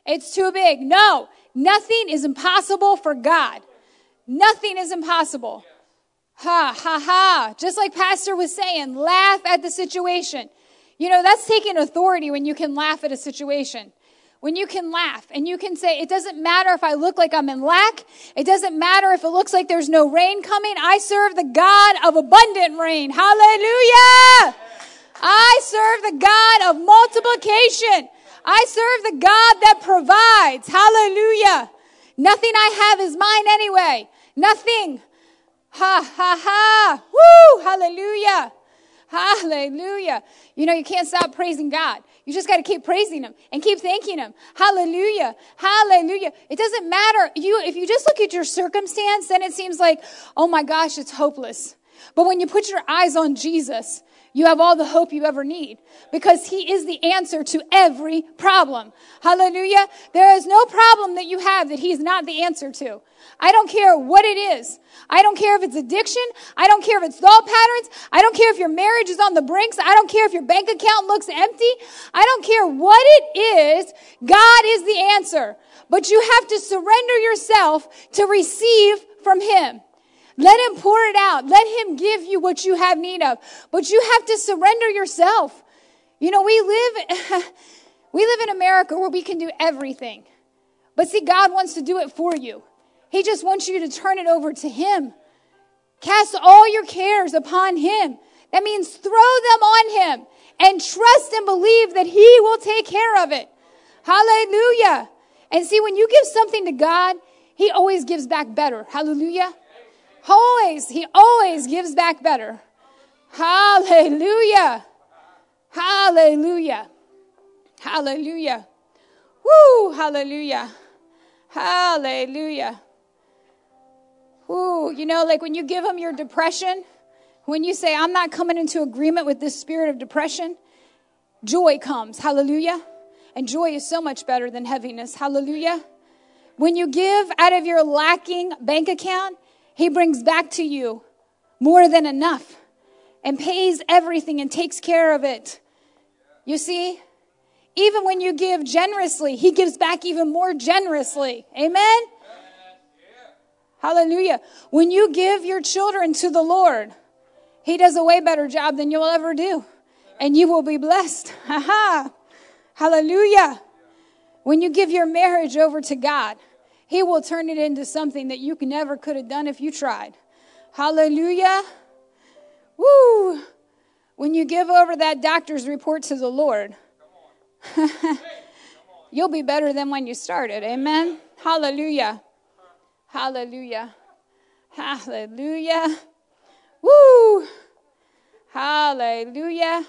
It's too big. No, nothing is impossible for God. Nothing is impossible. Ha, ha, ha. Just like Pastor was saying, laugh at the situation. You know, that's taking authority when you can laugh at a situation. When you can laugh and you can say, it doesn't matter if I look like I'm in lack. It doesn't matter if it looks like there's no rain coming. I serve the God of abundant rain. Hallelujah. I serve the God of multiplication. I serve the God that provides. Hallelujah. Nothing I have is mine anyway. Nothing. Ha, ha, ha. Woo. Hallelujah. Hallelujah. You know, you can't stop praising God. You just got to keep praising him and keep thanking him. Hallelujah. Hallelujah. It doesn't matter. If you just look at your circumstance, then it seems like, oh my gosh, it's hopeless. But when you put your eyes on Jesus, you have all the hope you ever need because he is the answer to every problem. Hallelujah. There is no problem that you have that he's not the answer to. I don't care what it is. I don't care if it's addiction. I don't care if it's thought patterns. I don't care if your marriage is on the brinks. I don't care if your bank account looks empty. I don't care what it is. God is the answer. But you have to surrender yourself to receive from him. Let him pour it out. Let him give you what you have need of. But you have to surrender yourself. You know, we live in America where we can do everything. But see, God wants to do it for you. He just wants you to turn it over to him. Cast all your cares upon him. That means throw them on him and trust and believe that he will take care of it. Hallelujah. And see, when you give something to God, he always gives back better. Hallelujah. He always gives back better. Hallelujah. Hallelujah. Hallelujah. Woo, hallelujah. Hallelujah. Woo, you know, like when you give him your depression, when you say, I'm not coming into agreement with this spirit of depression, joy comes. Hallelujah. And joy is so much better than heaviness. Hallelujah. When you give out of your lacking bank account, he brings back to you more than enough and pays everything and takes care of it. You see, even when you give generously, he gives back even more generously. Amen? Hallelujah. When you give your children to the Lord, he does a way better job than you'll ever do. And you will be blessed. Hallelujah. When you give your marriage over to God, he will turn it into something that you never could have done if you tried. Hallelujah. Woo. When you give over that doctor's report to the Lord, you'll be better than when you started. Amen. Hallelujah. Hallelujah. Hallelujah. Woo. Hallelujah.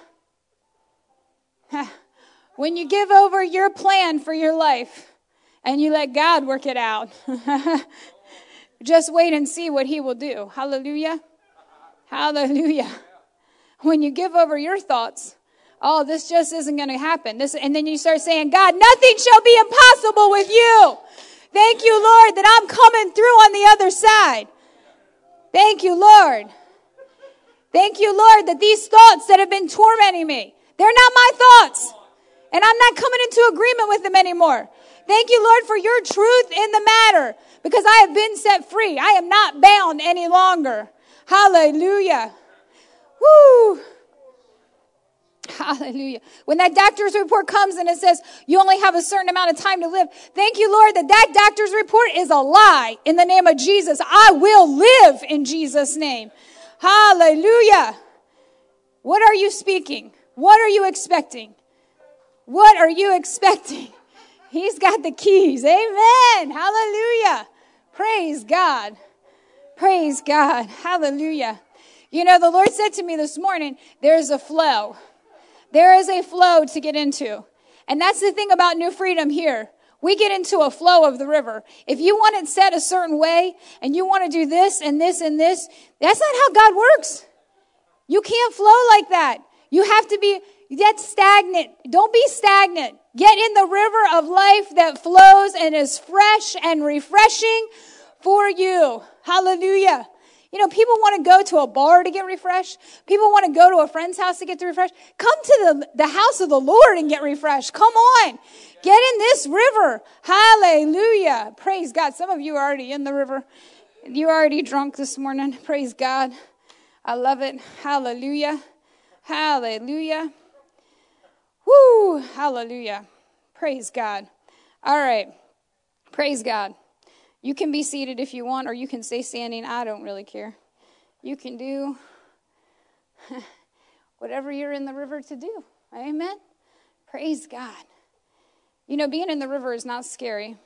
When you give over your plan for your life and you let God work it out, just wait and see what he will do. Hallelujah. Hallelujah. When you give over your thoughts, oh, this just isn't going to happen. And then you start saying, God, nothing shall be impossible with you. Thank you, Lord, that I'm coming through on the other side. Thank you, Lord. Thank you, Lord, that these thoughts that have been tormenting me, they're not my thoughts. And I'm not coming into agreement with them anymore. Thank you, Lord, for your truth in the matter, because I have been set free. I am not bound any longer. Hallelujah. Woo. Hallelujah. When that doctor's report comes and it says you only have a certain amount of time to live, thank you, Lord, that doctor's report is a lie in the name of Jesus. I will live in Jesus' name. Hallelujah. What are you speaking? What are you expecting? What are you expecting? He's got the keys. Amen. Hallelujah. Praise God. Praise God. Hallelujah. You know, the Lord said to me this morning, there's a flow. There is a flow to get into. And that's the thing about New Freedom here. We get into a flow of the river. If you want it set a certain way and you want to do this and this and this, that's not how God works. You can't flow like that. You have to be, that's stagnant. Don't be stagnant. Get in the river of life that flows and is fresh and refreshing for you. Hallelujah. People want to go to a bar to get refreshed. People want to go to a friend's house to get refreshed. Come to the house of the Lord and get refreshed. Come on. Get in this river. Hallelujah. Praise God. Some of you are already in the river. You're already drunk this morning. Praise God. I love it. Hallelujah. Hallelujah. Woo. Hallelujah. Praise God. All right. Praise God. You can be seated if you want, or you can stay standing. I don't really care. You can do whatever you're in the river to do. Amen. Praise God. Being in the river is not scary.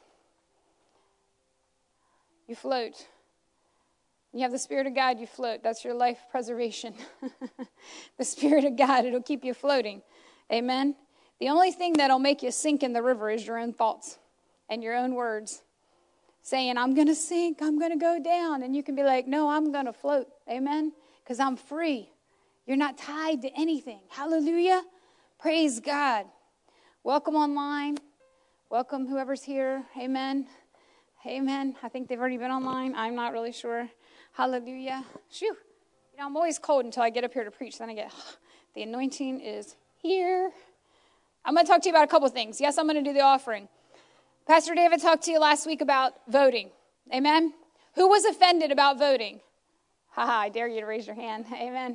You float. You have the Spirit of God, you float. That's your life preservation. The Spirit of God, it'll keep you floating. Amen. The only thing that'll make you sink in the river is your own thoughts and your own words. Saying, I'm going to sink, I'm going to go down. And you can be like, no, I'm going to float. Amen? Because I'm free. You're not tied to anything. Hallelujah. Praise God. Welcome online. Welcome whoever's here. Amen. Amen. I think they've already been online. I'm not really sure. Hallelujah. Shoo. I'm always cold until I get up here to preach. Then I get, the anointing is here. I'm going to talk to you about a couple things. Yes, I'm going to do the offering. Pastor David talked to you last week about voting. Amen? Who was offended about voting? I dare you to raise your hand. Amen.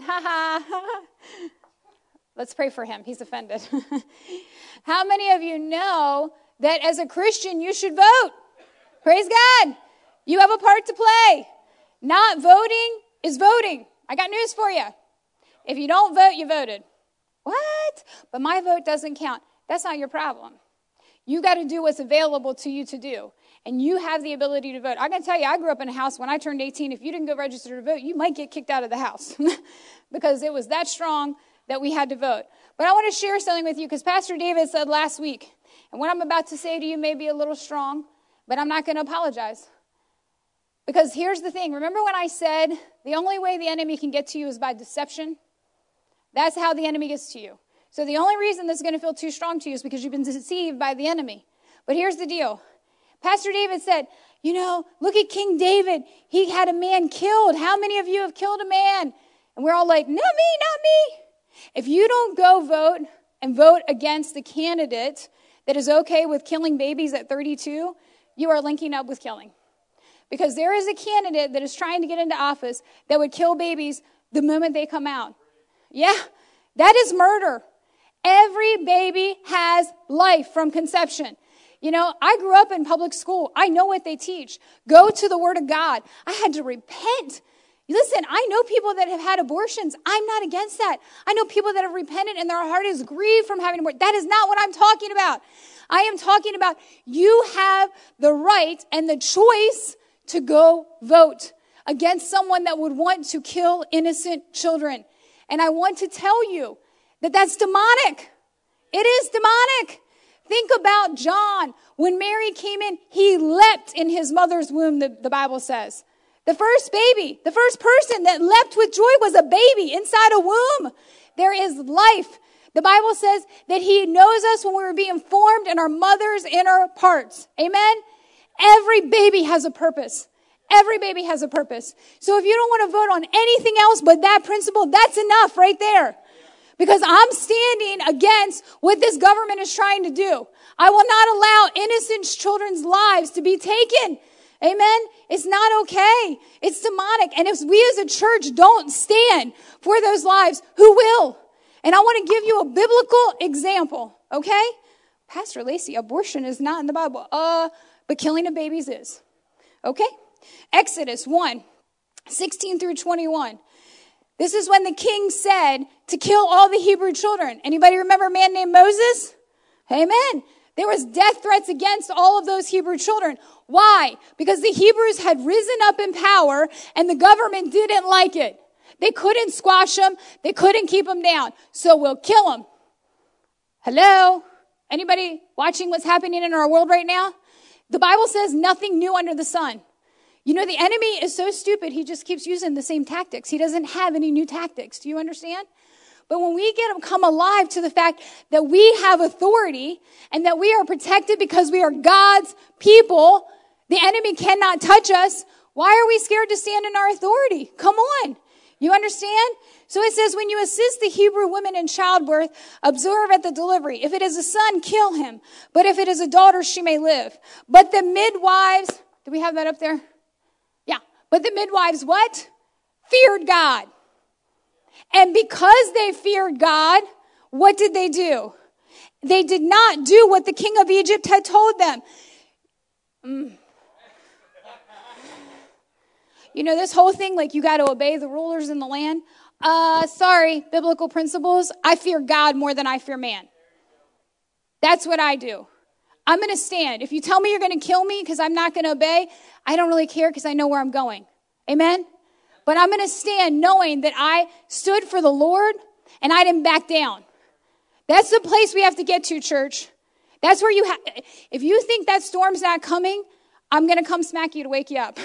Let's pray for him. He's offended. How many of you know that as a Christian you should vote? Praise God. You have a part to play. Not voting is voting. I got news for you. If you don't vote, you voted. What? But my vote doesn't count. That's not your problem. You got to do what's available to you to do. And you have the ability to vote. I got to tell you, I grew up in a house when I turned 18. If you didn't go register to vote, you might get kicked out of the house. Because it was that strong that we had to vote. But I want to share something with you because Pastor David said last week, and what I'm about to say to you may be a little strong, but I'm not going to apologize. Because here's the thing. Remember when I said the only way the enemy can get to you is by deception? That's how the enemy gets to you. So the only reason this is going to feel too strong to you is because you've been deceived by the enemy. But here's the deal. Pastor David said, look at King David. He had a man killed. How many of you have killed a man? And we're all like, not me, not me. If you don't go vote and vote against the candidate that is okay with killing babies at 32, you are linking up with killing. Because there is a candidate that is trying to get into office that would kill babies the moment they come out. Yeah, that is murder. Every baby has life from conception. I grew up in public school. I know what they teach. Go to the Word of God. I had to repent. Listen, I know people that have had abortions. I'm not against that. I know people that have repented and their heart is grieved from having abortion. That is not what I'm talking about. I am talking about you have the right and the choice to go vote against someone that would want to kill innocent children. And I want to tell you that that's demonic. It is demonic. Think about John. When Mary came in, he leapt in his mother's womb, the Bible says. The first baby, the first person that leapt with joy was a baby inside a womb. There is life. The Bible says that he knows us when we were being formed in our mother's inner parts. Amen? Every baby has a purpose. Every baby has a purpose. So if you don't want to vote on anything else but that principle, that's enough right there. Because I'm standing against what this government is trying to do. I will not allow innocent children's lives to be taken. Amen? It's not okay. It's demonic. And if we as a church don't stand for those lives, who will? And I want to give you a biblical example, okay? Pastor Lacey, abortion is not in the Bible. But killing of babies is. Okay? Exodus 1:16 through 21. This is when the king said to kill all the Hebrew children. Anybody remember a man named Moses? Amen. There was death threats against all of those Hebrew children. Why? Because the Hebrews had risen up in power and the government didn't like it. They couldn't squash them. They couldn't keep them down. So we'll kill them. Hello? Anybody watching what's happening in our world right now? The Bible says nothing new under the sun. The enemy is so stupid, he just keeps using the same tactics. He doesn't have any new tactics. Do you understand? But when we get them come alive to the fact that we have authority and that we are protected because we are God's people, the enemy cannot touch us. Why are we scared to stand in our authority? Come on. You understand? So it says, when you assist the Hebrew women in childbirth, observe at the delivery. If it is a son, kill him. But if it is a daughter, she may live. But the midwives, do we have that up there? Yeah. But the midwives, what? Feared God. And because they feared God, what did they do? They did not do what the king of Egypt had told them. You know, this whole thing, like you got to obey the rulers in the land. Sorry, biblical principles. I fear God more than I fear man. That's what I do. I'm going to stand. If you tell me you're going to kill me because I'm not going to obey, I don't really care because I know where I'm going. Amen? But I'm going to stand knowing that I stood for the Lord and I didn't back down. That's the place we have to get to, church. That's where you if you think that storm's not coming, I'm going to come smack you to wake you up.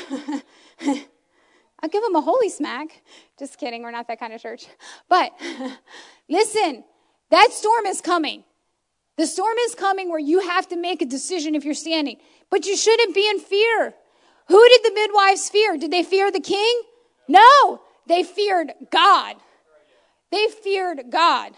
I'll give them a holy smack. Just kidding. We're not that kind of church. But listen, that storm is coming. The storm is coming where you have to make a decision if you're standing. But you shouldn't be in fear. Who did the midwives fear? Did they fear the king? No, they feared God. They feared God.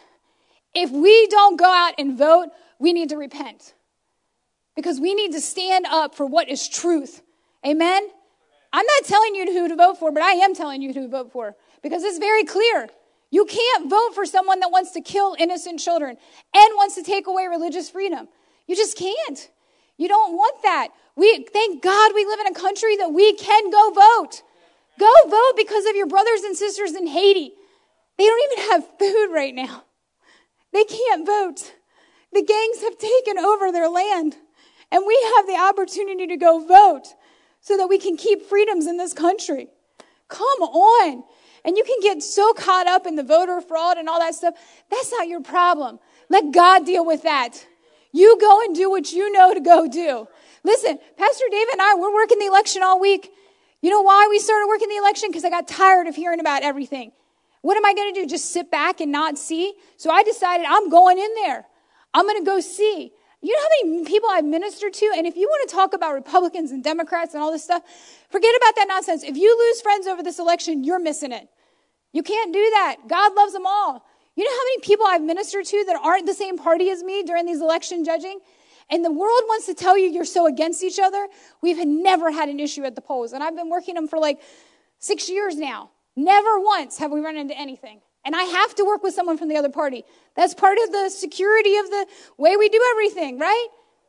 If we don't go out and vote, we need to repent. Because we need to stand up for what is truth. Amen? I'm not telling you who to vote for, but I am telling you who to vote for. Because it's very clear. You can't vote for someone that wants to kill innocent children and wants to take away religious freedom. You just can't. You don't want that. Thank God we live in a country that we can go vote. Go vote because of your brothers and sisters in Haiti. They don't even have food right now. They can't vote. The gangs have taken over their land. And we have the opportunity to go vote so that we can keep freedoms in this country. Come on. And you can get so caught up in the voter fraud and all that stuff. That's not your problem. Let God deal with that. You go and do what you know to go do. Listen, Pastor David and I, we're working the election all week. You know why we started working the election? Because I got tired of hearing about everything. What am I going to do? Just sit back and not see? So I decided I'm going in there. I'm going to go see. You know how many people I've ministered to? And if you want to talk about Republicans and Democrats and all this stuff, forget about that nonsense. If you lose friends over this election, you're missing it. You can't do that. God loves them all. You know how many people I've ministered to that aren't the same party as me during these election judging? And the world wants to tell you you're so against each other. We've never had an issue at the polls. And I've been working them for like 6 years now. Never once have we run into anything. And I have to work with someone from the other party. That's part of the security of the way we do everything, right?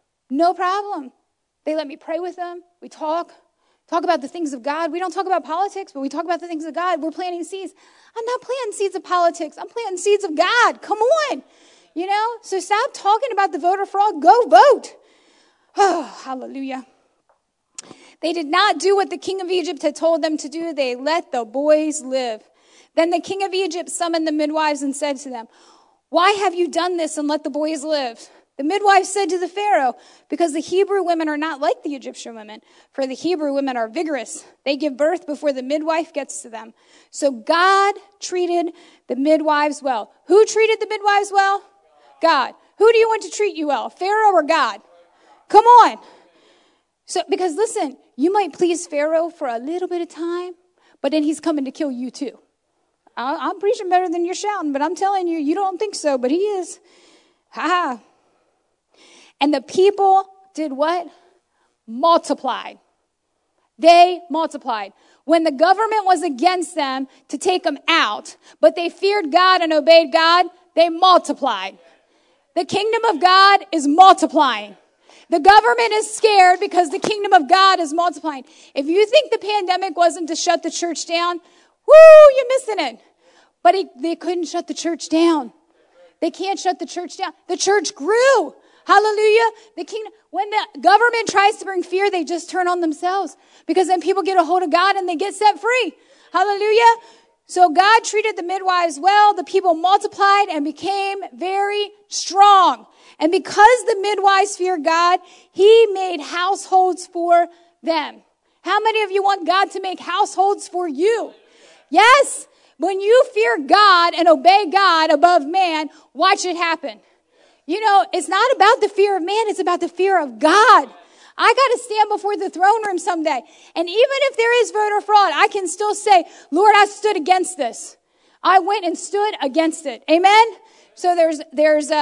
No problem. They let me pray with them. We talk about the things of God. We don't talk about politics, but we talk about the things of God. We're planting seeds. I'm not planting seeds of politics. I'm planting seeds of God. Come on. You know? So stop talking about the voter fraud. Go vote. Oh, hallelujah. They did not do what the king of Egypt had told them to do. They let the boys live. Then the king of Egypt summoned the midwives and said to them, "Why have you done this and let the boys live?" The midwives said to the Pharaoh, "Because the Hebrew women are not like the Egyptian women, for the Hebrew women are vigorous. They give birth before the midwife gets to them." So God treated the midwives well. Who treated the midwives well? God. Who do you want to treat you well, Pharaoh or God? Come on. So, because listen, you might please Pharaoh for a little bit of time, but then he's coming to kill you too. I'm preaching better than you're shouting, but I'm telling you, you don't think so, but he is. Ha. And the people did what? Multiplied. They multiplied. When the government was against them to take them out, but they feared God and obeyed God, they multiplied. The kingdom of God is multiplying. The government is scared because the kingdom of God is multiplying. If you think the pandemic wasn't to shut the church down, woo, you're missing it. But they couldn't shut the church down. They can't shut the church down. The church grew. Hallelujah. The kingdom. When the government tries to bring fear, they just turn on themselves. Because then people get a hold of God and they get set free. Hallelujah. So God treated the midwives well. The people multiplied and became very strong. And because the midwives feared God, he made households for them. How many of you want God to make households for you? Yes. When you fear God and obey God above man, watch it happen. You know, it's not about the fear of man. It's about the fear of God. I got to stand before the throne room someday. And even if there is voter fraud, I can still say, Lord, I stood against this. I went and stood against it. Amen? So there's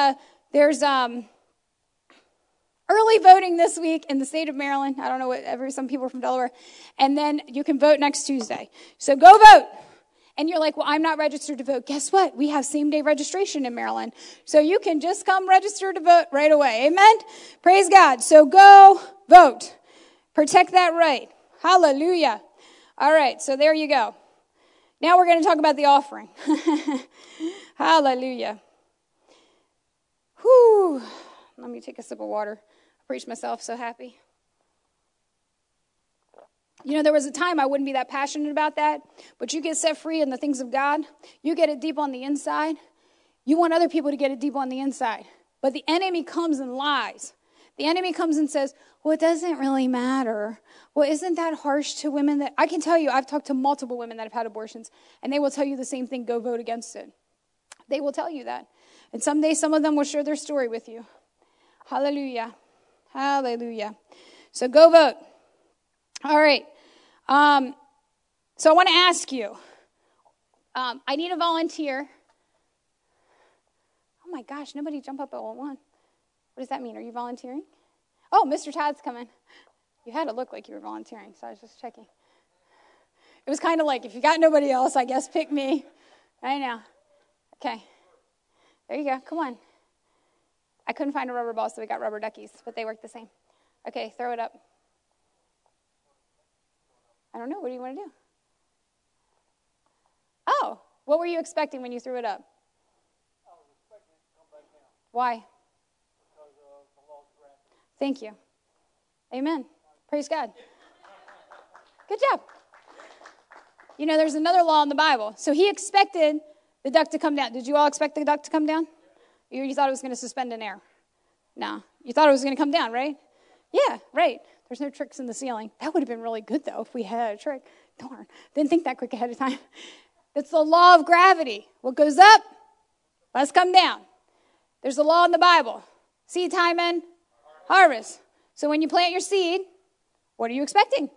early voting this week in the state of Maryland. I don't know some people are from Delaware. And then you can vote next Tuesday. So go vote. And you're like, well, I'm not registered to vote. Guess what? We have same-day registration in Maryland. So you can just come register to vote right away. Amen? Praise God. So go vote. Protect that right. Hallelujah. All right, so there you go. Now we're going to talk about the offering. Hallelujah. Whew. Let me take a sip of water. I preach myself so happy. You know, there was a time I wouldn't be that passionate about that, but you get set free in the things of God. You get it deep on the inside. You want other people to get it deep on the inside. But the enemy comes and lies. The enemy comes and says, well, it doesn't really matter. Well, isn't that harsh to women? That I can tell you, I've talked to multiple women that have had abortions, and they will tell you the same thing, go vote against it. They will tell you that. And someday some of them will share their story with you. Hallelujah. Hallelujah. So go vote. All right. So I want to ask you, I need a volunteer. Oh my gosh, nobody jump up at one. What does that mean? Are you volunteering? Oh, Mr. Todd's coming. You had to look like you were volunteering, so I was just checking. It was kind of like, if you got nobody else, I guess pick me. I know. Okay. There you go. Come on. I couldn't find a rubber ball, so we got rubber duckies, but they work the same. Okay, throw it up. I don't know. What do you want to do? Oh, what were you expecting when you threw it up? I was expecting it to come back down. Why? Because of the law of gravity. Thank you. Amen. Praise God. Good job. You know, there's another law in the Bible. So he expected the duck to come down. Did you all expect the duck to come down? You thought it was going to suspend in air? No. You thought it was going to come down, right? Yeah, right. There's no tricks in the ceiling. That would have been really good, though, if we had a trick. Darn. Didn't think that quick ahead of time. It's the law of gravity. What goes up must come down. There's a law in the Bible. Seed time and harvest. So when you plant your seed, what are you expecting?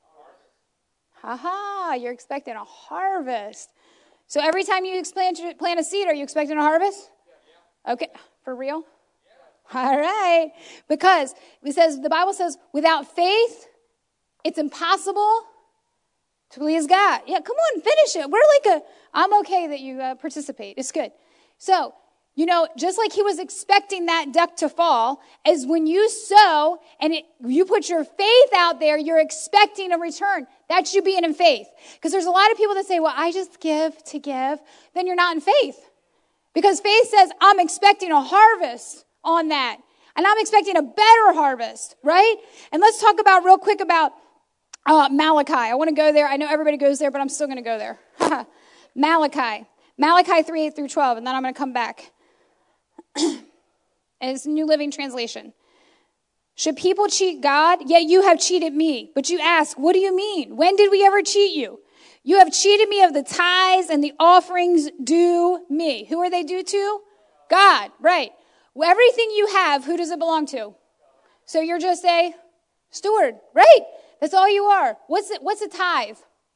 Ha-ha, you're expecting a harvest. So every time you plant a seed, are you expecting a harvest? Okay, for real? All right. Because the Bible says, without faith, it's impossible to please God. Yeah, come on, finish it. I'm okay that you participate. It's good. So, you know, just like he was expecting that duck to fall, as when you sow and you put your faith out there, you're expecting a return. That's you being in faith. Because there's a lot of people that say, well, I just give to give. Then you're not in faith. Because faith says, I'm expecting a harvest on that. And I'm expecting a better harvest, right? And let's talk real quick about Malachi. I want to go there. I know everybody goes there, but I'm still going to go there. Malachi 3:8-12, and then I'm going to come back. And it's New Living Translation. Should people cheat God? Yet you have cheated me. But you ask, what do you mean? When did we ever cheat you? You have cheated me of the tithes and the offerings due me. Who are they due to? God, right. Well, everything you have, who does it belong to? So you're just a steward, right? That's all you are. What's a tithe?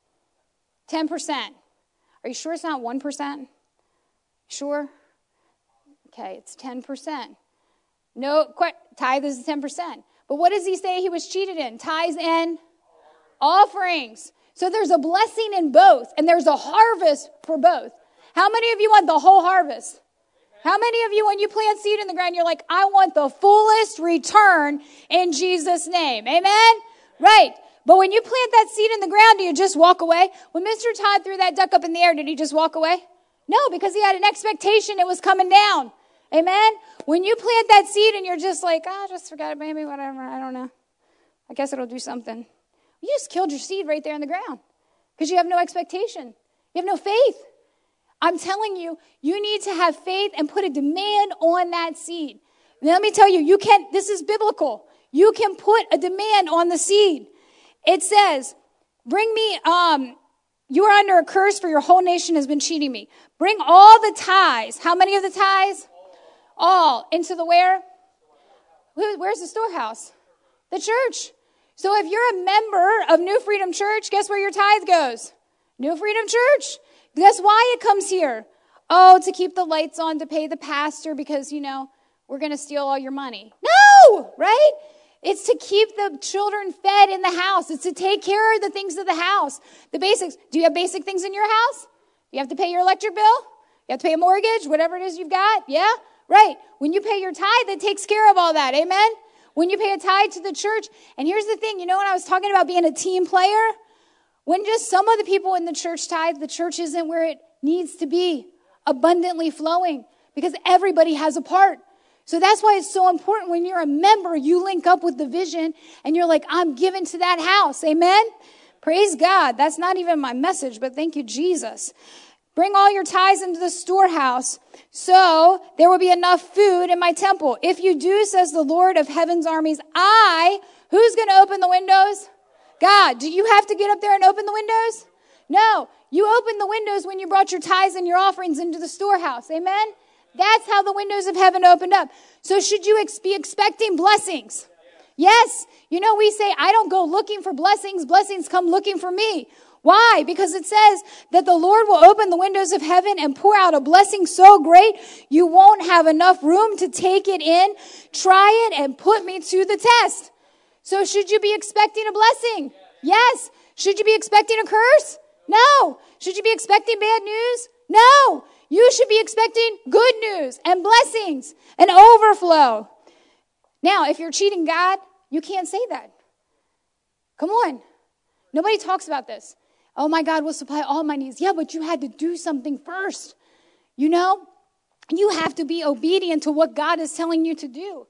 10%. Are you sure it's not 1%? Sure? Okay, it's 10%. No, tithe is 10%. But what does he say he was cheated in? Tithes and offerings. So there's a blessing in both, and there's a harvest for both. How many of you want the whole harvest? How many of you, when you plant seed in the ground, you're like, I want the fullest return in Jesus' name. Amen? Right. But when you plant that seed in the ground, do you just walk away? When Mr. Todd threw that duck up in the air, did he just walk away? No, because he had an expectation it was coming down. Amen? When you plant that seed and you're just like, just forget it, maybe, whatever, I don't know. I guess it'll do something. You just killed your seed right there in the ground because you have no expectation. You have no faith. I'm telling you, you need to have faith and put a demand on that seed. Now, let me tell you, this is biblical. You can put a demand on the seed. It says, bring me, you are under a curse for your whole nation has been cheating me. Bring all the tithes. How many of the tithes? All. Into the where? Where's the storehouse? The The church. So if you're a member of New Freedom Church, guess where your tithe goes? New Freedom Church. Guess why it comes here? Oh, to keep the lights on, to pay the pastor because, we're going to steal all your money. No, right? It's to keep the children fed in the house. It's to take care of the things of the house. The basics. Do you have basic things in your house? You have to pay your electric bill? You have to pay a mortgage, whatever it is you've got? Yeah? Right. When you pay your tithe, it takes care of all that. Amen? When you pay a tithe to the church. And here's the thing. When I was talking about being a team player, when just some of the people in the church tithe, the church isn't where it needs to be, abundantly flowing, because everybody has a part. So that's why it's so important when you're a member, you link up with the vision and you're like, I'm giving to that house. Amen? Praise God. That's not even my message, but thank you, Jesus. Bring all your tithes into the storehouse so there will be enough food in my temple. If you do, says the Lord of heaven's armies, who's going to open the windows? God. Do you have to get up there and open the windows? No. You opened the windows when you brought your tithes and your offerings into the storehouse. Amen? That's how the windows of heaven opened up. So should you be expecting blessings? Yes. We say, I don't go looking for blessings. Blessings come looking for me. Why? Because it says that the Lord will open the windows of heaven and pour out a blessing so great you won't have enough room to take it in. Try it and put me to the test. So should you be expecting a blessing? Yes. Should you be expecting a curse? No. Should you be expecting bad news? No. You should be expecting good news and blessings and overflow. Now, if you're cheating God, you can't say that. Come on. Nobody talks about this. Oh, my God will supply all my needs. Yeah, but you had to do something first. You have to be obedient to what God is telling you to do.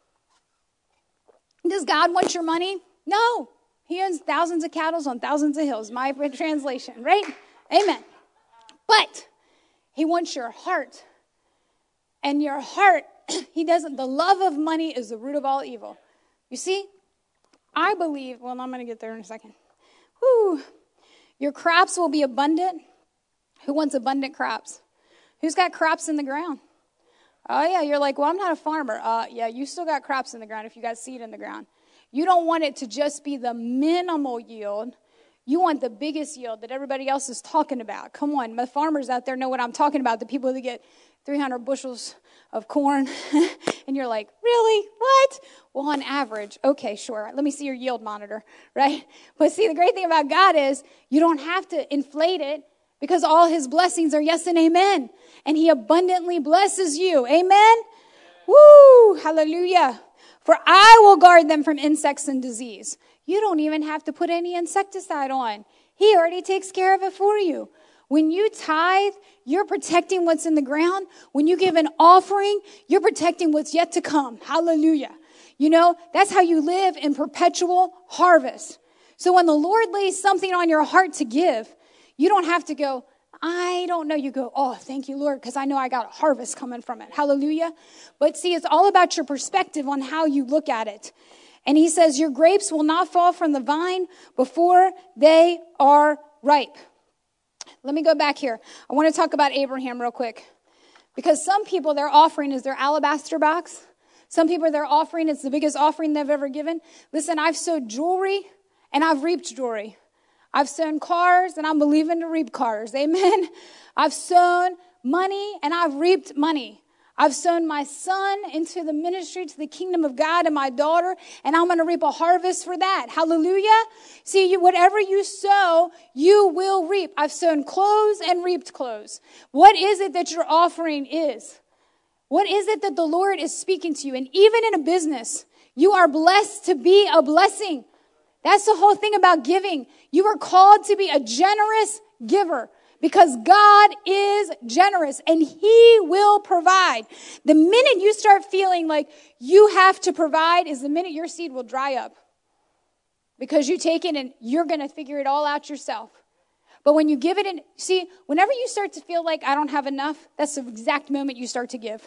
Does God want your money? No. He owns thousands of cattle on thousands of hills. My translation, right? Amen. But He wants your heart. And your heart, He doesn't. The love of money is the root of all evil. You see, I believe, I'm going to get there in a second. Your crops will be abundant. Who wants abundant crops? Who's got crops in the ground? Oh, yeah, you're like, I'm not a farmer. Yeah, you still got crops in the ground if you got seed in the ground. You don't want it to just be the minimal yield. You want the biggest yield that everybody else is talking about. Come on, my farmers out there know what I'm talking about. The people that get 300 bushels of corn. And you're like, really? What? Well, on average, okay, sure. Let me see your yield monitor, right? But see, the great thing about God is you don't have to inflate it because all His blessings are yes and amen. And He abundantly blesses you. Amen? Woo! Hallelujah. For I will guard them from insects and disease. You don't even have to put any insecticide on. He already takes care of it for you. When you tithe, you're protecting what's in the ground. When you give an offering, you're protecting what's yet to come. Hallelujah. That's how you live in perpetual harvest. So when the Lord lays something on your heart to give, you don't have to go, I don't know. You go, oh, thank you, Lord, because I know I got a harvest coming from it. Hallelujah. But see, it's all about your perspective on how you look at it. And He says, your grapes will not fall from the vine before they are ripe. Let me go back here. I want to talk about Abraham real quick. Because some people, their offering is their alabaster box. Some people, their offering is the biggest offering they've ever given. Listen, I've sowed jewelry and I've reaped jewelry. I've sown cars and I'm believing to reap cars. Amen. I've sown money and I've reaped money. I've sown my son into the ministry, to the kingdom of God, and my daughter, and I'm going to reap a harvest for that. Hallelujah. See, whatever you sow, you will reap. I've sown clothes and reaped clothes. What is it that your offering is? What is it that the Lord is speaking to you? And even in a business, you are blessed to be a blessing. That's the whole thing about giving. You are called to be a generous giver. Because God is generous and He will provide. The minute you start feeling like you have to provide is the minute your seed will dry up. Because you take it and you're going to figure it all out yourself. But when you give it in, see, whenever you start to feel like I don't have enough, that's the exact moment you start to give.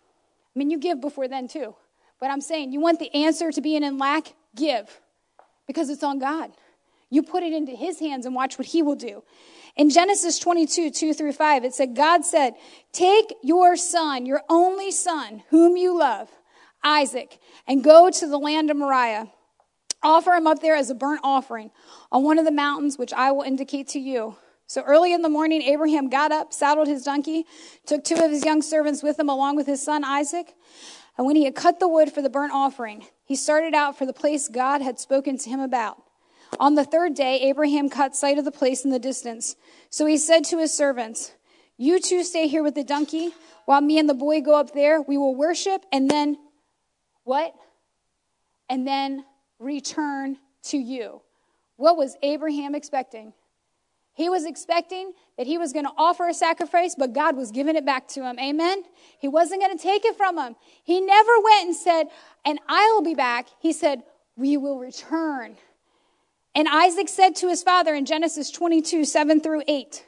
I mean, you give before then too. But I'm saying you want the answer to being in lack, give. Because it's on God. You put it into His hands and watch what He will do. In Genesis 22, 2-5, it said, God said, take your son, your only son, whom you love, Isaac, and go to the land of Moriah. Offer him up there as a burnt offering on one of the mountains, which I will indicate to you. So early in the morning, Abraham got up, saddled his donkey, took 2 of his young servants with him along with his son Isaac. And when he had cut the wood for the burnt offering, he started out for the place God had spoken to him about. On the 3rd day, Abraham caught sight of the place in the distance. So he said to his servants, "You two stay here with the donkey while me and the boy go up there. We will worship and then," what? "And then return to you." What was Abraham expecting? He was expecting that he was going to offer a sacrifice, but God was giving it back to him. Amen? He wasn't going to take it from him. He never went and said, "And I'll be back." He said, "We will return." And Isaac said to his father in Genesis 22, 7 through 8,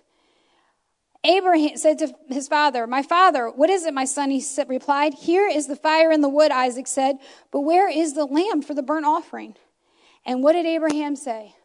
Abraham said to his father, "My father, what is it, my son?" He replied, "Here is the fire and the wood," Isaac said, "but where is the lamb for the burnt offering?" And what did Abraham say?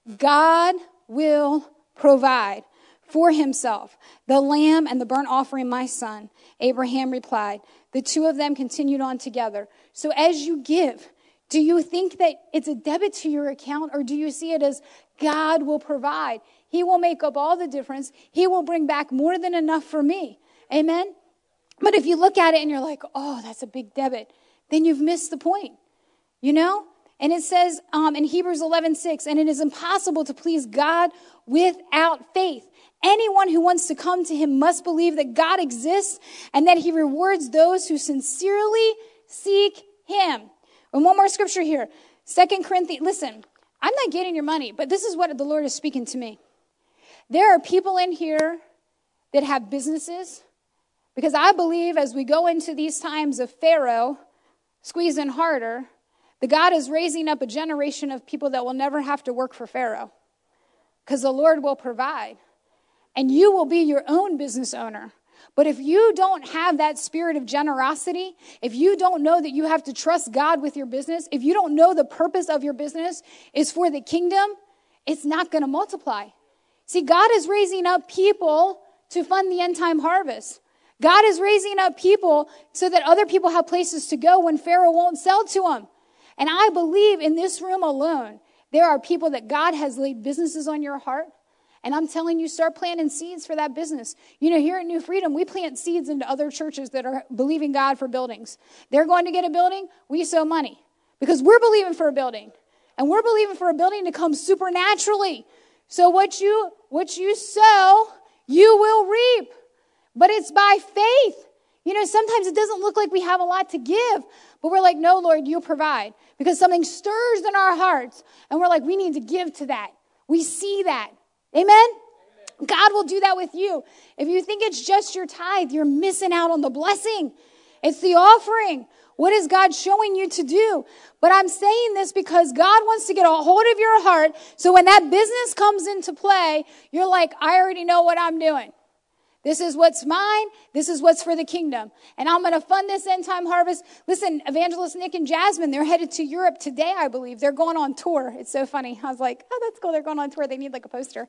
"God will provide for himself the lamb and the burnt offering, my son." Abraham replied. The two of them continued on together. So as you give, do you think that it's a debit to your account, or do you see it as God will provide? He will make up all the difference. He will bring back more than enough for me. Amen? But if you look at it and you're like, "Oh, that's a big debit," then you've missed the point. You know? And it says in Hebrews 11:6, "And it is impossible to please God without faith. Anyone who wants to come to him must believe that God exists and that he rewards those who sincerely seek him." And one more scripture here. 2 Corinthians. Listen, I'm not getting your money, but this is what the Lord is speaking to me. There are people in here that have businesses, because I believe as we go into these times of Pharaoh squeezing harder, that God is raising up a generation of people that will never have to work for Pharaoh, because the Lord will provide. And you will be your own business owner. But if you don't have that spirit of generosity, if you don't know that you have to trust God with your business, if you don't know the purpose of your business is for the kingdom, it's not going to multiply. See, God is raising up people to fund the end time harvest. God is raising up people so that other people have places to go when Pharaoh won't sell to them. And I believe in this room alone, there are people that God has laid businesses on your heart. And I'm telling you, start planting seeds for that business. You know, here at New Freedom, we plant seeds into other churches that are believing God for buildings. They're going to get a building, we sow money. Because we're believing for a building. And we're believing for a building to come supernaturally. So what you sow, you will reap. But it's by faith. You know, sometimes it doesn't look like we have a lot to give. But we're like, "No, Lord, you provide." Because something stirs in our hearts. And we're like, we need to give to that. We see that. Amen? God will do that with you. If you think it's just your tithe, you're missing out on the blessing. It's the offering. What is God showing you to do? But I'm saying this because God wants to get a hold of your heart. So when that business comes into play, you're like, "I already know what I'm doing. This is what's mine. This is what's for the kingdom. And I'm going to fund this end time harvest." Listen, Evangelist Nick and Jasmine, they're headed to Europe today, I believe. They're going on tour. It's so funny. I was like, "Oh, that's cool. They're going on tour. They need like a poster."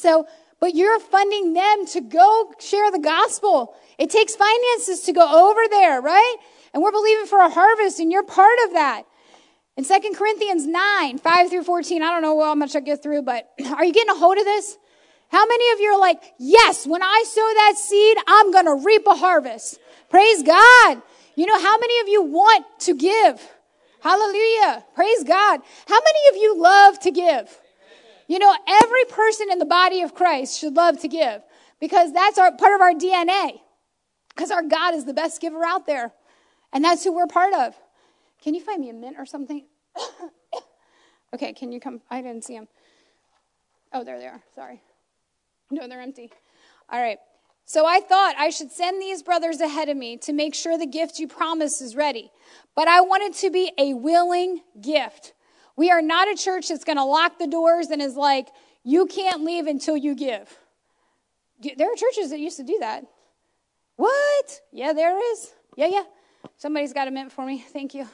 But you're funding them to go share the gospel. It takes finances to go over there, right? And we're believing for a harvest, and you're part of that. In 2 Corinthians 9, 5 through 14, I don't know how much I'll get through, but are you getting a hold of this? How many of you are like, "Yes, when I sow that seed, I'm going to reap a harvest"? Praise God. You know, how many of you want to give? Hallelujah. Praise God. How many of you love to give? You know, every person in the body of Christ should love to give, because that's part of our DNA. Because our God is the best giver out there. And that's who we're part of. Can you find me a mint or something? Okay, can you come? I didn't see them. Oh, there they are. Sorry. No, they're empty. All right. So I thought I should send these brothers ahead of me to make sure the gift you promised is ready. But I want it to be a willing gift. We are not a church that's going to lock the doors and is like, "You can't leave until you give." There are churches that used to do that. What? Yeah, there is. Yeah. Somebody's got a mint for me. Thank you.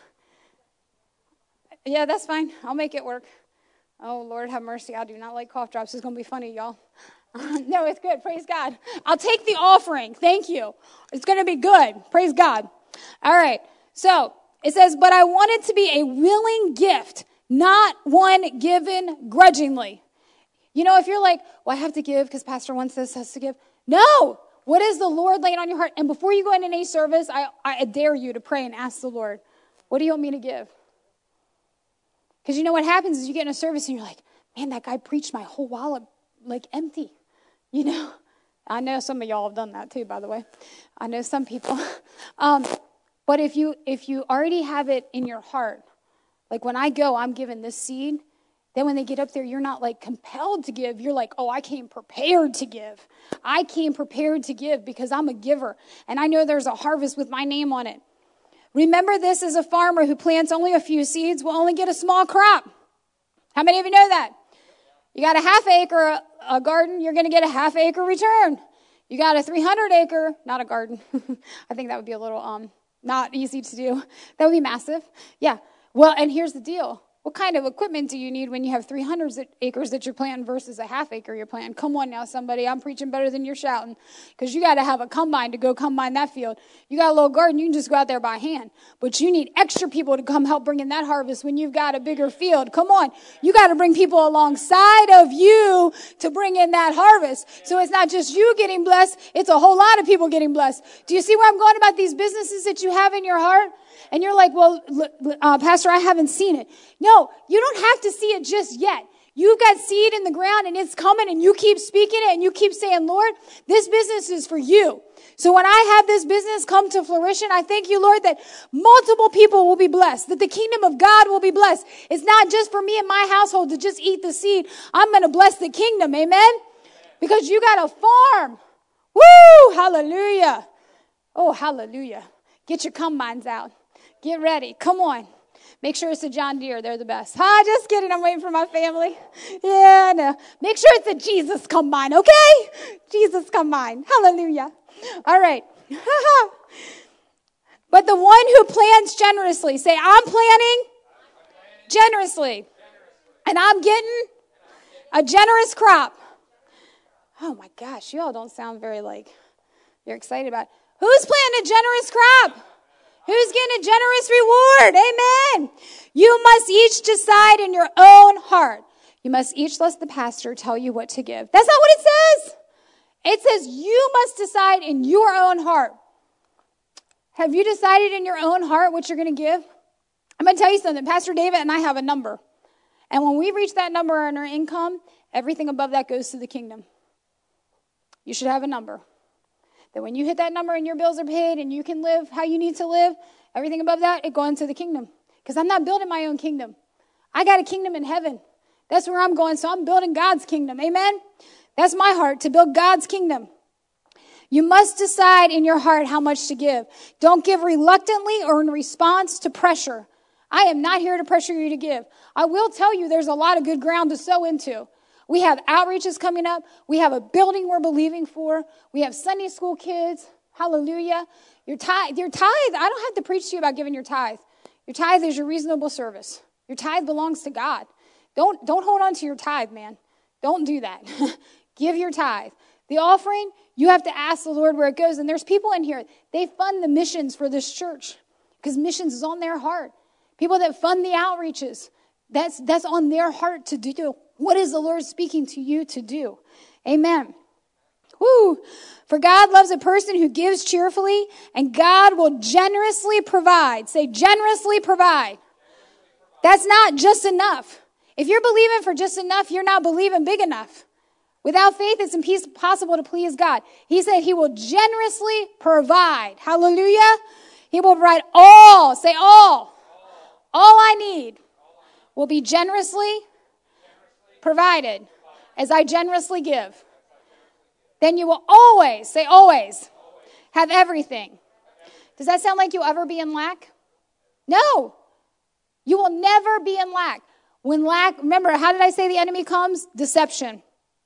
Yeah, that's fine. I'll make it work. Oh, Lord, have mercy. I do not like cough drops. It's going to be funny, y'all. No, it's good. Praise God. I'll take the offering. Thank you. It's going to be good. Praise God. All right. So it says, "But I want it to be a willing gift, not one given grudgingly. You know, if you're like, well, I have to give because Pastor wants us to give. No. What is the Lord laying on your heart? And before you go into any service, I dare you to pray and ask the Lord, what do you want me to give? Because you know what happens is you get in a service and you're like, man, that guy preached my whole wallet like empty. You know, I know some of y'all have done that too, by the way. I know some people. But if you already have it in your heart, like when I go, I'm given this seed. Then when they get up there, you're not like compelled to give. You're like, oh, I came prepared to give. I came prepared to give because I'm a giver. And I know there's a harvest with my name on it. Remember this as a farmer who plants only a few seeds will only get a small crop. How many of you know that? You got a half acre a garden, you're going to get a half acre return. You got a 300 acre, not a garden. I think that would be a little not easy to do. That would be massive. Yeah. Well, and here's the deal. What kind of equipment do you need when you have 300 acres that you're planting versus a half acre you're planting? Come on now, somebody. I'm preaching better than you're shouting. Because you got to have a combine to go combine that field. You got a little garden, you can just go out there by hand. But you need extra people to come help bring in that harvest when you've got a bigger field. Come on. You got to bring people alongside of you to bring in that harvest. So it's not just you getting blessed. It's a whole lot of people getting blessed. Do you see where I'm going about these businesses that you have in your heart? And you're like, well, Pastor, I haven't seen it. No, you don't have to see it just yet. You've got seed in the ground and it's coming and you keep speaking it and you keep saying, Lord, this business is for you. So when I have this business come to fruition, I thank you, Lord, that multiple people will be blessed, that the kingdom of God will be blessed. It's not just for me and my household to just eat the seed. I'm going to bless the kingdom. Amen. Because you got a farm. Woo! Hallelujah. Oh, hallelujah. Get your combines out. Get ready. Come on. Make sure it's a John Deere. They're the best. Just kidding. I'm waiting for my family. Yeah, I know. Make sure it's a Jesus combine, okay? Jesus combine. Hallelujah. All right. But the one who plans generously, say, I'm planning generously. And I'm getting a generous crop. Oh my gosh, you all don't sound very like you're excited about it. Who's planting a generous crop? Who's getting a generous reward? Amen. You must each decide in your own heart. You must each let the pastor tell you what to give. That's not what it says. It says you must decide in your own heart. Have you decided in your own heart what you're going to give? I'm going to tell you something. Pastor David and I have a number. And when we reach that number in our income, everything above that goes to the kingdom. You should have a number. That when you hit that number and your bills are paid and you can live how you need to live, everything above that, it goes into the kingdom. Because I'm not building my own kingdom. I got a kingdom in heaven. That's where I'm going. So I'm building God's kingdom. Amen? That's my heart, to build God's kingdom. You must decide in your heart how much to give. Don't give reluctantly or in response to pressure. I am not here to pressure you to give. I will tell you there's a lot of good ground to sow into. We have outreaches coming up. We have a building we're believing for. We have Sunday school kids. Hallelujah. Your tithe, I don't have to preach to you about giving your tithe. Your tithe is your reasonable service. Your tithe belongs to God. Don't hold on to your tithe, man. Don't do that. Give your tithe. The offering, you have to ask the Lord where it goes. And there's people in here, they fund the missions for this church because missions is on their heart. People that fund the outreaches, that's on their heart to do. What is the Lord speaking to you to do? Amen. Woo. For God loves a person who gives cheerfully, and God will generously provide. Say, generously provide. That's not just enough. If you're believing for just enough, you're not believing big enough. Without faith, it's impossible to please God. He said he will generously provide. Hallelujah. He will provide all. Say all. All I need will be generously provided as I generously give. Then you will always, say always, have everything. Does that sound like you'll ever be in lack? No. You will never be in lack. When lack, remember, how did I say the enemy comes? Deception.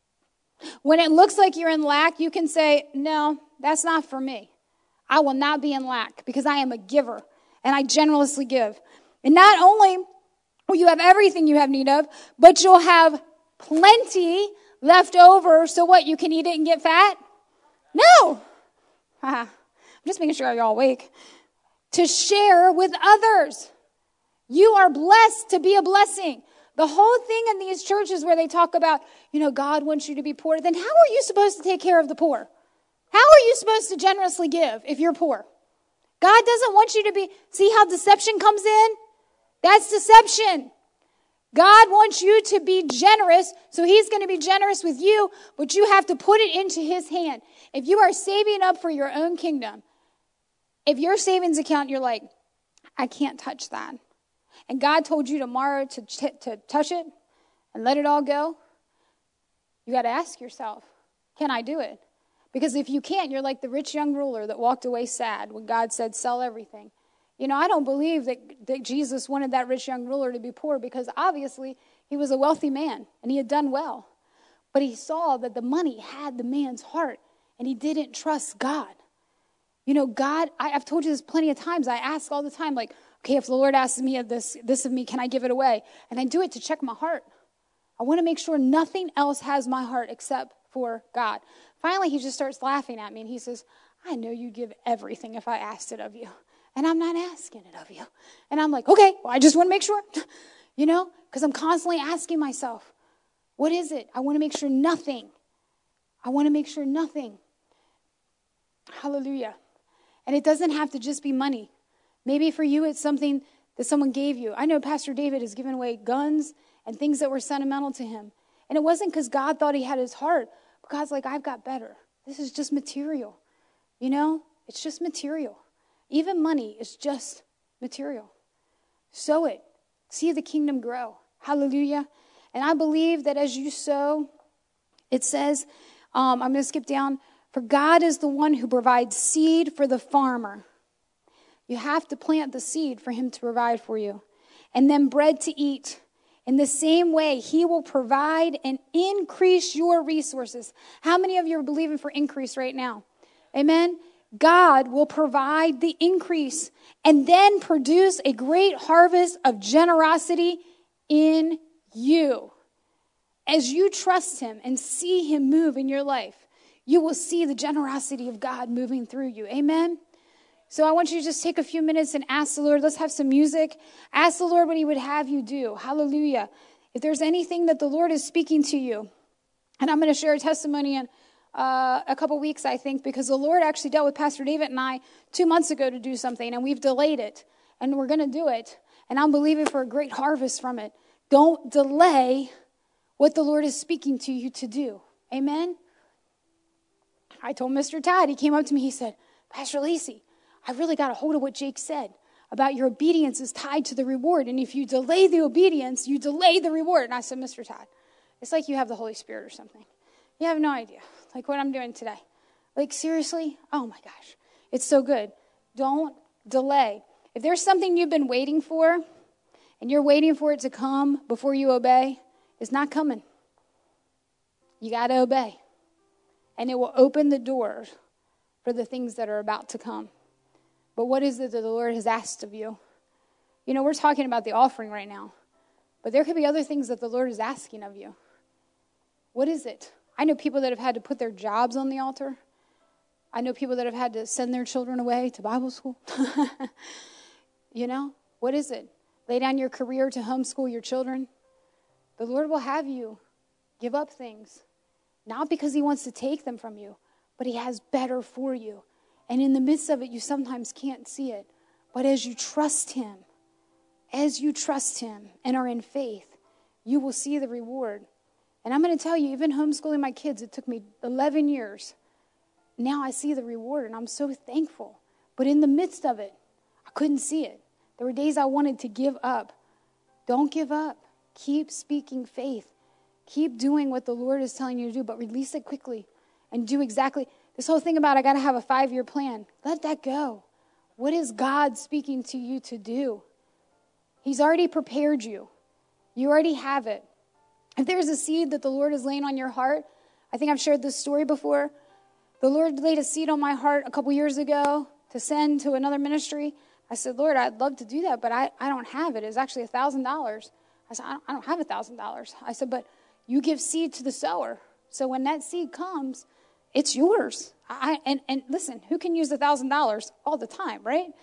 When it looks like you're in lack, you can say, no, that's not for me. I will not be in lack because I am a giver and I generously give. And not only will you have everything you have need of, but you'll have plenty left over. So what, you can eat it and get fat? No. I'm just making sure you're all awake. To share with others. You are blessed to be a blessing. The whole thing in these churches where they talk about, God wants you to be poor, then how are you supposed to take care of the poor? How are you supposed to generously give if you're poor? God doesn't want you to be, see how deception comes in? That's deception. God wants you to be generous, so he's going to be generous with you, but you have to put it into his hand. If you are saving up for your own kingdom, if your savings account, you're like, I can't touch that. And God told you tomorrow to touch it and let it all go, you got to ask yourself, can I do it? Because if you can't, you're like the rich young ruler that walked away sad when God said, sell everything. I don't believe that Jesus wanted that rich young ruler to be poor, because obviously he was a wealthy man and he had done well. But he saw that the money had the man's heart and he didn't trust God. God, I've told you this plenty of times. I ask all the time, like, okay, if the Lord asks me of this of me, can I give it away? And I do it to check my heart. I want to make sure nothing else has my heart except for God. Finally, he just starts laughing at me and he says, I know you'd give everything if I asked it of you. And I'm not asking it of you. And I'm like, okay, well, I just want to make sure, because I'm constantly asking myself, what is it? I want to make sure nothing. Hallelujah. And it doesn't have to just be money. Maybe for you, it's something that someone gave you. I know Pastor David has given away guns and things that were sentimental to him. And it wasn't because God thought he had his heart, but God's like, I've got better. This is just material. It's just material. Even money is just material. Sow it. See the kingdom grow. Hallelujah. And I believe that as you sow, it says, I'm going to skip down. For God is the one who provides seed for the farmer. You have to plant the seed for him to provide for you. And then bread to eat. In the same way, he will provide and increase your resources. How many of you are believing for increase right now? Amen. God will provide the increase and then produce a great harvest of generosity in you. As you trust him and see him move in your life, you will see the generosity of God moving through you. Amen? So I want you to just take a few minutes and ask the Lord. Let's have some music. Ask the Lord what he would have you do. Hallelujah. If there's anything that the Lord is speaking to you, and I'm going to share a testimony in a couple weeks, I think, because the Lord actually dealt with Pastor David and I 2 months ago to do something, and we've delayed it, and we're going to do it, and I'm believing for a great harvest from it. Don't delay what the Lord is speaking to you to do. Amen? I told Mr. Todd, he came up to me, he said, Pastor Lacey, I really got a hold of what Jake said about your obedience is tied to the reward, and if you delay the obedience, you delay the reward. And I said, Mr. Todd, it's like you have the Holy Spirit or something. You have no idea, like what I'm doing today. Like, seriously? Oh, my gosh. It's so good. Don't delay. If there's something you've been waiting for, and you're waiting for it to come before you obey, it's not coming. You got to obey. And it will open the doors for the things that are about to come. But what is it that the Lord has asked of you? We're talking about the offering right now. But there could be other things that the Lord is asking of you. What is it? I know people that have had to put their jobs on the altar. I know people that have had to send their children away to Bible school. What is it? Lay down your career to homeschool your children. The Lord will have you give up things. Not because he wants to take them from you, but he has better for you. And in the midst of it, you sometimes can't see it. But as you trust him and are in faith, you will see the reward. And I'm going to tell you, even homeschooling my kids, it took me 11 years. Now I see the reward, and I'm so thankful. But in the midst of it, I couldn't see it. There were days I wanted to give up. Don't give up. Keep speaking faith. Keep doing what the Lord is telling you to do, but release it quickly and do exactly. This whole thing about I got to have a 5-year plan, let that go. What is God speaking to you to do? He's already prepared you. You already have it. If there's a seed that the Lord is laying on your heart, I think I've shared this story before. The Lord laid a seed on my heart a couple years ago to send to another ministry. I said, Lord, I'd love to do that, but I don't have it. It's actually $1,000. I said, I don't have $1,000. I said, but you give seed to the sower. So when that seed comes, it's yours. And listen, who can use $1,000 all the time, right?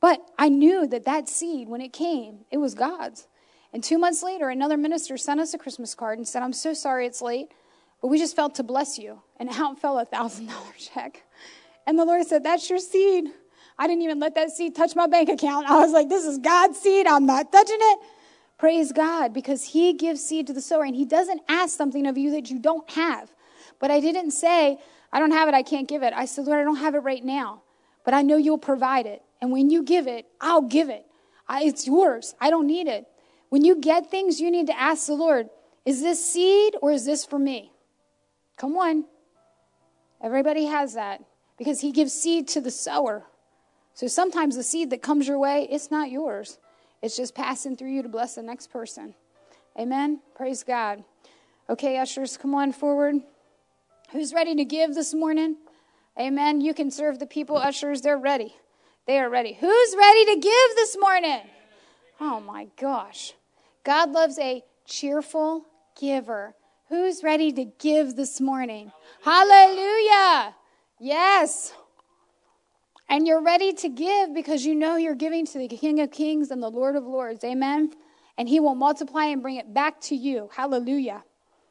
But I knew that seed, when it came, it was God's. And 2 months later, another minister sent us a Christmas card and said, I'm so sorry it's late, but we just felt to bless you. And out fell a $1,000 check. And the Lord said, that's your seed. I didn't even let that seed touch my bank account. I was like, this is God's seed. I'm not touching it. Praise God, because he gives seed to the sower, and he doesn't ask something of you that you don't have. But I didn't say, I don't have it, I can't give it. I said, Lord, I don't have it right now, but I know you'll provide it. And when you give it, I'll give it. It's yours. I don't need it. When you get things, you need to ask the Lord, is this seed or is this for me? Come on. Everybody has that because he gives seed to the sower. So sometimes the seed that comes your way, it's not yours. It's just passing through you to bless the next person. Amen. Praise God. Okay, ushers, come on forward. Who's ready to give this morning? Amen. You can serve the people, ushers. They're ready. They are ready. Who's ready to give this morning? Oh, my gosh. God loves a cheerful giver. Who's ready to give this morning? Hallelujah. Yes. And you're ready to give because you know you're giving to the King of Kings and the Lord of Lords. Amen. And he will multiply and bring it back to you. Hallelujah.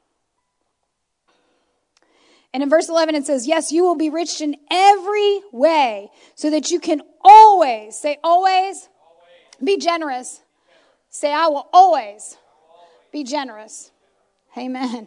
And in verse 11 it says, yes, you will be rich in every way so that you can always, say always, be generous. Say, I will always be generous. Amen.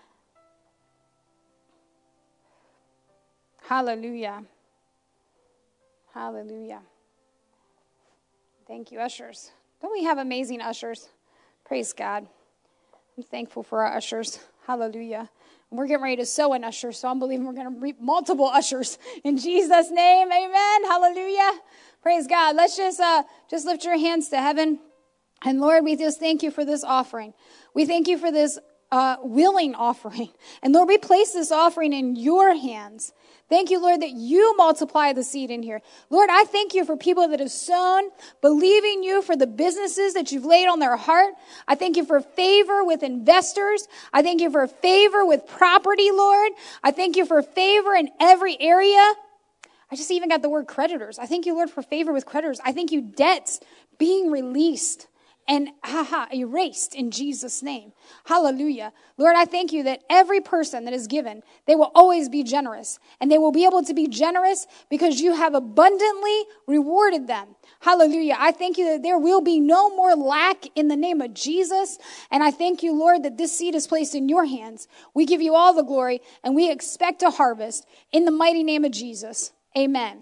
Hallelujah. Hallelujah. Thank you, ushers. Don't we have amazing ushers? Praise God. I'm thankful for our ushers. Hallelujah. And we're getting ready to sow an usher, so I'm believing we're going to reap multiple ushers in Jesus' name. Amen. Hallelujah. Praise God. Let's just lift your hands to heaven. And Lord, we just thank you for this offering. We thank you for this willing offering. And Lord, we place this offering in your hands. Thank you, Lord, that you multiply the seed in here. Lord, I thank you for people that have sown, believing you for the businesses that you've laid on their heart. I thank you for favor with investors. I thank you for favor with property, Lord. I thank you for favor in every area. I just even got the word creditors. I thank you, Lord, for favor with creditors. I thank you, debts being released and erased in Jesus' name. Hallelujah. Lord, I thank you that every person that is given, they will always be generous. And they will be able to be generous because you have abundantly rewarded them. Hallelujah. I thank you that there will be no more lack in the name of Jesus. And I thank you, Lord, that this seed is placed in your hands. We give you all the glory and we expect a harvest in the mighty name of Jesus. Amen.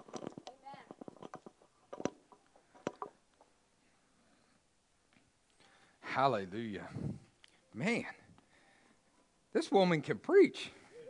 Hallelujah. Man, this woman can preach.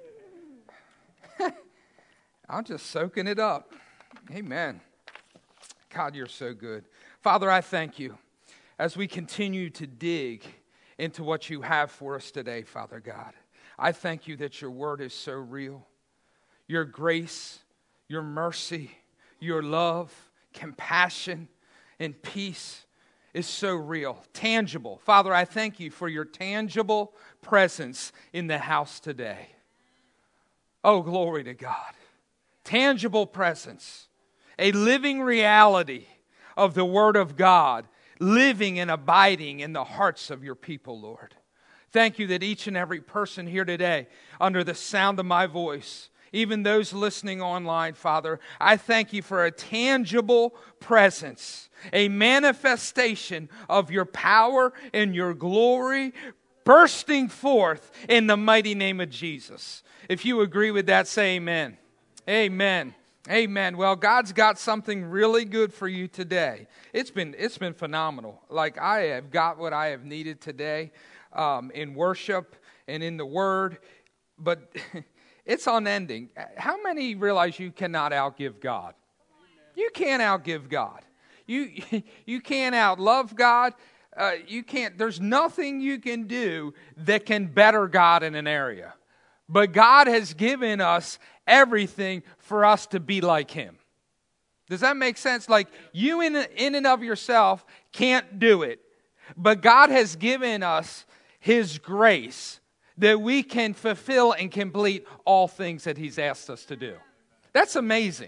I'm just soaking it up. Amen. God, you're so good. Father, I thank you as we continue to dig into what you have for us today, Father God. I thank you that your word is so real. Your grace, your mercy, your love, compassion, and peace is so real, tangible. Father, I thank you for your tangible presence in the house today. Oh, glory to God. Tangible presence, a living reality of the Word of God, living and abiding in the hearts of your people, Lord. Thank you that each and every person here today, under the sound of my voice, even those listening online, Father, I thank you for a tangible presence, a manifestation of your power and your glory bursting forth in the mighty name of Jesus. If you agree with that, say amen. Amen. Amen. Well, God's got something really good for you today. It's been phenomenal. Like, I have got what I have needed today in worship and in the Word, but it's unending. How many realize you cannot outgive God? You can't outgive God. You can't outlove God. You can't. There's nothing you can do that can better God in an area. But God has given us everything for us to be like Him. Does that make sense? Like, you in and of yourself can't do it. But God has given us His grace that we can fulfill and complete all things that He's asked us to do. That's amazing.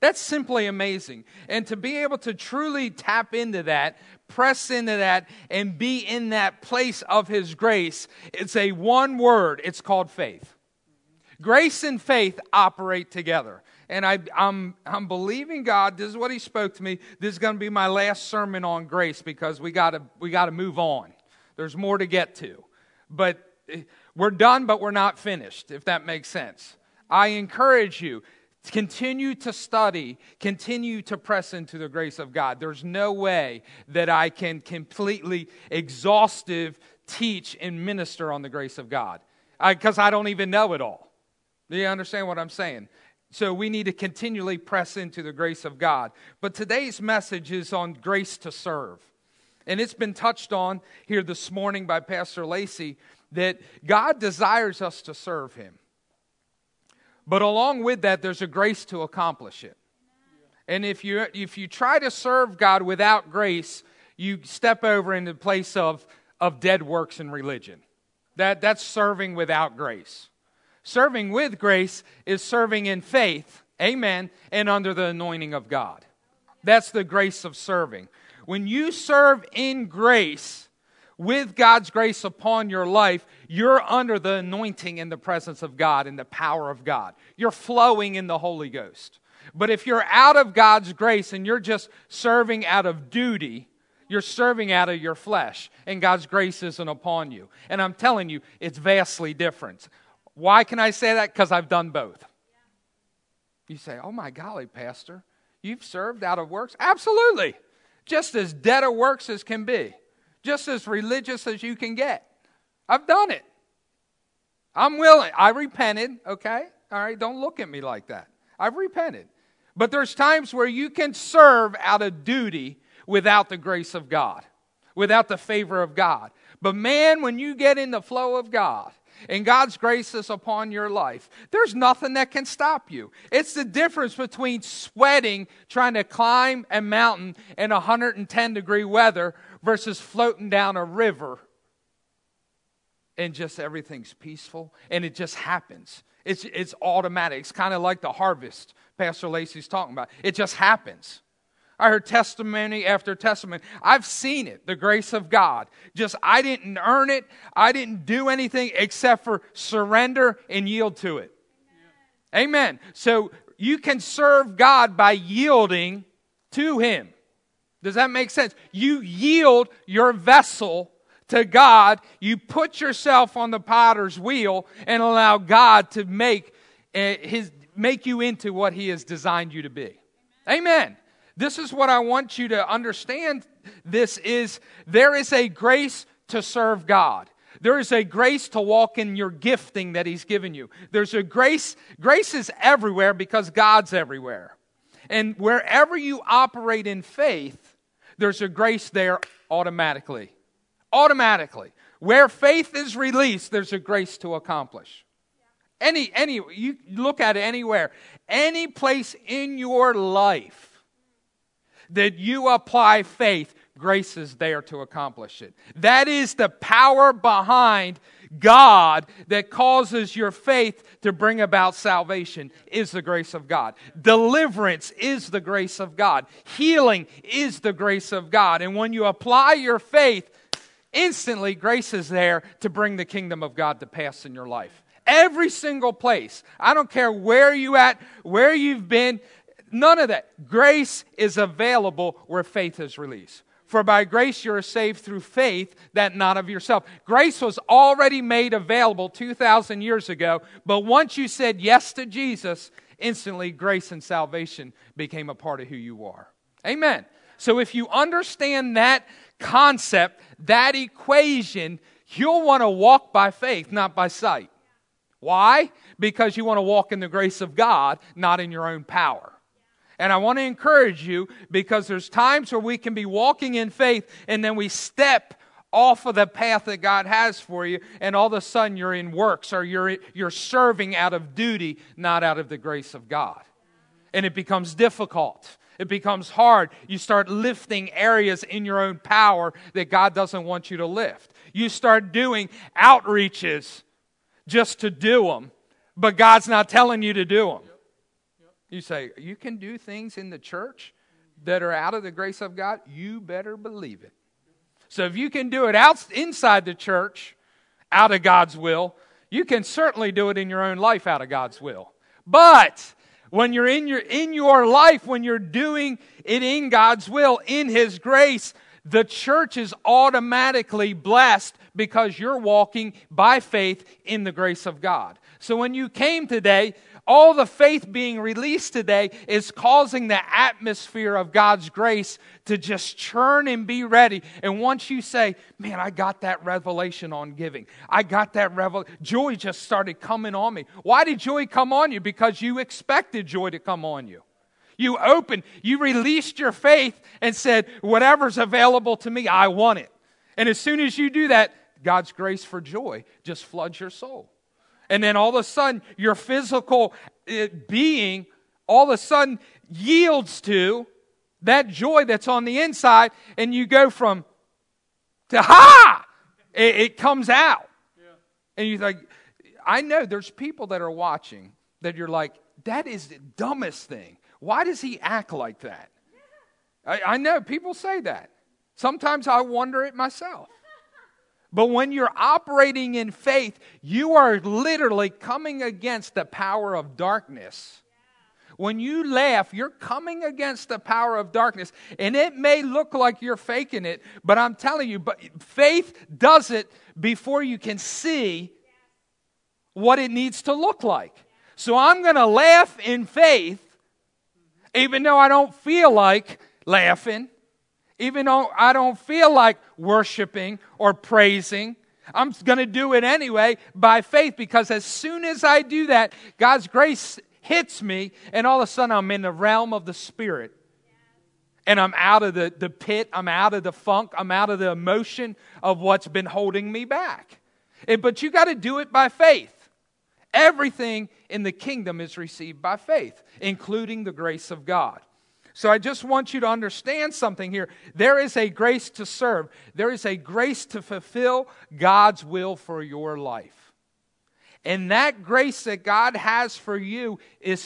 That's simply amazing. And to be able to truly tap into that, press into that, and be in that place of His grace, it's a one word. It's called faith. Grace and faith operate together. And I'm believing God. This is what He spoke to me. This is going to be my last sermon on grace because we got to move on. There's more to get to. But we're done, but we're not finished, if that makes sense. I encourage you, continue to study, continue to press into the grace of God. There's no way that I can completely exhaustive teach and minister on the grace of God because I don't even know it all. Do you understand what I'm saying? So we need to continually press into the grace of God. But today's message is on grace to serve. And it's been touched on here this morning by Pastor Lacey that God desires us to serve Him. But along with that, there's a grace to accomplish it. And if you try to serve God without grace, you step over into the place of dead works and religion. That's serving without grace. Serving with grace is serving in faith, amen, and under the anointing of God. That's the grace of serving. When you serve in grace, with God's grace upon your life, you're under the anointing and the presence of God and the power of God. You're flowing in the Holy Ghost. But if you're out of God's grace and you're just serving out of duty, you're serving out of your flesh, and God's grace isn't upon you. And I'm telling you, it's vastly different. Why can I say that? Because I've done both. You say, oh my golly, Pastor, you've served out of works? Absolutely. Just as dead of works as can be. Just as religious as you can get. I've done it. I'm willing. I repented, okay? All right, don't look at me like that. I've repented. But there's times where you can serve out of duty without the grace of God, without the favor of God. But man, when you get in the flow of God, and God's grace is upon your life, there's nothing that can stop you. It's the difference between sweating, trying to climb a mountain in 110-degree weather versus floating down a river and just everything's peaceful and it just happens. It's automatic. It's kind of like the harvest Pastor Lacey's talking about. It just happens. I heard testimony after testimony. I've seen it, the grace of God. Just, I didn't earn it. I didn't do anything except for surrender and yield to it. Amen. So you can serve God by yielding to Him. Does that make sense? You yield your vessel to God. You put yourself on the potter's wheel and allow God to make you into what He has designed you to be. Amen. This is what I want you to understand. There is a grace to serve God. There is a grace to walk in your gifting that He's given you. There's a grace. Grace is everywhere because God's everywhere. And wherever you operate in faith, there's a grace there automatically. Automatically. Where faith is released, there's a grace to accomplish. You look at it anywhere. Any place in your life that you apply faith, grace is there to accomplish it. That is the power behind God that causes your faith to bring about salvation, is the grace of God. Deliverance is the grace of God. Healing is the grace of God. And when you apply your faith, instantly grace is there to bring the kingdom of God to pass in your life. Every single place. I don't care where you at, where you've been. None of that. Grace is available where faith is released. For by grace you are saved through faith, that not of yourself. Grace was already made available 2,000 years ago, but once you said yes to Jesus, instantly grace and salvation became a part of who you are. Amen. So if you understand that concept, that equation, you'll want to walk by faith, not by sight. Why? Because you want to walk in the grace of God, not in your own power. And I want to encourage you, because there's times where we can be walking in faith and then we step off of the path that God has for you, and all of a sudden you're in works, or you're serving out of duty, not out of the grace of God. And it becomes difficult. It becomes hard. You start lifting areas in your own power that God doesn't want you to lift. You start doing outreaches just to do them, but God's not telling you to do them. You say, you can do things in the church that are out of the grace of God? You better believe it. So if you can do it inside the church, out of God's will, you can certainly do it in your own life out of God's will. But when you're in your life, when you're doing it in God's will, in His grace, the church is automatically blessed because you're walking by faith in the grace of God. So when you came today, all the faith being released today is causing the atmosphere of God's grace to just churn and be ready. And once you say, man, I got that revelation on giving. I got that joy just started coming on me. Why did joy come on you? Because you expected joy to come on you. You released your faith and said, whatever's available to me, I want it. And as soon as you do that, God's grace for joy just floods your soul. And then all of a sudden, your physical being all of a sudden yields to that joy that's on the inside, and you go from to ha! It comes out. Yeah. And you're like, I know there's people that are watching that you're like, that is the dumbest thing. Why does he act like that? I know people say that. Sometimes I wonder it myself. But when you're operating in faith, you are literally coming against the power of darkness. When you laugh, you're coming against the power of darkness. And it may look like you're faking it, but I'm telling you, but faith does it before you can see what it needs to look like. So I'm going to laugh in faith, even though I don't feel like laughing. Even though I don't feel like worshiping or praising, I'm going to do it anyway by faith, because as soon as I do that, God's grace hits me, and all of a sudden I'm in the realm of the Spirit. And I'm out of the pit, I'm out of the funk, I'm out of the emotion of what's been holding me back. But you got to do it by faith. Everything in the kingdom is received by faith, including the grace of God. So I just want you to understand something here. There is a grace to serve. There is a grace to fulfill God's will for your life. And that grace that God has for you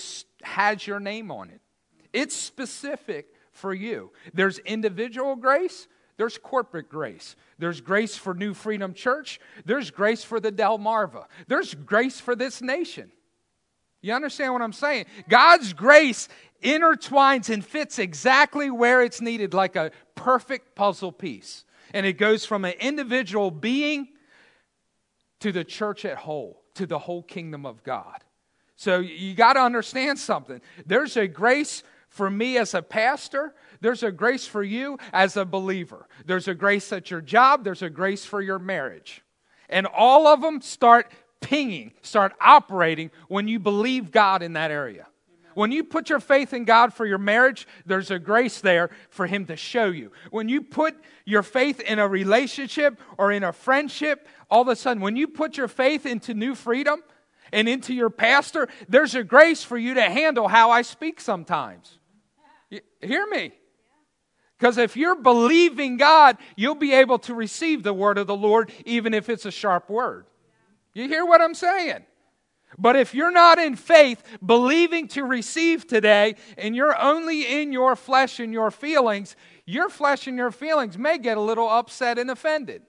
has your name on it. It's specific for you. There's individual grace. There's corporate grace. There's grace for New Freedom Church. There's grace for the Delmarva. There's grace for this nation. You understand what I'm saying? God's grace intertwines and fits exactly where it's needed, like a perfect puzzle piece. And it goes from an individual being to the church at whole, to the whole kingdom of God. So you got to understand something. There's a grace for me as a pastor. There's a grace for you as a believer. There's a grace at your job. There's a grace for your marriage. And all of them start operating when you believe God in that area. When you put your faith in God for your marriage, there's a grace there for Him to show you. When you put your faith in a relationship or in a friendship, all of a sudden, when you put your faith into New Freedom and into your pastor, there's a grace for you to handle how I speak sometimes. You hear me? Because if you're believing God, you'll be able to receive the word of the Lord, even if it's a sharp word. You hear what I'm saying? But if you're not in faith, believing to receive today, and you're only in your flesh and your feelings may get a little upset and offended.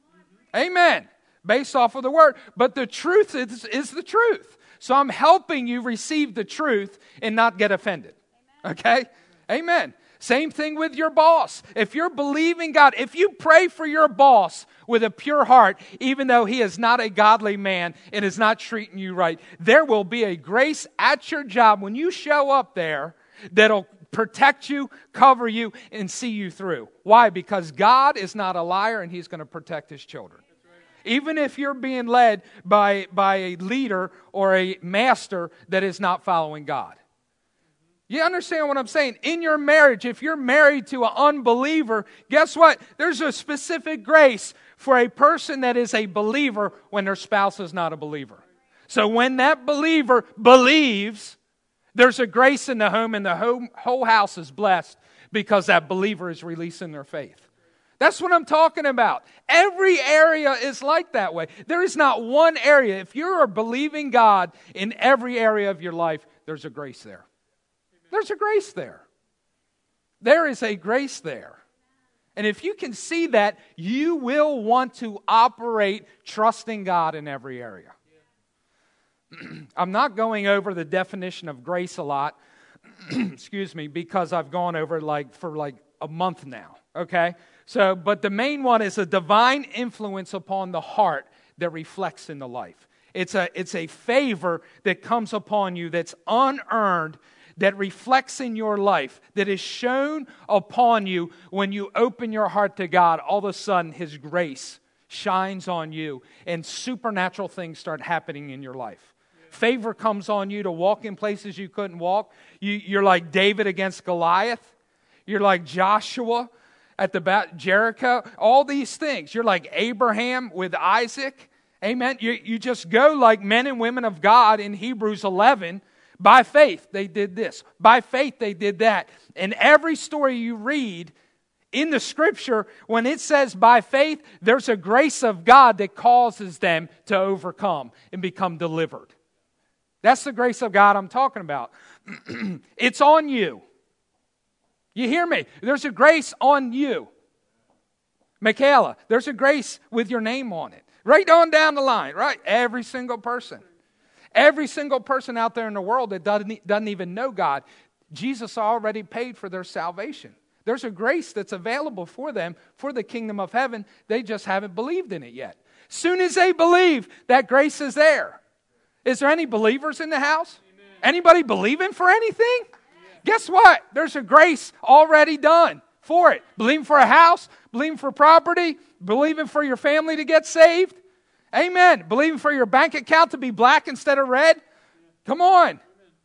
Amen. Based off of the word. But the truth is the truth. So I'm helping you receive the truth and not get offended. Okay? Amen. Same thing with your boss. If you're believing God, if you pray for your boss with a pure heart, even though he is not a godly man and is not treating you right, there will be a grace at your job when you show up there that'll protect you, cover you, and see you through. Why? Because God is not a liar, and He's going to protect His children. Even if you're being led by a leader or a master that is not following God. You understand what I'm saying? In your marriage, if you're married to an unbeliever, guess what? There's a specific grace for a person that is a believer when their spouse is not a believer. So when that believer believes, there's a grace in the home, and the whole house is blessed because that believer is releasing their faith. That's what I'm talking about. Every area is like that way. There is not one area. If you are believing God in every area of your life, there's a grace there. There's a grace there. There is a grace there. And if you can see that, you will want to operate trusting God in every area. I'm not going over the definition of grace a lot, excuse me, because I've gone over for a month now, okay? So, but the main one is a divine influence upon the heart that reflects in the life. It's a favor that comes upon you that's unearned, that reflects in your life, that is shown upon you when you open your heart to God. All of a sudden, His grace shines on you and supernatural things start happening in your life. Favor comes on you to walk in places you couldn't walk. You're like David against Goliath. You're like Joshua at the Jericho. All these things. You're like Abraham with Isaac. Amen. You just go like men and women of God in Hebrews 11. By faith, they did this. By faith, they did that. And every story you read in the Scripture, when it says by faith, there's a grace of God that causes them to overcome and become delivered. That's the grace of God I'm talking about. It's on you. You hear me? There's a grace on you. Michaela, there's a grace with your name on it. Right on down the line, right? Every single person. Every single person out there in the world that doesn't even know God, Jesus already paid for their salvation. There's a grace that's available for them for the kingdom of heaven. They just haven't believed in it yet. Soon as they believe, that grace is there. Is there any believers in the house? Amen. Anybody believing for anything? Yeah. Guess what? There's a grace already done for it. Believing for a house, believing for property, believing for your family to get saved. Amen. Believing for your bank account to be black instead of red. Come on.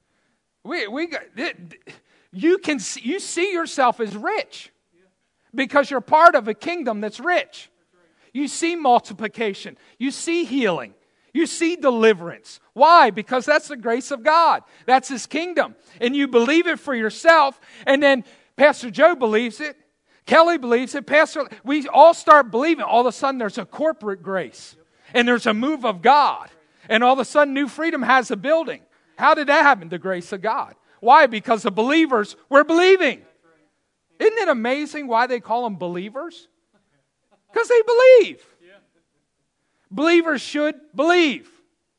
You see yourself as rich because you're part of a kingdom that's rich. You see multiplication. You see healing. You see deliverance. Why? Because that's the grace of God. That's His kingdom. And you believe it for yourself. And then Pastor Joe believes it. Kelly believes it. We all start believing. All of a sudden there's a corporate grace. And there's a move of God. And all of a sudden New Freedom has a building. How did that happen? The grace of God. Why? Because the believers were believing. Isn't it amazing why they call them believers? Because they believe. Believers should believe.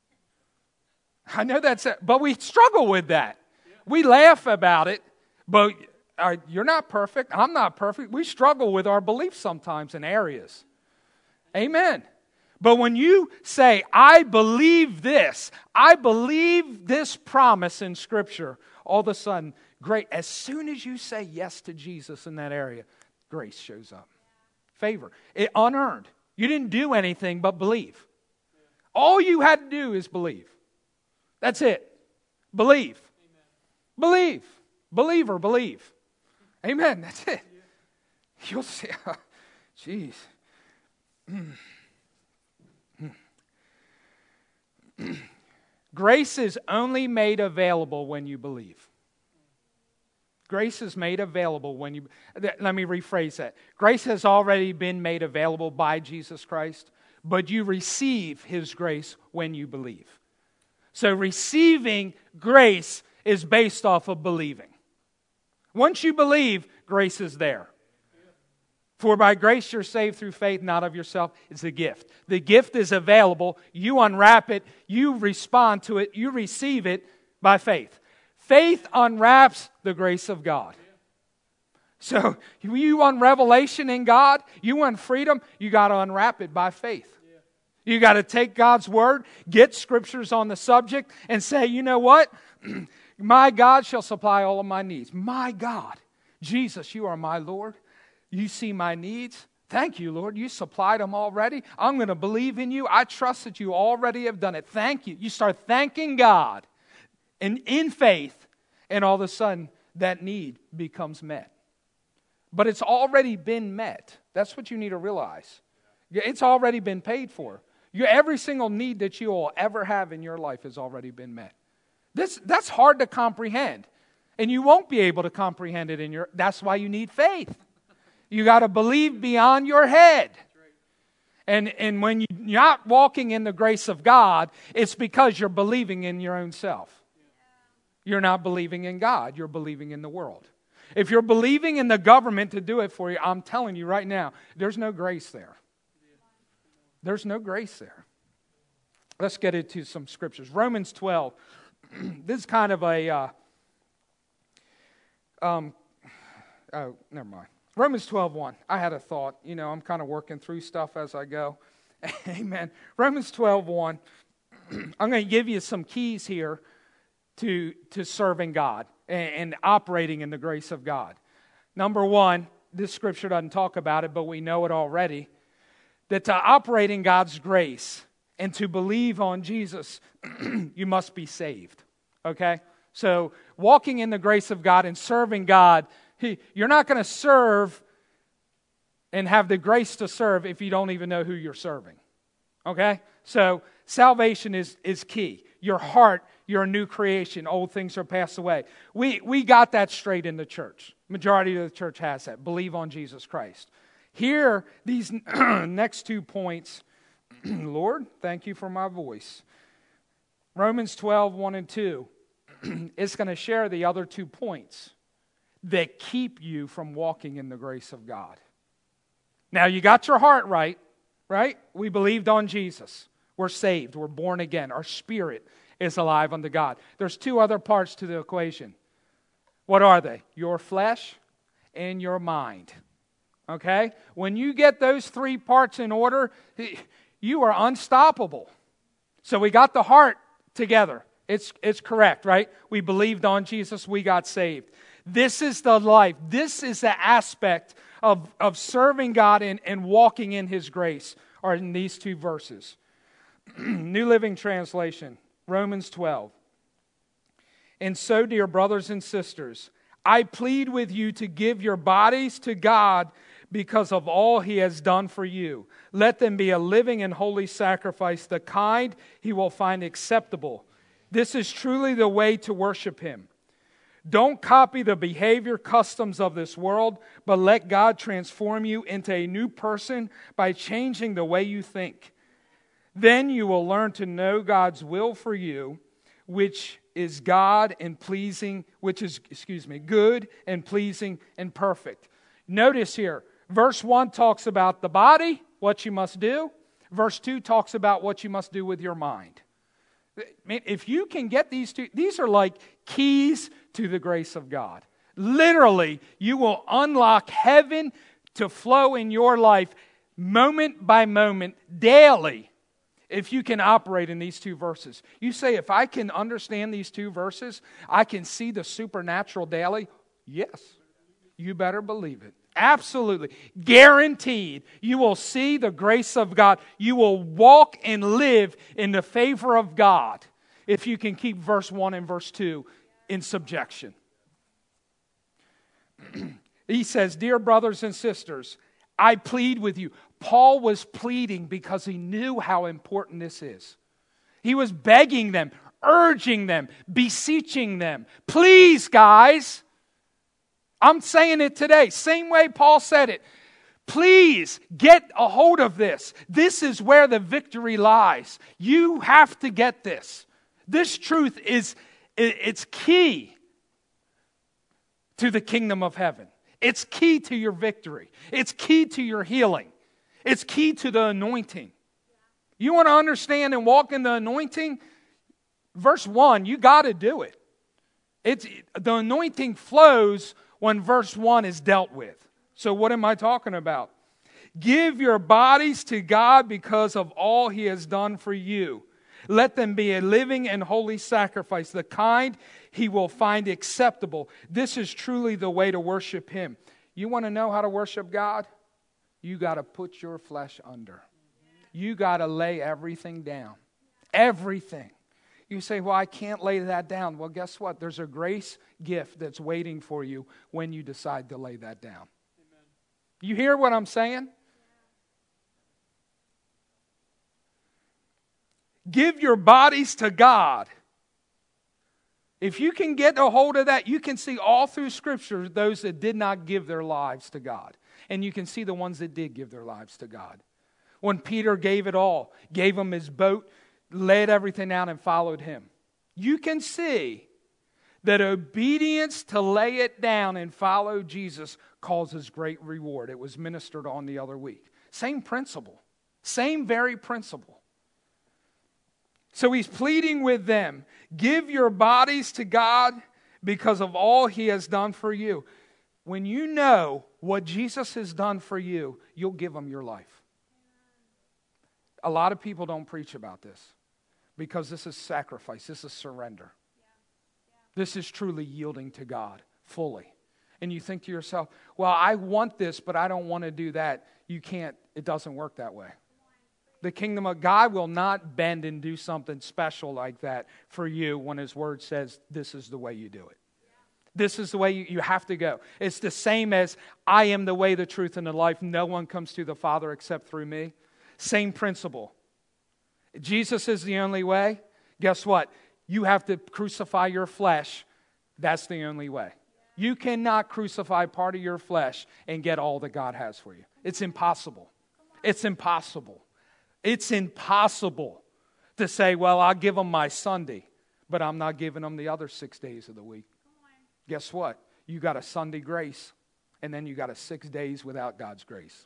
I know that's it, but we struggle with that. We laugh about it, but you're not perfect. I'm not perfect. We struggle with our beliefs sometimes in areas. Amen. But when you say, I believe this promise in Scripture, all of a sudden, great. As soon as you say yes to Jesus in that area, grace shows up. Favor. Unearned. You didn't do anything but believe. All you had to do is believe. That's it. Believe. Believe. Believer, believe. Amen. That's it. You'll see. Jeez. Grace is only made available when you believe. Grace is made available when you... Let me rephrase that. Grace has already been made available by Jesus Christ, but you receive His grace when you believe. So receiving grace is based off of believing. Once you believe, grace is there. For by grace you're saved through faith, not of yourself. It's a gift. The gift is available. You unwrap it. You respond to it. You receive it by faith. Faith unwraps the grace of God. So you want revelation in God, you want freedom, you got to unwrap it by faith. You got to take God's word, get scriptures on the subject, and say, you know what? My God shall supply all of my needs. My God. Jesus, you are my Lord. You see my needs. Thank you, Lord. You supplied them already. I'm going to believe in you. I trust that you already have done it. Thank you. You start thanking God. And in faith, and all of a sudden, that need becomes met. But it's already been met. That's what you need to realize. It's already been paid for. Every single need that you will ever have in your life has already been met. That's hard to comprehend. And you won't be able to comprehend it that's why you need faith. You got to believe beyond your head. And when you're not walking in the grace of God, it's because you're believing in your own self. you're not believing in God. You're believing in the world. If you're believing in the government to do it for you, I'm telling you right now, there's no grace there. There's no grace there. Let's get into some scriptures. Romans 12. This is kind of a... never mind. Romans 12:1. I had a thought. I'm kind of working through stuff as I go. Amen. Romans 12:1. I'm going to give you some keys here to serving God and operating in the grace of God. Number one, this scripture doesn't talk about it, but we know it already, that to operate in God's grace and to believe on Jesus, you must be saved. Okay? So walking in the grace of God and serving God, you're not going to serve and have the grace to serve if you don't even know who you're serving. Okay? So salvation is key. Your heart, you're a new creation. Old things are passed away. We got that straight in the church. Majority of the church has that. Believe on Jesus Christ. Here, these next 2 points, Lord, thank you for my voice. Romans 12:1 and 2 is going to share the other 2 points that keep you from walking in the grace of God. Now, you got your heart right? We believed on Jesus. We're saved. We're born again. Our spirit is alive unto God. There's 2 other parts to the equation. What are they? Your flesh and your mind. Okay? When you get those 3 parts in order, you are unstoppable. So we got the heart together. It's correct, right? We believed on Jesus. We got saved. This is the life. This is the aspect of serving God and walking in His grace, are in these 2 verses. New Living Translation, Romans 12. And so, dear brothers and sisters, I plead with you to give your bodies to God because of all He has done for you. Let them be a living and holy sacrifice, the kind He will find acceptable. This is truly the way to worship Him. Don't copy the behavior, customs of this world, but let God transform you into a new person by changing the way you think. Then you will learn to know God's will for you, which is good and pleasing and perfect. Notice here, verse 1 talks about the body, what you must do. Verse 2 talks about what you must do with your mind. If you can get these 2, these are like keys to the grace of God. Literally, you will unlock heaven to flow in your life moment by moment, daily, if you can operate in these 2 verses. You say, if I can understand these 2 verses, I can see the supernatural daily. Yes, you better believe it. Absolutely. Guaranteed. You will see the grace of God. You will walk and live in the favor of God if you can keep verse 1 and verse 2 in subjection. He says, dear brothers and sisters, I plead with you. Paul was pleading because he knew how important this is. He was begging them, urging them, beseeching them. Please, guys. I'm saying it today, same way Paul said it. Please get a hold of this. This is where the victory lies. You have to get this. This truth it's key to the kingdom of heaven. It's key to your victory. It's key to your healing. It's key to the anointing. You want to understand and walk in the anointing? Verse 1, you got to do it. The anointing flows when verse 1 is dealt with. So what am I talking about? Give your bodies to God because of all He has done for you. Let them be a living and holy sacrifice, the kind He will find acceptable. This is truly the way to worship Him. You want to know how to worship God? You got to put your flesh under. You got to lay everything down. Everything. You say, well, I can't lay that down. Well, guess what? There's a grace gift that's waiting for you when you decide to lay that down. Amen. You hear what I'm saying? Give your bodies to God. If you can get a hold of that, you can see all through Scripture those that did not give their lives to God. And you can see the ones that did give their lives to God. When Peter gave it all, gave him his boat, laid everything down and followed Him. You can see that obedience to lay it down and follow Jesus causes great reward. It was ministered on the other week. Same principle. Same very principle. So he's pleading with them, give your bodies to God because of all he has done for you. When you know what Jesus has done for you, you'll give him your life. A lot of people don't preach about this because this is sacrifice. This is surrender. This is truly yielding to God fully. And you think to yourself, well, I want this, but I don't want to do that. You can't. It doesn't work that way. The kingdom of God will not bend and do something special like that for you when his word says this is the way you do it. This is the way you have to go. It's the same as I am the way, the truth, and the life. No one comes to the Father except through me. Same principle. Jesus is the only way. Guess what? You have to crucify your flesh. That's the only way. You cannot crucify part of your flesh and get all that God has for you. It's impossible. It's impossible. It's impossible to say, well, I'll give them my Sunday, but I'm not giving them the other 6 days of the week. Guess what? You got a Sunday grace, and then you got a 6 days without God's grace.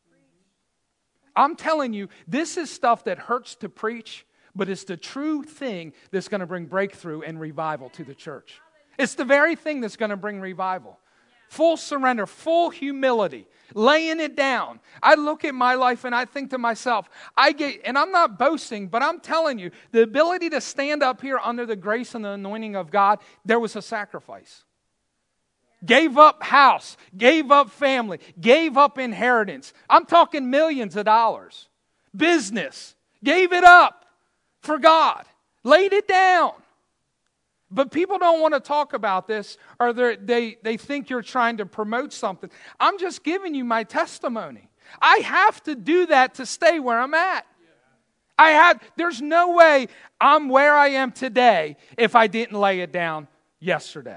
I'm telling you, this is stuff that hurts to preach, but it's the true thing that's going to bring breakthrough and revival to the church. It's the very thing that's going to bring revival. Full surrender, full humility, laying it down. I look at my life and I think to myself, and I'm not boasting, but I'm telling you, the ability to stand up here under the grace and the anointing of God, there was a sacrifice. Gave up house, gave up family, gave up inheritance. I'm talking millions of dollars. Business, gave it up for God, laid it down. But people don't want to talk about this, or they think you're trying to promote something. I'm just giving you my testimony. I have to do that to stay where I'm at. There's no way I'm where I am today if I didn't lay it down yesterday.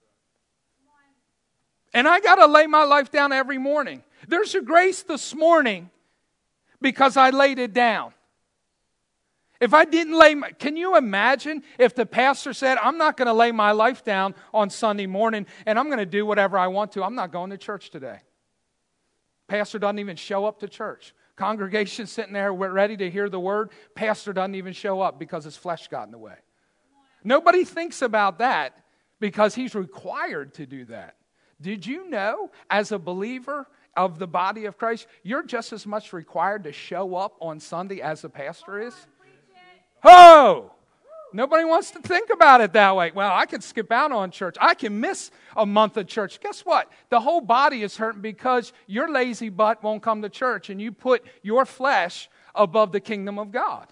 And I got to lay my life down every morning. There's a grace this morning because I laid it down. If I didn't can you imagine if the pastor said, I'm not going to lay my life down on Sunday morning and I'm going to do whatever I want to. I'm not going to church today. Pastor doesn't even show up to church. Congregation sitting there ready to hear the word. Pastor doesn't even show up because his flesh got in the way. Nobody thinks about that because he's required to do that. Did you know, as a believer of the body of Christ, you're just as much required to show up on Sunday as the pastor is? Oh! Nobody wants to think about it that way. Well, I could skip out on church. I can miss a month of church. Guess what? The whole body is hurting because your lazy butt won't come to church and you put your flesh above the kingdom of God.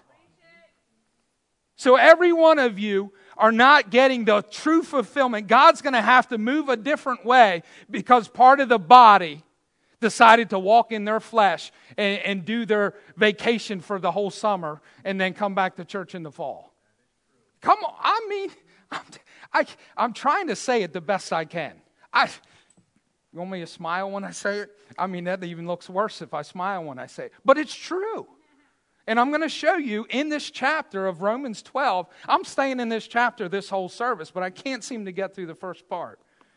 So every one of you are not getting the true fulfillment. God's going to have to move a different way because part of the body decided to walk in their flesh and do their vacation for the whole summer and then come back to church in the fall. Come on, I mean, I'm trying to say it the best I can. You want me to smile when I say it? I mean, that even looks worse if I smile when I say it. But it's true. And I'm going to show you in this chapter of Romans 12. I'm staying in this chapter this whole service, but I can't seem to get through the first part.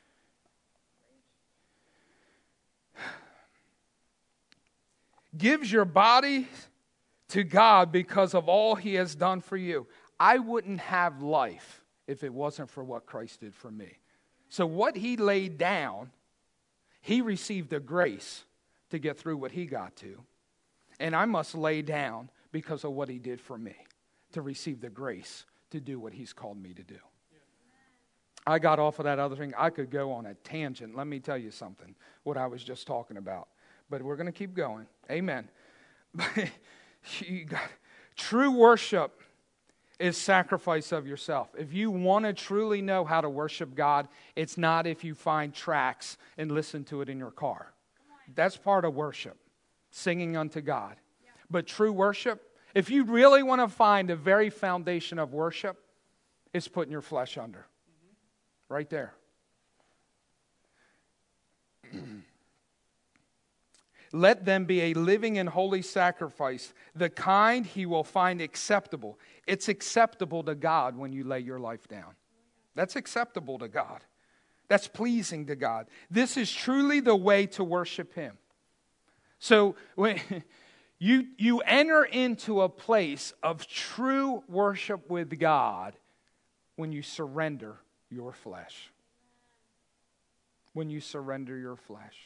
Gives your body to God because of all he has done for you. I wouldn't have life if it wasn't for what Christ did for me. So what he laid down, he received the grace to get through what he got to. And I must lay down because of what he did for me to receive the grace to do what he's called me to do. I got off of that other thing. I could go on a tangent. Let me tell you something, what I was just talking about. But we're going to keep going. Amen. True worship is sacrifice of yourself. If you want to truly know how to worship God, it's not if you find tracks and listen to it in your car. That's part of worship, singing unto God. Yeah. But true worship, if you really want to find the very foundation of worship, it's putting your flesh under. Mm-hmm. Right there. Let them be a living and holy sacrifice, the kind he will find acceptable. It's acceptable to God when you lay your life down. That's acceptable to God. That's pleasing to God. This is truly the way to worship Him. So when you enter into a place of true worship with God when you surrender your flesh. When you surrender your flesh.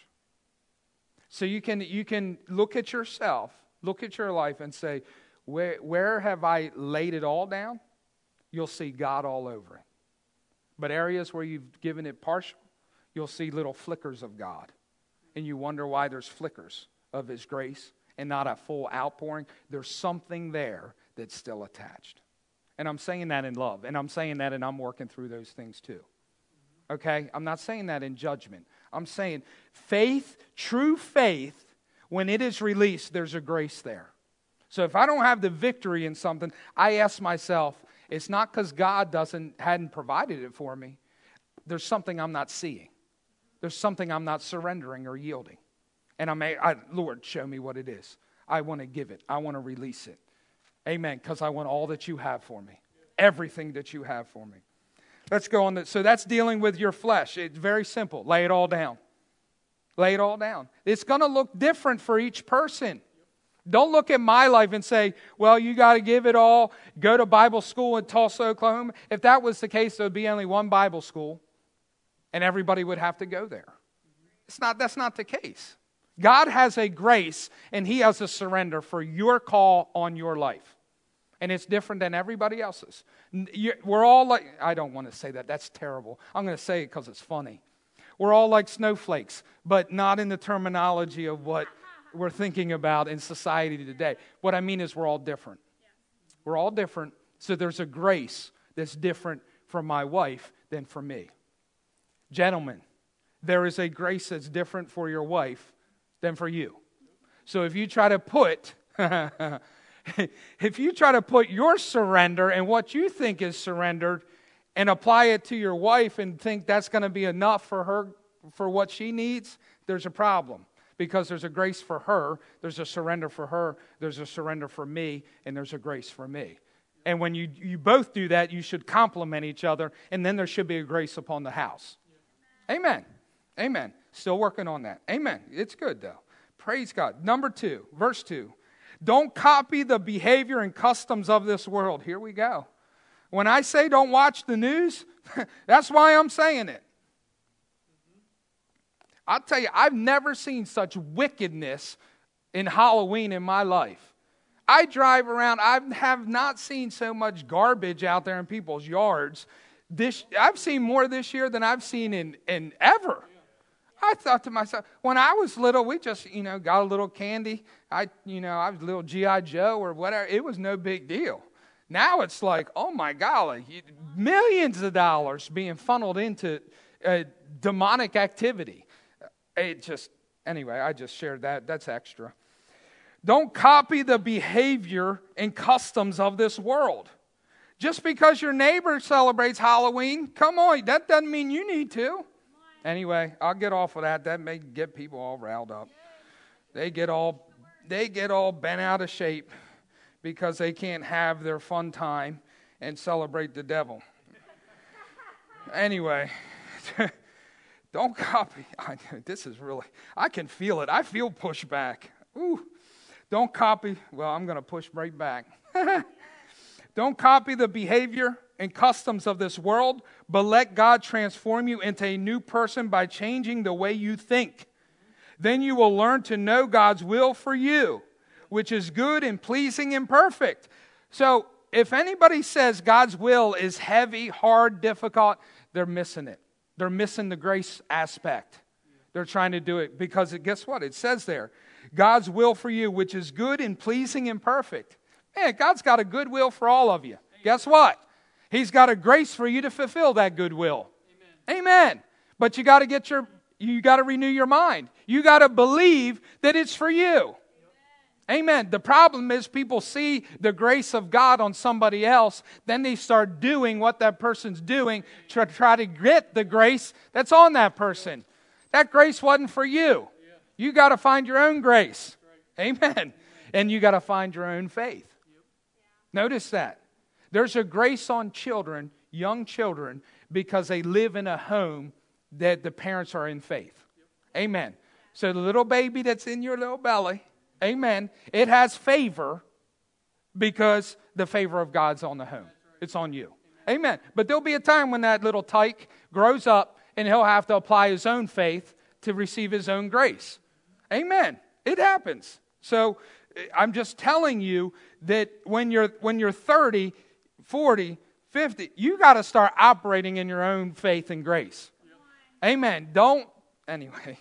So you can look at yourself, look at your life and say, where have I laid it all down? You'll see God all over it. But areas where you've given it partial, you'll see little flickers of God. And you wonder why there's flickers of His grace and not a full outpouring. There's something there that's still attached. And I'm saying that in love. And I'm saying that and I'm working through those things too. Okay? I'm not saying that in judgment. I'm saying faith, true faith, when it is released, there's a grace there. So if I don't have the victory in something, I ask myself, it's not because God hadn't provided it for me. There's something I'm not seeing. There's something I'm not surrendering or yielding. And Lord, show me what it is. I want to give it. I want to release it. Amen. Because I want all that you have for me. Everything that you have for me. Let's go on. So that's dealing with your flesh. It's very simple. Lay it all down. Lay it all down. It's going to look different for each person. Don't look at my life and say, well, you got to give it all. Go to Bible school in Tulsa, Oklahoma. If that was the case, there would be only one Bible school. And everybody would have to go there. That's not the case. God has a grace and He has a surrender for your call on your life. And it's different than everybody else's. We're all like, I don't want to say that. That's terrible. I'm going to say it because it's funny. We're all like snowflakes, but not in the terminology of what we're thinking about in society today. What I mean is we're all different. We're all different. So there's a grace that's different for my wife than for me. Gentlemen, there is a grace that's different for your wife than for you. So if you try to put your surrender and what you think is surrendered and apply it to your wife and think that's going to be enough for her, for what she needs, there's a problem. Because there's a grace for her, there's a surrender for her, there's a surrender for me, and there's a grace for me. And when you both do that, you should complement each other, and then there should be a grace upon the house. Amen. Amen. Still working on that. Amen. It's good though. Praise God. Number 2, verse 2. Don't copy the behavior and customs of this world. Here we go. When I say don't watch the news, that's why I'm saying it. I'll tell you, I've never seen such wickedness in Halloween in my life. I drive around, I have not seen so much garbage out there in people's yards. I've seen more this year than I've seen in ever. I thought to myself, when I was little, we just, got a little candy. I was a little G.I. Joe or whatever. It was no big deal. Now it's like, oh my golly, millions of dollars being funneled into demonic activity. Anyway, I just shared that. That's extra. Don't copy the behavior and customs of this world. Just because your neighbor celebrates Halloween, come on, that doesn't mean you need to. Anyway, I'll get off of that. That may get people all riled up. They get all bent out of shape because they can't have their fun time and celebrate the devil. Anyway, don't copy. This is really, I can feel it. I feel pushback. Ooh. Don't copy. Well, I'm going to push right back. Don't copy the behavior and customs of this world, but let God transform you into a new person by changing the way you think. Then you will learn to know God's will for you, which is good and pleasing and perfect. So if anybody says God's will is heavy, hard, difficult, they're missing it. They're missing the grace aspect. They're trying to do it because guess what? It says there, God's will for you, which is good and pleasing and perfect. Man, God's got a good will for all of you. Guess what? He's got a grace for you to fulfill that good will. Amen. But you got to renew your mind. You got to believe that it's for you. Amen. The problem is people see the grace of God on somebody else, then they start doing what that person's doing to try to get the grace that's on that person. That grace wasn't for you. You got to find your own grace. Amen. And you got to find your own faith. Notice that. There's a grace on children young children because they live in a home that the parents are in faith. Amen. So the little baby that's in your little belly, amen, it has favor because the favor of God's on the home. It's on you. Amen. But there'll be a time when that little tyke grows up and he'll have to apply his own faith to receive his own grace. Amen. It happens. So I'm just telling you that when you're 30, 40, 50, you got to start operating in your own faith and grace. Amen. Anyway.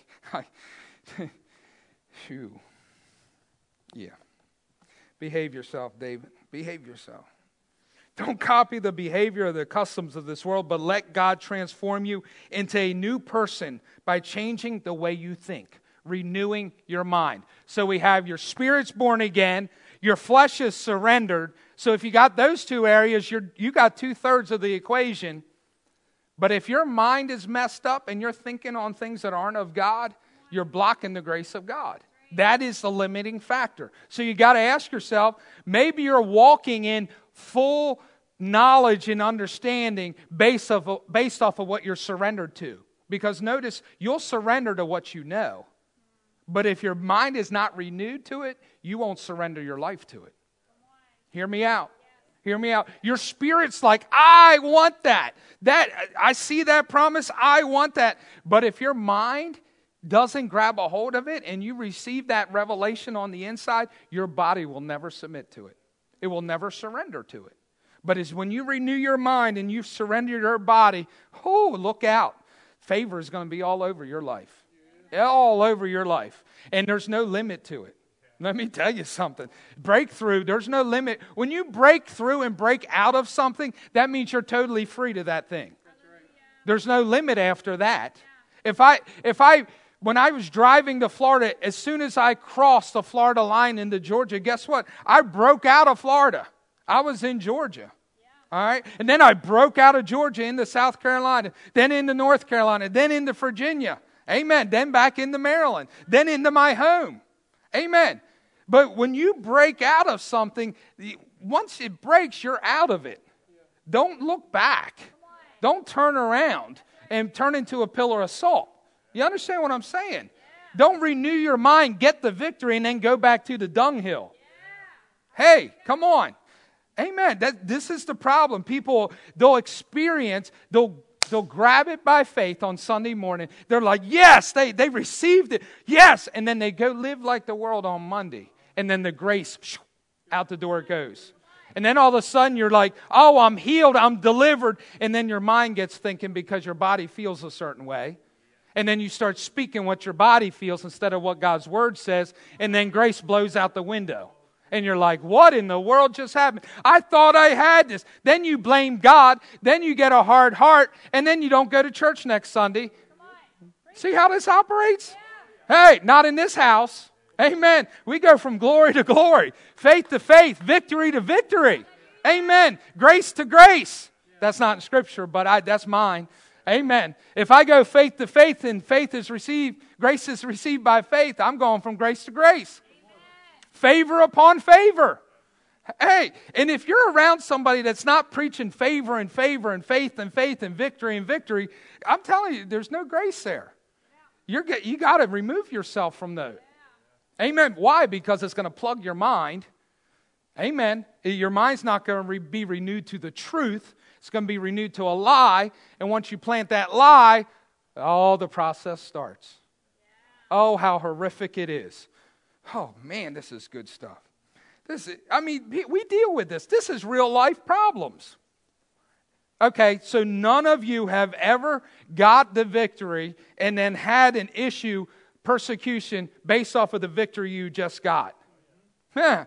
Yeah. Behave yourself, David. Behave yourself. Don't copy the behavior or the customs of this world, but let God transform you into a new person by changing the way you think, renewing your mind. So we have your spirit's born again, your flesh is surrendered. So if you got those two areas, you got 2/3 of the equation. But if your mind is messed up and you're thinking on things that aren't of God, you're blocking the grace of God. That is the limiting factor. So you got to ask yourself, maybe you're walking in full knowledge and understanding based off of what you're surrendered to. Because notice, you'll surrender to what you know. But if your mind is not renewed to it, you won't surrender your life to it. Hear me out. Hear me out. Your spirit's like, I want that. I see that promise. I want that. But if your mind doesn't grab a hold of it and you receive that revelation on the inside, your body will never submit to it. It will never surrender to it. But it's when you renew your mind and you surrender your body, look out. Favor is going to be all over your life. All over your life. And there's no limit to it. Let me tell you something. Breakthrough, there's no limit. When you break through and break out of something, that means you're totally free to that thing. There's no limit after that. When I was driving to Florida, as soon as I crossed the Florida line into Georgia, guess what? I broke out of Florida. I was in Georgia. All right? And then I broke out of Georgia into South Carolina, then into North Carolina, then into Virginia. Amen. Then back into Maryland, then into my home. Amen. But when you break out of something, once it breaks, you're out of it. Don't look back. Don't turn around and turn into a pillar of salt. You understand what I'm saying? Don't renew your mind, get the victory, and then go back to the dunghill. Hey, come on. Amen. This is the problem. People, they'll grab it by faith on Sunday morning. They're like, yes, they received it. Yes. And then they go live like the world on Monday. And then the grace, out the door it goes. And then all of a sudden you're like, oh, I'm healed, I'm delivered. And then your mind gets thinking because your body feels a certain way. And then you start speaking what your body feels instead of what God's Word says. And then grace blows out the window. And you're like, what in the world just happened? I thought I had this. Then you blame God. Then you get a hard heart. And then you don't go to church next Sunday. See how this operates? Hey, not in this house. Amen. We go from glory to glory. Faith to faith. Victory to victory. Amen. Grace to grace. That's not in Scripture, but that's mine. Amen. If I go faith to faith and faith is received, grace is received by faith, I'm going from grace to grace. Favor upon favor. Hey, and if you're around somebody that's not preaching favor and favor and faith and faith and victory, I'm telling you, there's no grace there. You got to remove yourself from those. Amen. Why? Because it's going to plug your mind. Amen. Your mind's not going to be renewed to the truth. It's going to be renewed to a lie. And once you plant that lie, the process starts. Oh, how horrific it is. Oh, man, this is good stuff. We deal with this. This is real life problems. Okay, so none of you have ever got the victory and then had an issue, persecution, based off of the victory you just got. Yeah.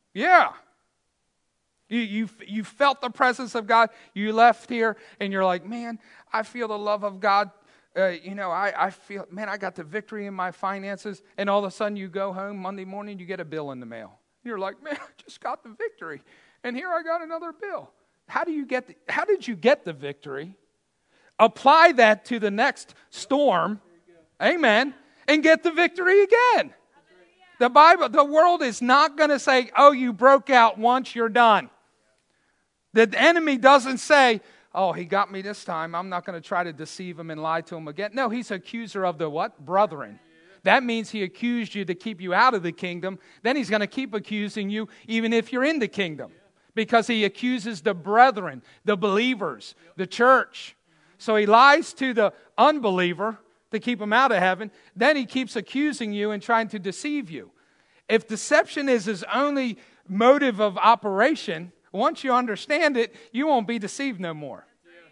You felt the presence of God. You left here and you're like, man, I feel the love of God. I feel, man, I got the victory in my finances. And all of a sudden you go home Monday morning, you get a bill in the mail. You're like, man, I just got the victory. And here I got another bill. How did you get the victory? Apply that to the next storm. Amen. And get the victory again. The world is not going to say, oh, you broke out once, you're done. The enemy doesn't say, oh, he got me this time. I'm not going to try to deceive him and lie to him again. No, he's accuser of the what? Brethren. That means he accused you to keep you out of the kingdom. Then he's going to keep accusing you even if you're in the kingdom. Because he accuses the brethren, the believers, the church. So he lies to the unbeliever to keep him out of heaven. Then he keeps accusing you and trying to deceive you. If deception is his only motive of operation, once you understand it, you won't be deceived no more.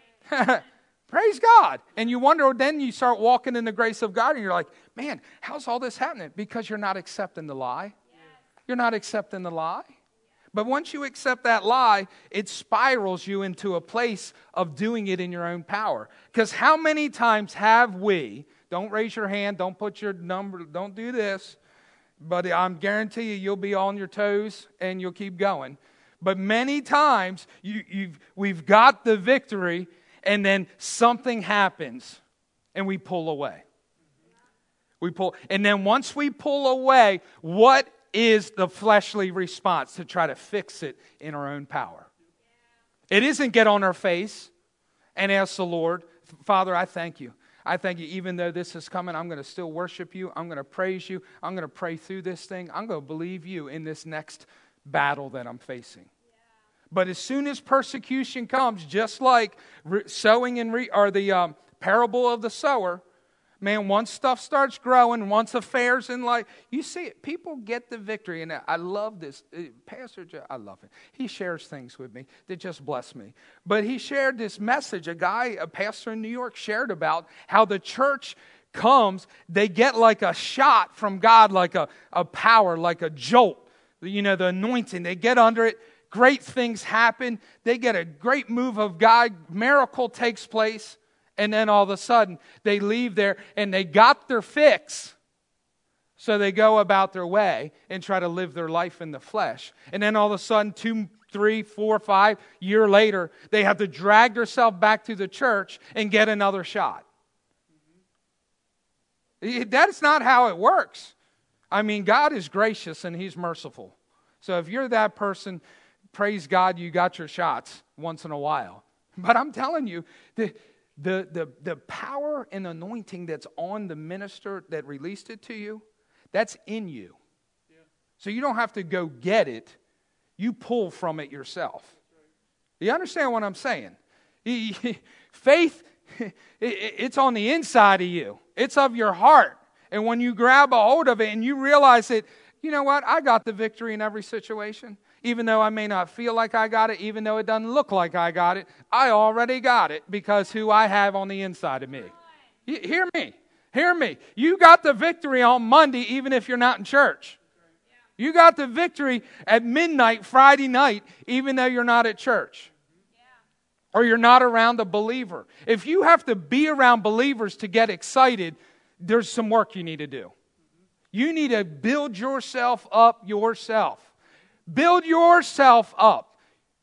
Praise God. And you wonder, then you start walking in the grace of God and you're like, man, how's all this happening? Because you're not accepting the lie. You're not accepting the lie. But once you accept that lie, it spirals you into a place of doing it in your own power. Because how many times have we, don't raise your hand, don't put your number, don't do this, but I'm guarantee you'll be on your toes and you'll keep going. But many times we've got the victory and then something happens and we pull away. And then once we pull away, what is the fleshly response? To try to fix it in our own power. It isn't get on our face and ask the Lord, Father, I thank you. I thank you, even though this is coming, I'm going to still worship you. I'm going to praise you. I'm going to pray through this thing. I'm going to believe you in this next battle that I'm facing. But as soon as persecution comes, just like sowing and the parable of the sower, man, once stuff starts growing, once affairs in life, you see it. People get the victory. And I love this. Pastor Joe, I love it. He shares things with me that just bless me. But he shared this message. A pastor in New York, shared about how the church comes. They get like a shot from God, like a power, like a jolt. You know, the anointing. They get under it. Great things happen. They get a great move of God. Miracle takes place. And then all of a sudden, they leave there and they got their fix. So they go about their way and try to live their life in the flesh. And then all of a sudden, 2, 3, 4, 5 years later, they have to drag themselves back to the church and get another shot. That's not how it works. I mean, God is gracious and He's merciful. So if you're that person, praise God, you got your shots once in a while. But I'm telling you, the power and anointing that's on the minister that released it to you, that's in you. Yeah. So you don't have to go get it. You pull from it yourself. You understand what I'm saying? Faith, it's on the inside of you. It's of your heart. And when you grab a hold of it and you realize that, you know what, I got the victory in every situation. Even though I may not feel like I got it, even though it doesn't look like I got it, I already got it because who I have on the inside of me. Hear me. Hear me. You got the victory on Monday even if you're not in church. You got the victory at midnight Friday night even though you're not at church. Or you're not around a believer. If you have to be around believers to get excited, there's some work you need to do. You need to build yourself up yourself. Build yourself up.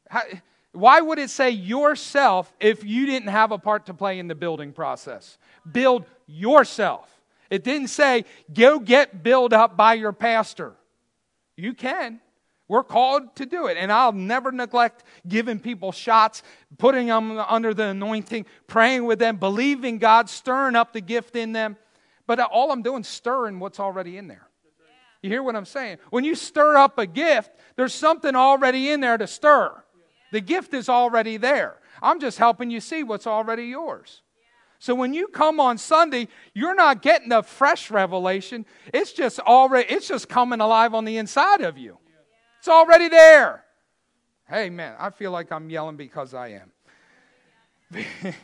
Why would it say yourself if you didn't have a part to play in the building process? Build yourself. It didn't say go get built up by your pastor. You can. We're called to do it. And I'll never neglect giving people shots, putting them under the anointing, praying with them, believing God, stirring up the gift in them. But all I'm doing is stirring what's already in there. You hear what I'm saying? When you stir up a gift, there's something already in there to stir. The gift is already there. I'm just helping you see what's already yours. So when you come on Sunday, you're not getting a fresh revelation. It's just coming alive on the inside of you. It's already there. Hey, man, I feel like I'm yelling because I am.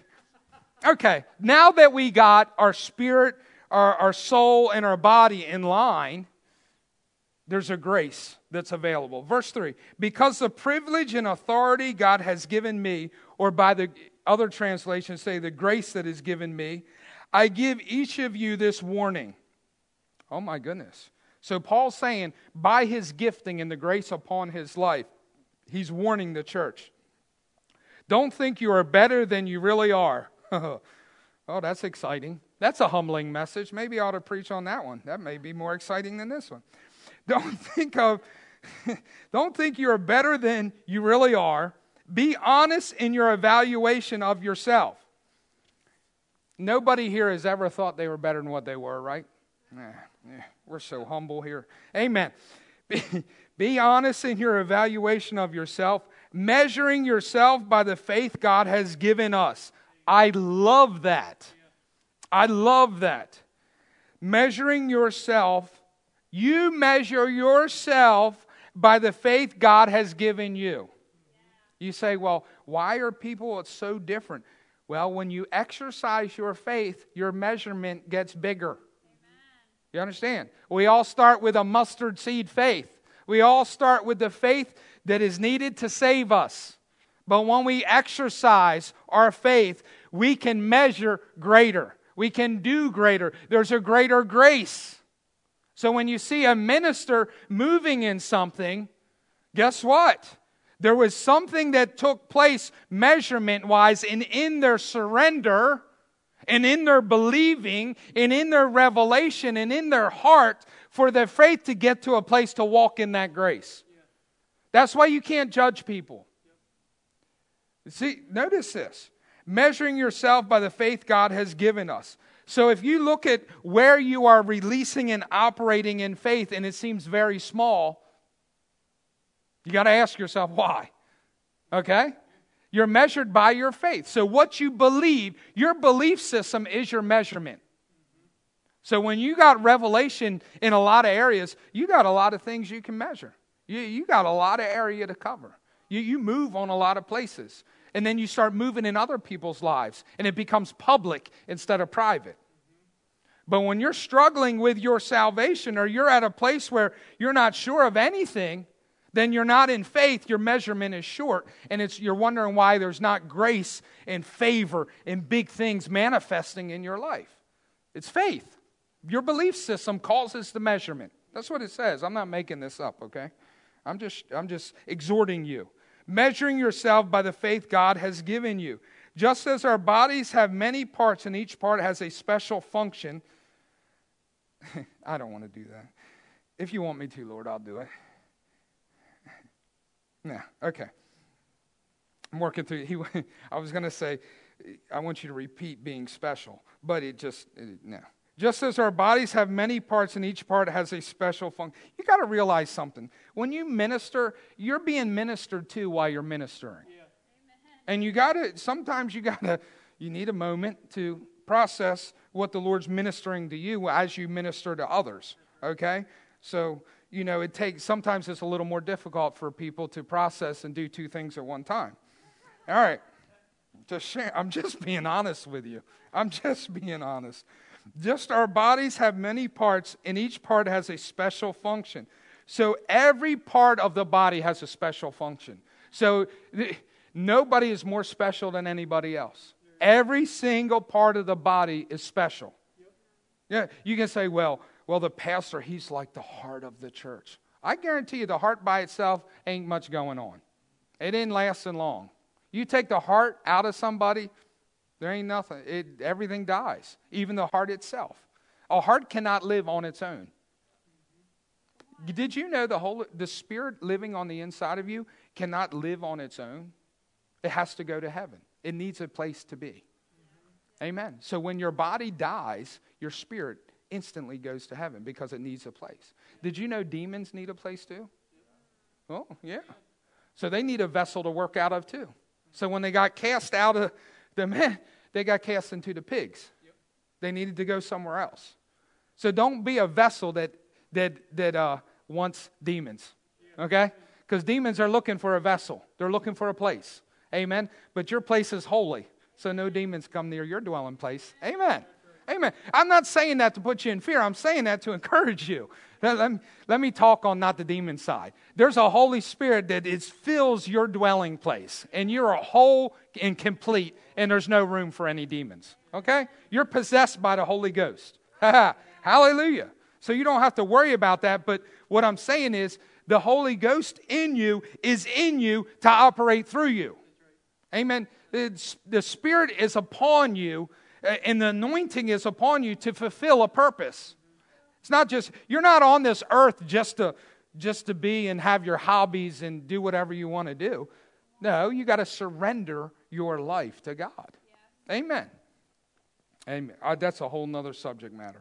Okay, now that we got our spirit, our soul, and our body in line, there's a grace that's available. Verse 3, because the privilege and authority God has given me, or by the other translations say the grace that is given me, I give each of you this warning. Oh my goodness. So Paul's saying, by his gifting and the grace upon his life, he's warning the church. Don't think you are better than you really are. Oh, that's exciting. That's a humbling message. Maybe I ought to preach on that one. That may be more exciting than this one. Don't think you're better than you really are. Be honest in your evaluation of yourself. Nobody here has ever thought they were better than what they were, right? We're so humble here. Amen. Be honest in your evaluation of yourself, measuring yourself by the faith God has given us. I love that. I love that. Measuring yourself, you measure yourself by the faith God has given you. You say, well, why are people so different? Well, when you exercise your faith, your measurement gets bigger. Amen. You understand? We all start with a mustard seed faith. We all start with the faith that is needed to save us. But when we exercise our faith, we can measure greater. We can do greater. There's a greater grace. So when you see a minister moving in something, guess what? There was something that took place measurement-wise and in their surrender and in their believing and in their revelation and in their heart for their faith to get to a place to walk in that grace. That's why you can't judge people. See, notice this. Measuring yourself by the faith God has given us. So if you look at where you are releasing and operating in faith and it seems very small, you got to ask yourself why. Okay? You're measured by your faith. So what you believe, your belief system is your measurement. So when you got revelation in a lot of areas, you got a lot of things you can measure. You got a lot of area to cover. You move on a lot of places. And then you start moving in other people's lives. And it becomes public instead of private. But when you're struggling with your salvation or you're at a place where you're not sure of anything, then you're not in faith, your measurement is short, and you're wondering why there's not grace and favor and big things manifesting in your life. It's faith. Your belief system causes the measurement. That's what it says. I'm not making this up, okay? I'm just exhorting you. Measuring yourself by the faith God has given you. Just as our bodies have many parts and each part has a special function. I don't want to do that. If you want me to, Lord, I'll do it. No, okay. I'm working through. I was going to say, I want you to repeat being special, but no. Just as our bodies have many parts and each part has a special function. You got to realize something. When you minister, you're being ministered to while you're ministering. Yeah. And sometimes you need a moment to process what the Lord's ministering to you as you minister to others. Okay? So, sometimes it's a little more difficult for people to process and do two things at one time. All right. I'm just being honest with you. I'm just being honest. Just our bodies have many parts, and each part has a special function. So every part of the body has a special function. So nobody is more special than anybody else. Every single part of the body is special. Yeah, you can say, well, the pastor, he's like the heart of the church. I guarantee you the heart by itself ain't much going on. It ain't lasting long. You take the heart out of somebody, there ain't nothing. Everything dies, even the heart itself. A heart cannot live on its own. Did you know the spirit living on the inside of you cannot live on its own? It has to go to heaven. It needs a place to be. Amen. So when your body dies, your spirit instantly goes to heaven because it needs a place. Did you know demons need a place too? Oh, yeah. So they need a vessel to work out of too. So when they got cast out of the men, they got cast into the pigs. They needed to go somewhere else. So don't be a vessel that wants demons. Okay? Because demons are looking for a vessel. They're looking for a place. Amen? But your place is holy. So no demons come near your dwelling place. Amen. Amen. I'm not saying that to put you in fear. I'm saying that to encourage you. Let me talk on not the demon side. There's a Holy Spirit that fills your dwelling place. And you're a whole and complete. And there's no room for any demons. Okay? You're possessed by the Holy Ghost. Hallelujah. So you don't have to worry about that. But what I'm saying is the Holy Ghost in you is in you to operate through you. Amen. The Spirit is upon you. And the anointing is upon you to fulfill a purpose. It's not just, you're not on this earth just to be and have your hobbies and do whatever you want to do. No, you got to surrender your life to God. Amen. Amen. That's a whole nother subject matter.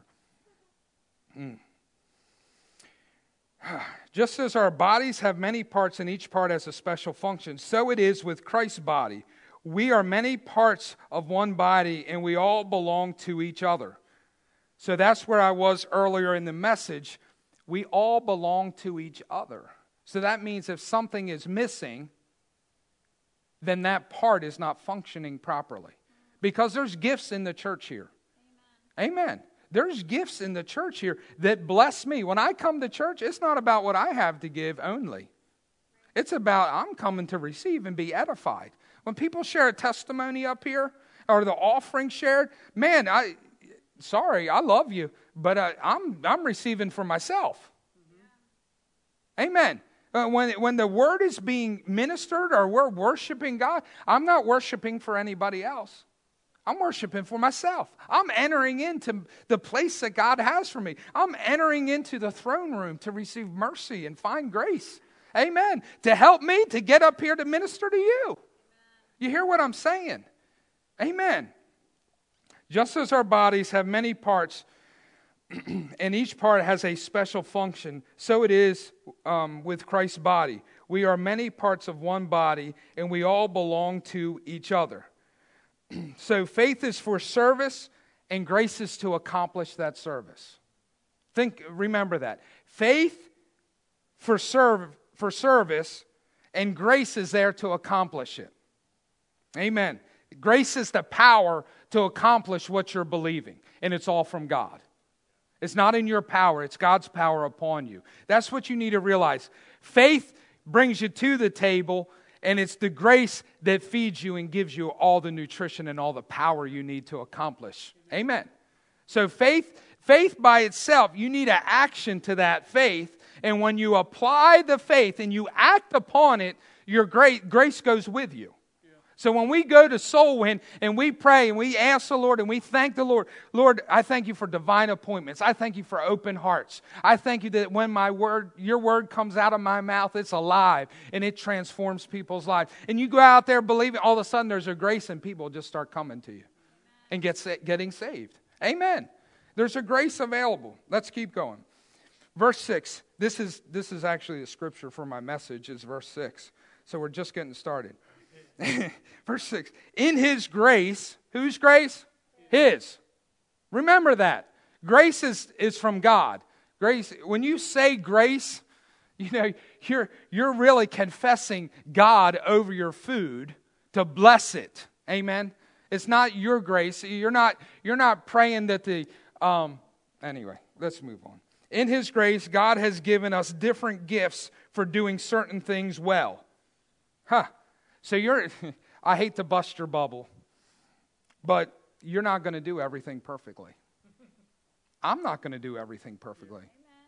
Just as our bodies have many parts and each part has a special function, so it is with Christ's body. We are many parts of one body and we all belong to each other. So that's where I was earlier in the message. We all belong to each other. So that means if something is missing, then that part is not functioning properly. Because there's gifts in the church here. Amen. There's gifts in the church here that bless me. When I come to church, it's not about what I have to give only. It's about I'm coming to receive and be edified. When people share a testimony up here, or the offering shared, man, I love you, but I'm receiving for myself. Amen. When the word is being ministered or we're worshiping God, I'm not worshiping for anybody else. I'm worshiping for myself. I'm entering into the place that God has for me. I'm entering into the throne room to receive mercy and find grace. Amen. To help me to get up here to minister to you. You hear what I'm saying? Amen. Just as our bodies have many parts, and each part has a special function, so it is with Christ's body. We are many parts of one body, and we all belong to each other. So faith is for service, and grace is to accomplish that service. Remember that. Faith for service, and grace is there to accomplish it. Amen. Grace is the power to accomplish what you're believing, and it's all from God. It's not in your power, it's God's power upon you. That's what you need to realize. Faith brings you to the table, and it's the grace that feeds you and gives you all the nutrition and all the power you need to accomplish. Amen. So faith by itself, you need an action to that faith, and when you apply the faith and you act upon it, your grace goes with you. So when we go to Soul Win and we pray and we ask the Lord and we thank the Lord, Lord, I thank you for divine appointments. I thank you for open hearts. I thank you that when your word comes out of my mouth, it's alive and it transforms people's lives. And you go out there believing, all of a sudden there's a grace and people just start coming to you and getting saved. Amen. There's a grace available. Let's keep going. Verse 6. This is actually the scripture for my message, is verse 6. So we're just getting started. Verse 6. In His grace, whose grace? His. Remember that. Grace is from God. Grace. When you say grace, you're really confessing God over your food to bless it. Amen. It's not your grace. You're not praying that anyway, let's move on. In His grace, God has given us different gifts for doing certain things well. So I hate to bust your bubble, but you're not going to do everything perfectly. I'm not going to do everything perfectly.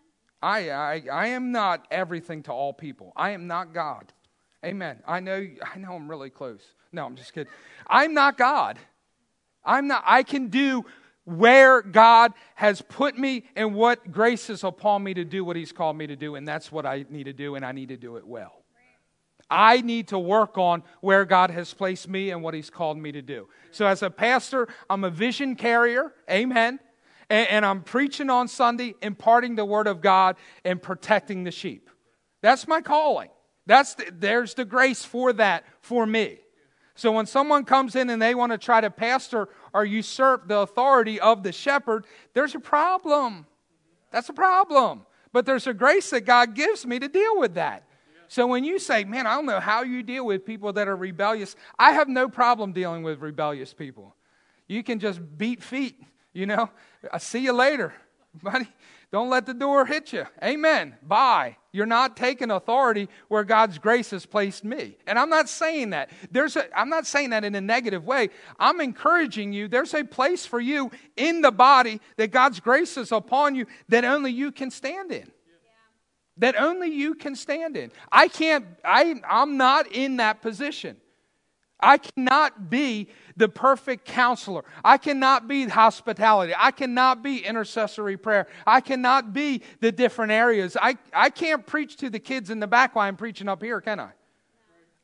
I am not everything to all people. I am not God. Amen. I know I'm really close. No, I'm just kidding. I'm not God. I can do where God has put me and what grace is upon me to do what He's called me to do, and that's what I need to do, and I need to do it well. I need to work on where God has placed me and what He's called me to do. So as a pastor, I'm a vision carrier, amen, and I'm preaching on Sunday, imparting the Word of God, and protecting the sheep. That's my calling. There's the grace for that for me. So when someone comes in and they want to try to pastor or usurp the authority of the shepherd, there's a problem. That's a problem. But there's a grace that God gives me to deal with that. So when you say, man, I don't know how you deal with people that are rebellious, I have no problem dealing with rebellious people. You can just beat feet, I'll see you later, buddy. Don't let the door hit you. Amen. Bye. You're not taking authority where God's grace has placed me. And I'm not saying that. I'm not saying that in a negative way. I'm encouraging you. There's a place for you in the body that God's grace is upon you that only you can stand in. That only you can stand in. I'm not in that position. I cannot be the perfect counselor. I cannot be hospitality. I cannot be intercessory prayer. I cannot be the different areas. I can't preach to the kids in the back while I'm preaching up here, can I?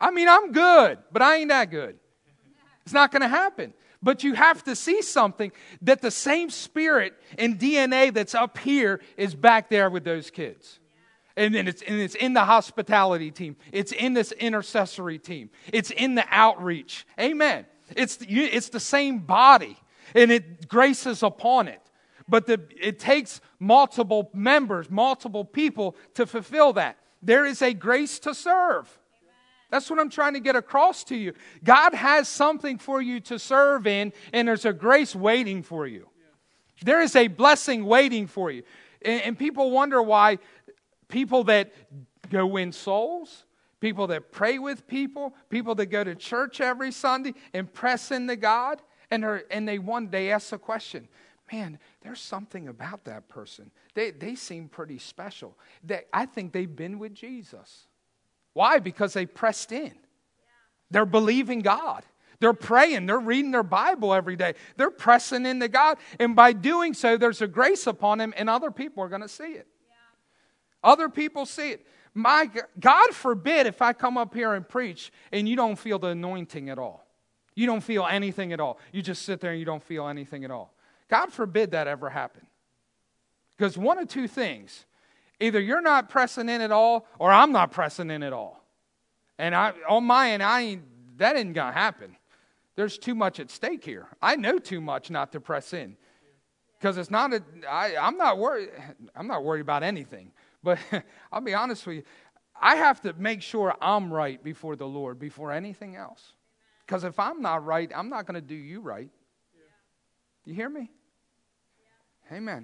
I mean, I'm good, but I ain't that good. It's not going to happen. But you have to see something that the same spirit and DNA that's up here is back there with those kids. And then it's in the hospitality team. It's in this intercessory team. It's in the outreach. Amen. It's the same body, and it graces upon it. But it takes multiple members, multiple people to fulfill that. There is a grace to serve. That's what I'm trying to get across to you. God has something for you to serve in, and there's a grace waiting for you. There is a blessing waiting for you. And people wonder why people that go win souls, people that pray with people that go to church every Sunday and press into God, and they ask the question, man, there's something about that person. They seem pretty special. I think they've been with Jesus. Why? Because they pressed in. They're believing God. They're praying. They're reading their Bible every day. They're pressing into God. And by doing so, there's a grace upon them, and other people are going to see it. Other people see it. God forbid if I come up here and preach and you don't feel the anointing at all. You don't feel anything at all. You just sit there and you don't feel anything at all. God forbid that ever happen. Because one of two things. Either you're not pressing in at all, or I'm not pressing in at all. And on my end, that ain't going to happen. There's too much at stake here. I know too much not to press in. Because it's not I'm not worried. I'm not worried about anything. But I'll be honest with you. I have to make sure I'm right before the Lord, before anything else. Because if I'm not right, I'm not going to do you right. You hear me? Amen.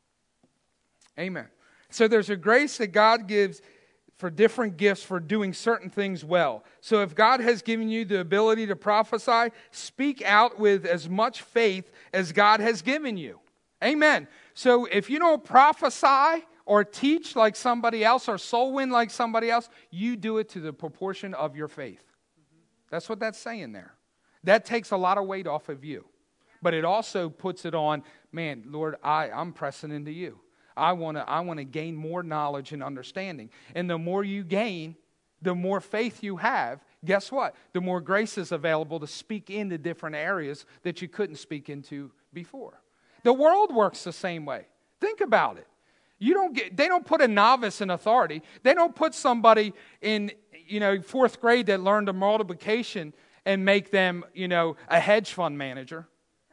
Amen. So there's a grace that God gives for different gifts for doing certain things well. So if God has given you the ability to prophesy, speak out with as much faith as God has given you. Amen. So if you don't prophesy or teach like somebody else or soul win like somebody else, you do it to the proportion of your faith. That's what that's saying there. That takes a lot of weight off of you. But it also puts it on, man, Lord, I'm pressing into you. I want to gain more knowledge and understanding. And the more you gain, the more faith you have, guess what? The more grace is available to speak into different areas that you couldn't speak into before. The world works the same way. Think about it. They don't put a novice in authority. They don't put somebody in, fourth grade that learned a multiplication and make them, a hedge fund manager.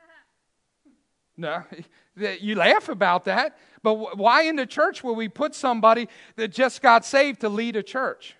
No, you laugh about that, but why in the church will we put somebody that just got saved to lead a church?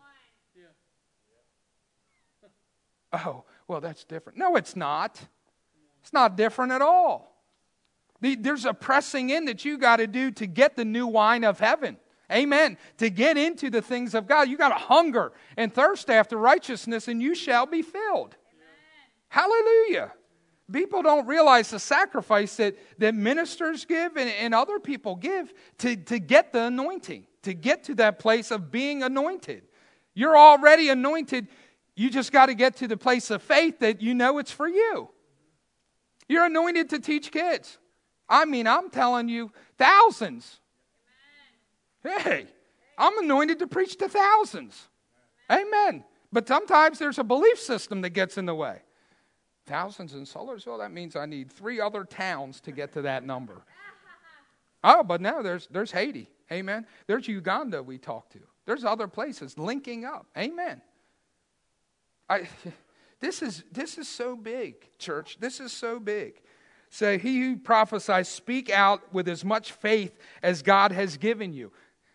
Oh, well, that's different. No, it's not. It's not different at all. There's a pressing in that you got to do to get the new wine of heaven. Amen. To get into the things of God, you got to hunger and thirst after righteousness, and you shall be filled. Hallelujah. People don't realize the sacrifice that ministers give and other people give to get the anointing, to get to that place of being anointed. You're already anointed. You just got to get to the place of faith that you know it's for you. You're anointed to teach kids. I mean, I'm telling you, thousands. Hey, I'm anointed to preach to thousands. Amen. But sometimes there's a belief system that gets in the way. Thousands in Sularsville, that means I need 3 other towns to get to that number. Oh, but now there's Haiti. Amen. There's Uganda we talk to. There's other places linking up. Amen. This is so big, church. This is so big. So he who prophesies, speak out with as much faith as God has given you.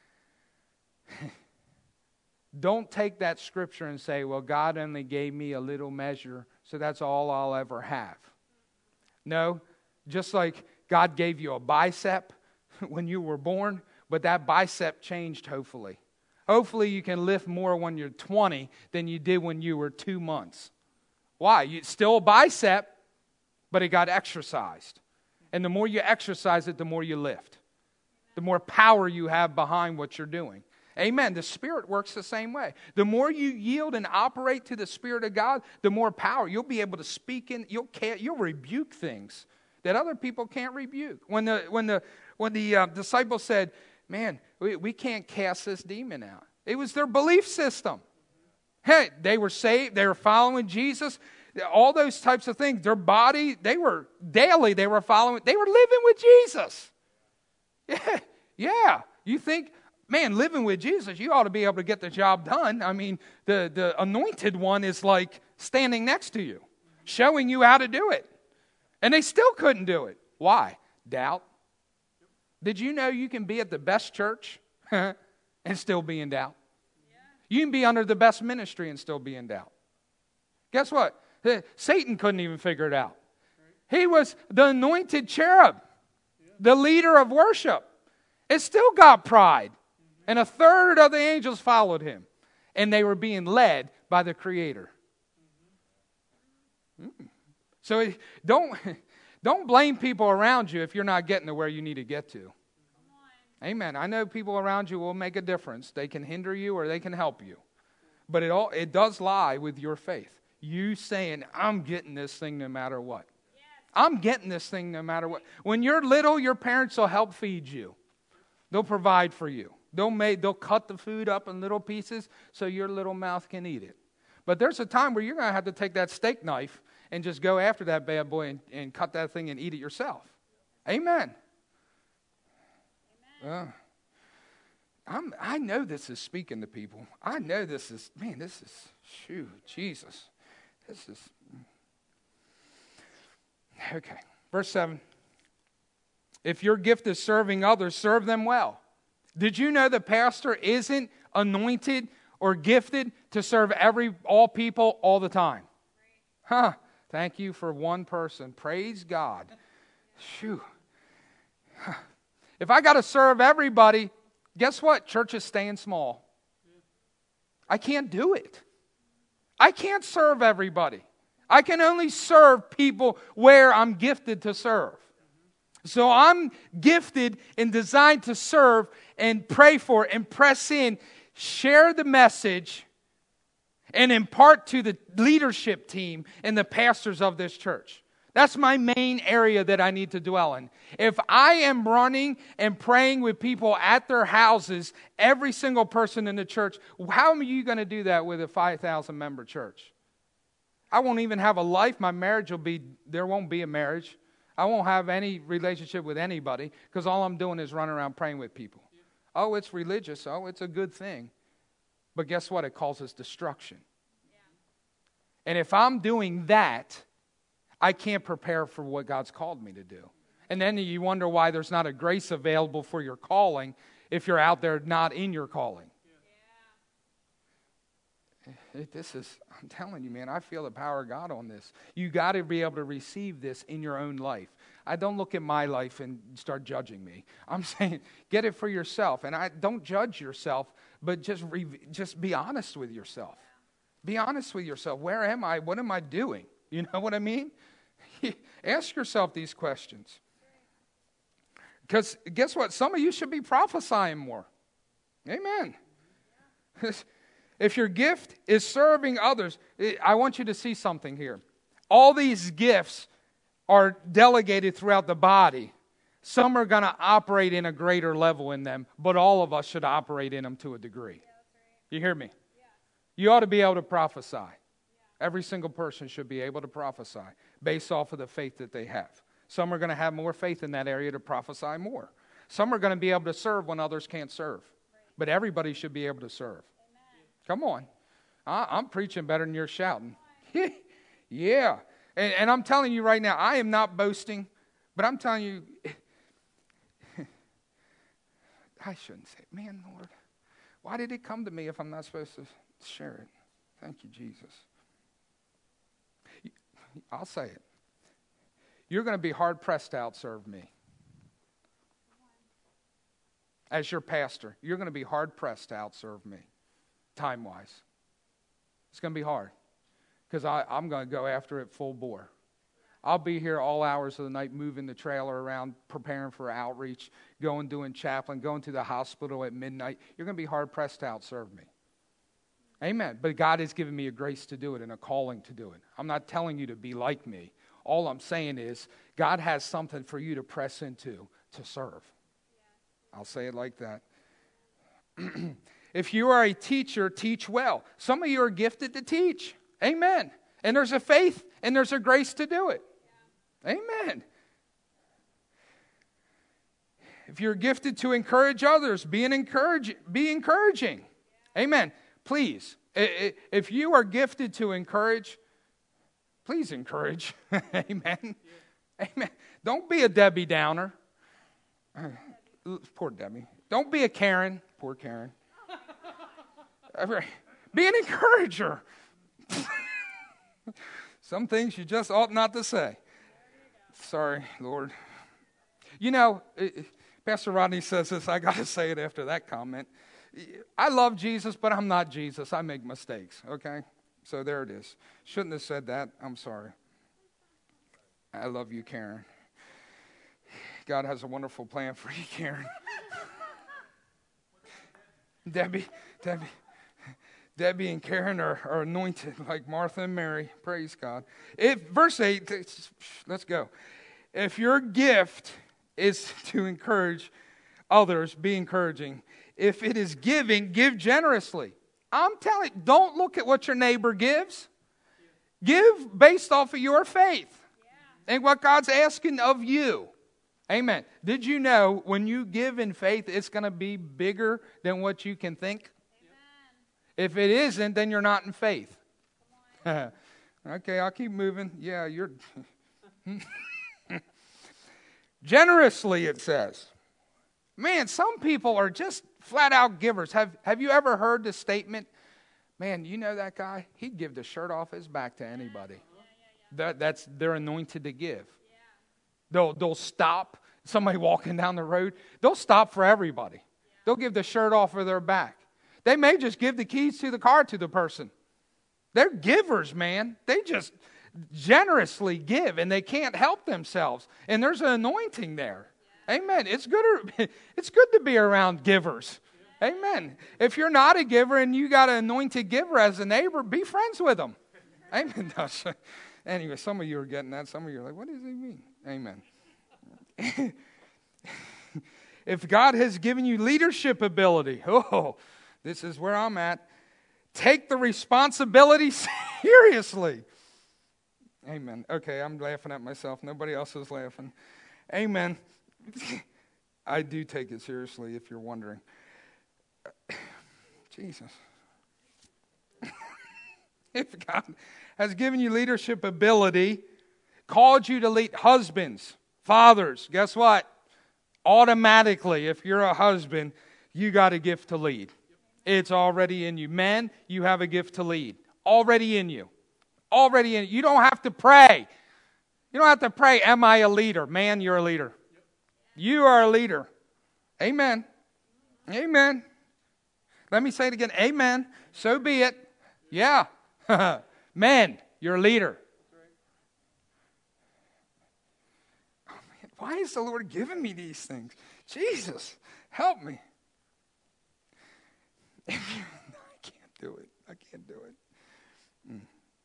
Don't take that scripture and say, well, God only gave me a little measure, so that's all I'll ever have. No, just like God gave you a bicep when you were born, but that bicep changed hopefully. Hopefully you can lift more when you're 20 than you did when you were 2 months. Why? It's still a bicep, but it got exercised. And the more you exercise it, the more you lift. The more power you have behind what you're doing. Amen. The Spirit works the same way. The more you yield and operate to the Spirit of God, the more power. You'll be able to speak in. You'll rebuke things that other people can't rebuke. When the disciples said, man, we can't cast this demon out. It was their belief system. Hey, they were saved. They were following Jesus. All those types of things. Their body, they were following. They were living with Jesus. Yeah. You think, man, living with Jesus, you ought to be able to get the job done. I mean, the anointed one is like standing next to you, showing you how to do it. And they still couldn't do it. Why? Doubt. Did you know you can be at the best church and still be in doubt? You can be under the best ministry and still be in doubt. Guess what? Satan couldn't even figure it out. He was the anointed cherub, the leader of worship. It still got pride. And a third of the angels followed him. And they were being led by the Creator. So don't blame people around you if you're not getting to where you need to get to. Amen. I know people around you will make a difference. They can hinder you or they can help you. But it does lie with your faith. You saying, I'm getting this thing no matter what. I'm getting this thing no matter what. When you're little, your parents will help feed you. They'll provide for you. They'll cut the food up in little pieces so your little mouth can eat it. But there's a time where you're going to have to take that steak knife and just go after that bad boy and cut that thing and eat it yourself. Amen. I know this is speaking to people. I know this is, Jesus. This is, okay. Verse 7. If your gift is serving others, serve them well. Did you know the pastor isn't anointed or gifted to serve all people all the time? Thank you for one person. Praise God. Phew. If I got to serve everybody, guess what? Church is staying small. I can't do it. I can't serve everybody. I can only serve people where I'm gifted to serve. So I'm gifted and designed to serve and pray for and press in, share the message, and impart to the leadership team and the pastors of this church. That's my main area that I need to dwell in. If I am running and praying with people at their houses, every single person in the church, how are you going to do that with a 5,000 member church? I won't even have a life. My marriage there won't be a marriage. I won't have any relationship with anybody because all I'm doing is running around praying with people. Oh, it's religious. Oh, it's a good thing. But guess what? It causes destruction. And if I'm doing that, I can't prepare for what God's called me to do. And then you wonder why there's not a grace available for your calling if you're out there not in your calling. I'm telling you, man, I feel the power of God on this. You got to be able to receive this in your own life. I don't look at my life and start judging me. I'm saying get it for yourself. And I don't judge yourself, but just be honest with yourself. Be honest with yourself. Where am I? What am I doing? You know what I mean? Ask yourself these questions. Because guess what? Some of you should be prophesying more. Amen. If your gift is serving others, I want you to see something here. All these gifts are delegated throughout the body. Some are going to operate in a greater level in them, but all of us should operate in them to a degree. You hear me? You ought to be able to prophesy. Every single person should be able to prophesy based off of the faith that they have. Some are going to have more faith in that area to prophesy more. Some are going to be able to serve when others can't serve. But everybody should be able to serve. Come on. I'm preaching better than you're shouting. Yeah. And I'm telling you right now, I am not boasting, but I'm telling you, I shouldn't say, man, Lord, why did it come to me if I'm not supposed to share it? Thank you, Jesus. I'll say it. You're going to be hard-pressed to outserve me. As your pastor, you're going to be hard-pressed to outserve me, time-wise. It's going to be hard because I'm going to go after it full bore. I'll be here all hours of the night moving the trailer around, preparing for outreach, doing chaplain, going to the hospital at midnight. You're going to be hard-pressed to outserve me. Amen. But God has given me a grace to do it and a calling to do it. I'm not telling you to be like me. All I'm saying is God has something for you to press into to serve. I'll say it like that. If you are a teacher, teach well. Some of you are gifted to teach. Amen. And there's a faith and there's a grace to do it. Amen. If you're gifted to encourage others, be encouraging. Amen. Please, if you are gifted to encourage, please encourage. Amen. Amen. Don't be a Debbie Downer. Poor Debbie. Don't be a Karen. Poor Karen. Be an encourager. Some things you just ought not to say. Sorry, Lord. You know, Pastor Rodney says this. I got to say it after that comment. I love Jesus, but I'm not Jesus. I make mistakes, okay? So there it is. Shouldn't have said that. I'm sorry. I love you, Karen. God has a wonderful plan for you, Karen. Debbie and Karen are anointed like Martha and Mary. Praise God. Verse 8, let's go. If your gift is to encourage others, be encouraging. If it is giving, give generously. I'm telling you, don't look at what your neighbor gives. Give based off of your faith and what God's asking of you. Amen. Did you know when you give in faith, it's going to be bigger than what you can think? If it isn't, then you're not in faith. Okay, I'll keep moving. Yeah, you're... Generously, it says. Man, some people are just flat out givers. Have you ever heard the statement, man, you know that guy? He'd give the shirt off his back to anybody. They're anointed to give. They'll stop. Somebody walking down the road, they'll stop for everybody. They'll give the shirt off of their back. They may just give the keys to the car to the person. They're givers, man. They just generously give, and they can't help themselves. And there's an anointing there. Amen. It's good to be around givers. Amen. If you're not a giver and you got an anointed giver as a neighbor, be friends with them. Amen. Anyway, some of you are getting that. Some of you are like, what does he mean? Amen. If God has given you leadership ability, this is where I'm at. Take the responsibility seriously. Amen. Okay, I'm laughing at myself. Nobody else is laughing. Amen. I do take it seriously if you're wondering. Jesus. If God has given you leadership ability, called you to lead husbands, fathers, guess what? Automatically, if you're a husband, you got a gift to lead. It's already in you. Men, you have a gift to lead. Already in you. Already in you. You don't have to pray. You don't have to pray, am I a leader? Man, you're a leader. You are a leader. Amen. Amen. Let me say it again. Amen. So be it. Yeah. Men, you're a leader. Oh, man, why is the Lord giving me these things? Jesus, help me. I can't do it. I can't do it.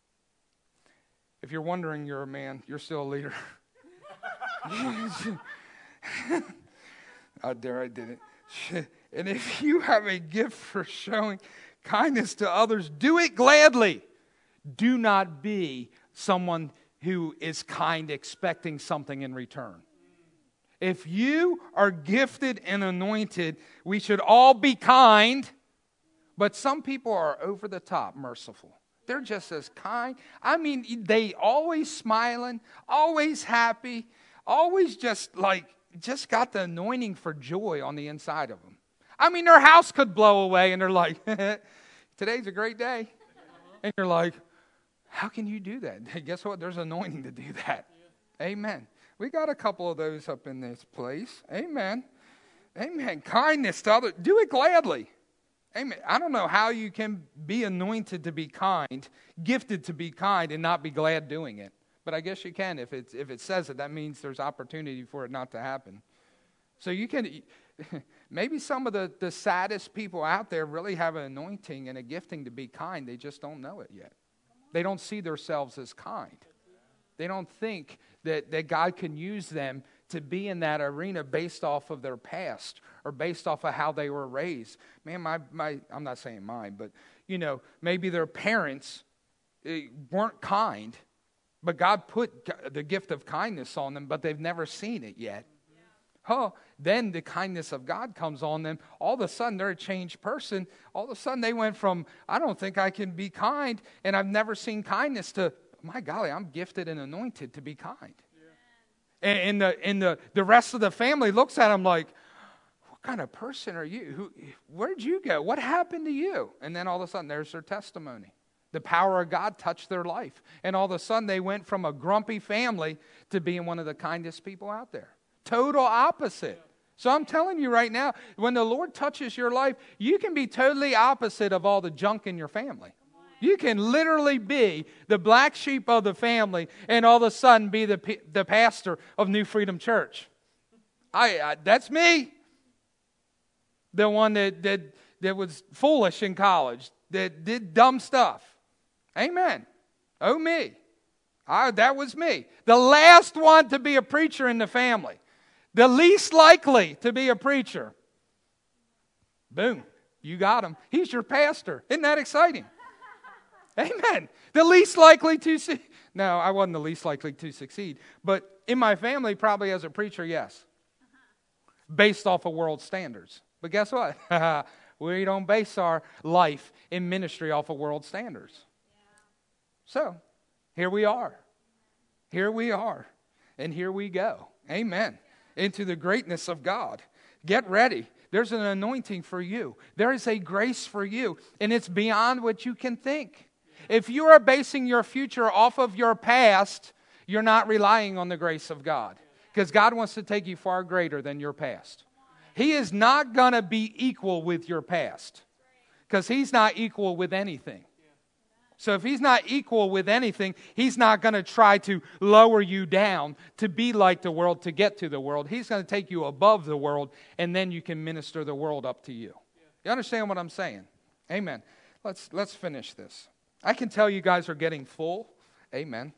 If you're wondering you're a man, you're still a leader. I dare I did it. And if you have a gift for showing kindness to others, do it gladly. Do not be someone who is kind expecting something in return. If you are gifted and anointed, we should all be kind, but some people are over the top merciful. They're just as kind. I mean, they always smiling, always happy, always just got the anointing for joy on the inside of them. I mean, their house could blow away and they're like, today's a great day. And you're like, how can you do that? Hey, guess what? There's anointing to do that. Yeah. Amen. We got a couple of those up in this place. Amen. Amen. Kindness to others. Do it gladly. Amen. I don't know how you can be anointed to be kind, gifted to be kind, and not be glad doing it. But I guess you can. If it says it, that means there's opportunity for it not to happen. So you can, maybe some of the saddest people out there really have an anointing and a gifting to be kind. They just don't know it yet. They don't see themselves as kind. They don't think that God can use them to be in that arena based off of their past or based off of how they were raised. Man, I'm not saying mine, but maybe their parents weren't kind, but God put the gift of kindness on them, but they've never seen it yet. Then the kindness of God comes on them. All of a sudden, they're a changed person. All of a sudden, they went from, I don't think I can be kind, and I've never seen kindness, to, my golly, I'm gifted and anointed to be kind. And the rest of the family looks at him like, what kind of person are you? Where'd you go? What happened to you? And then all of a sudden, there's their testimony. The power of God touched their life. And all of a sudden, they went from a grumpy family to being one of the kindest people out there. Total opposite. So I'm telling you right now, when the Lord touches your life, you can be totally opposite of all the junk in your family. You can literally be the black sheep of the family and all of a sudden be the pastor of New Freedom Church. That's me. The one that was foolish in college, that did dumb stuff. Amen. Oh, me. That was me. The last one to be a preacher in the family. The least likely to be a preacher. Boom. You got him. He's your pastor. Isn't that exciting? Amen. The least likely to No, I wasn't the least likely to succeed. But in my family, probably as a preacher, yes. Based off of world standards. But guess what? We don't base our life in ministry off of world standards. So, here we are. Here we are. And here we go. Amen. Into the greatness of God. Get ready. There's an anointing for you. There is a grace for you. And it's beyond what you can think. If you are basing your future off of your past, you're not relying on the grace of God. Because God wants to take you far greater than your past. He is not going to be equal with your past. Because He's not equal with anything. So if He's not equal with anything, He's not going to try to lower you down to be like the world, to get to the world. He's going to take you above the world, and then you can minister the world up to you. You understand what I'm saying? Amen. Let's finish this. I can tell you guys are getting full. Amen.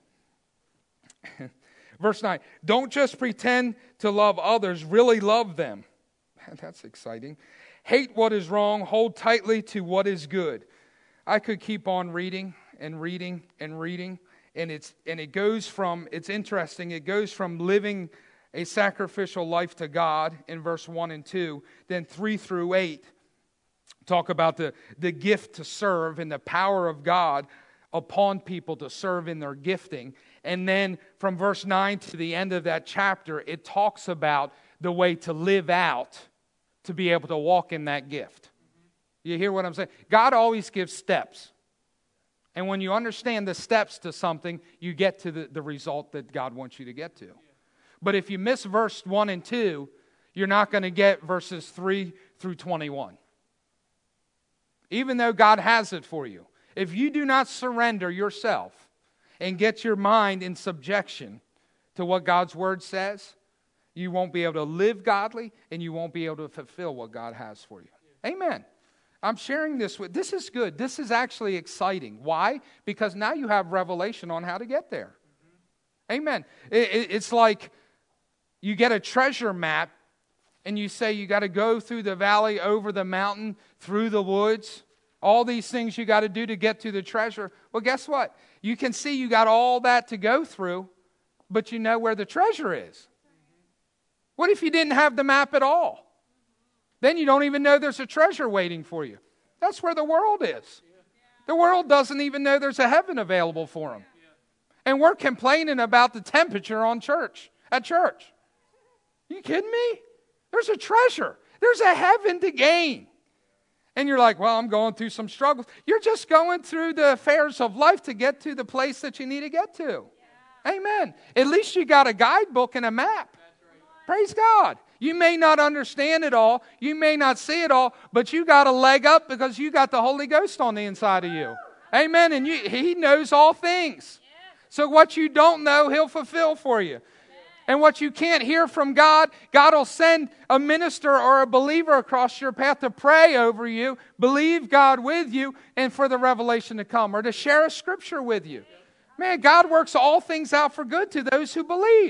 Verse 9. Don't just pretend to love others, really love them. That's exciting. Hate what is wrong, hold tightly to what is good. I could keep on reading and reading and reading, and it's interesting. It goes from living a sacrificial life to God in verse 1 and 2, then 3 through 8 talk about the gift to serve and the power of God upon people to serve in their gifting. And then from verse 9 to the end of that chapter, it talks about the way to live out to be able to walk in that gift. You hear what I'm saying? God always gives steps. And when you understand the steps to something, you get to the result that God wants you to get to. But if you miss verse 1 and 2, you're not going to get verses 3 through 21. Even though God has it for you. If you do not surrender yourself and get your mind in subjection to what God's Word says, you won't be able to live godly and you won't be able to fulfill what God has for you. Amen. I'm sharing this this is good. This is actually exciting. Why? Because now you have revelation on how to get there. Amen. It's like you get a treasure map and you say you got to go through the valley, over the mountain, through the woods. All these things you got to do to get to the treasure. Well, guess what? You can see you got all that to go through, but you know where the treasure is. What if you didn't have the map at all? Then you don't even know there's a treasure waiting for you. That's where the world is. The world doesn't even know there's a heaven available for them. And we're complaining about the temperature at church. Are you kidding me? There's a treasure. There's a heaven to gain. And you're like, well, I'm going through some struggles. You're just going through the affairs of life to get to the place that you need to get to. Yeah. Amen. At least you got a guidebook and a map. Right. Praise God. You may not understand it all. You may not see it all. But you got a leg up because you got the Holy Ghost on the inside of you. Amen. And He knows all things. So what you don't know, He'll fulfill for you. And what you can't hear from God, God will send a minister or a believer across your path to pray over you, believe God with you, and for the revelation to come, or to share a scripture with you. Man, God works all things out for good to those who believe.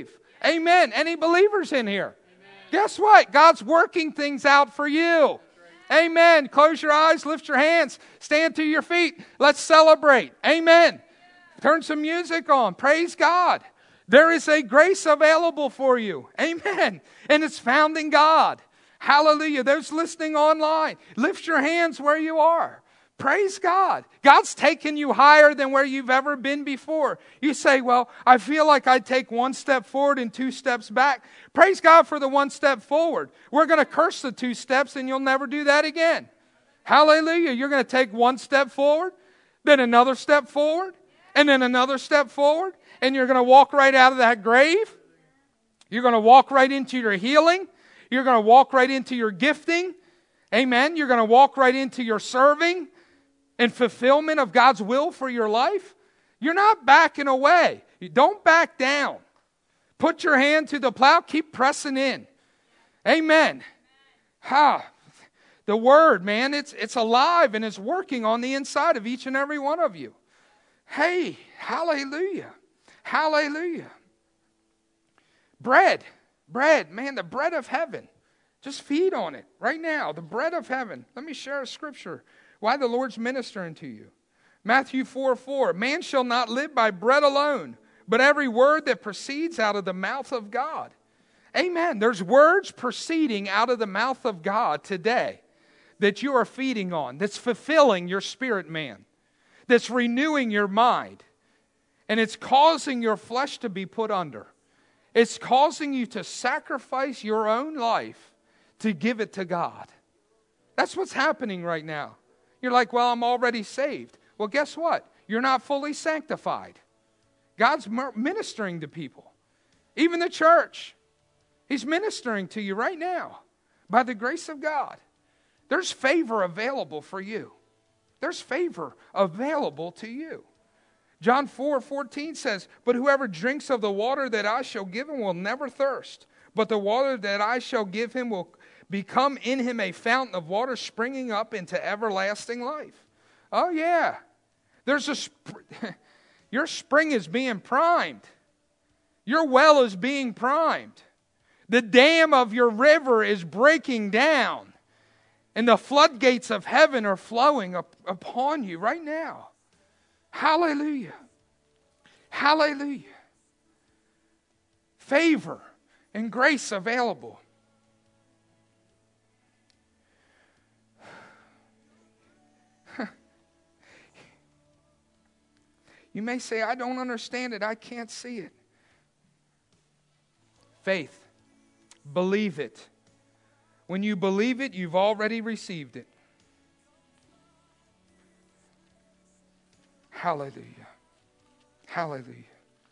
Amen. Any believers in here? Guess what? God's working things out for you. Amen. Close your eyes, lift your hands, stand to your feet. Let's celebrate. Amen. Turn some music on. Praise God. There is a grace available for you. Amen. And it's found in God. Hallelujah. Those listening online, lift your hands where you are. Praise God. God's taken you higher than where you've ever been before. You say, well, I feel like I take one step forward and 2 steps back. Praise God for the 1 step forward. We're going to curse the 2 steps and you'll never do that again. Hallelujah. You're going to take 1 step forward, then another step forward, and then another step forward. And you're going to walk right out of that grave. You're going to walk right into your healing. You're going to walk right into your gifting. Amen. You're going to walk right into your serving and fulfillment of God's will for your life. You're not backing away. You don't back down. Put your hand to the plow. Keep pressing in. Amen. The word, man, it's alive and it's working on the inside of each and every one of you. Hey, hallelujah. Hallelujah. Bread, man, the bread of heaven. Just feed on it right now. The bread of heaven. Let me share a scripture. Why the Lord's ministering to you. Matthew 4:4. Man shall not live by bread alone, but every word that proceeds out of the mouth of God. Amen. There's words proceeding out of the mouth of God today that you are feeding on, that's fulfilling your spirit man, that's renewing your mind, and it's causing your flesh to be put under. It's causing you to sacrifice your own life to give it to God. That's what's happening right now. You're like, well, I'm already saved. Well, guess what? You're not fully sanctified. God's ministering to people. Even the church. He's ministering to you right now by the grace of God. There's favor available for you. There's favor available to you. John 4:14 says, but whoever drinks of the water that I shall give him will never thirst. But the water that I shall give him will become in him a fountain of water springing up into everlasting life. Oh yeah. Your spring is being primed. Your well is being primed. The dam of your river is breaking down. And the floodgates of heaven are flowing upon you right now. Hallelujah. Hallelujah. Favor and grace available. You may say, I don't understand it. I can't see it. Faith. Believe it. When you believe it, you've already received it. Hallelujah. Hallelujah.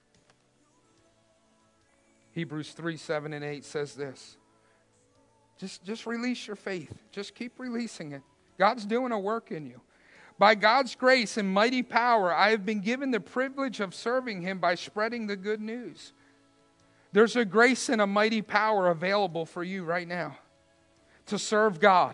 Hebrews 3:7-8 says this. Just release your faith. Just keep releasing it. God's doing a work in you. By God's grace and mighty power, I have been given the privilege of serving Him by spreading the good news. There's a grace and a mighty power available for you right now to serve God.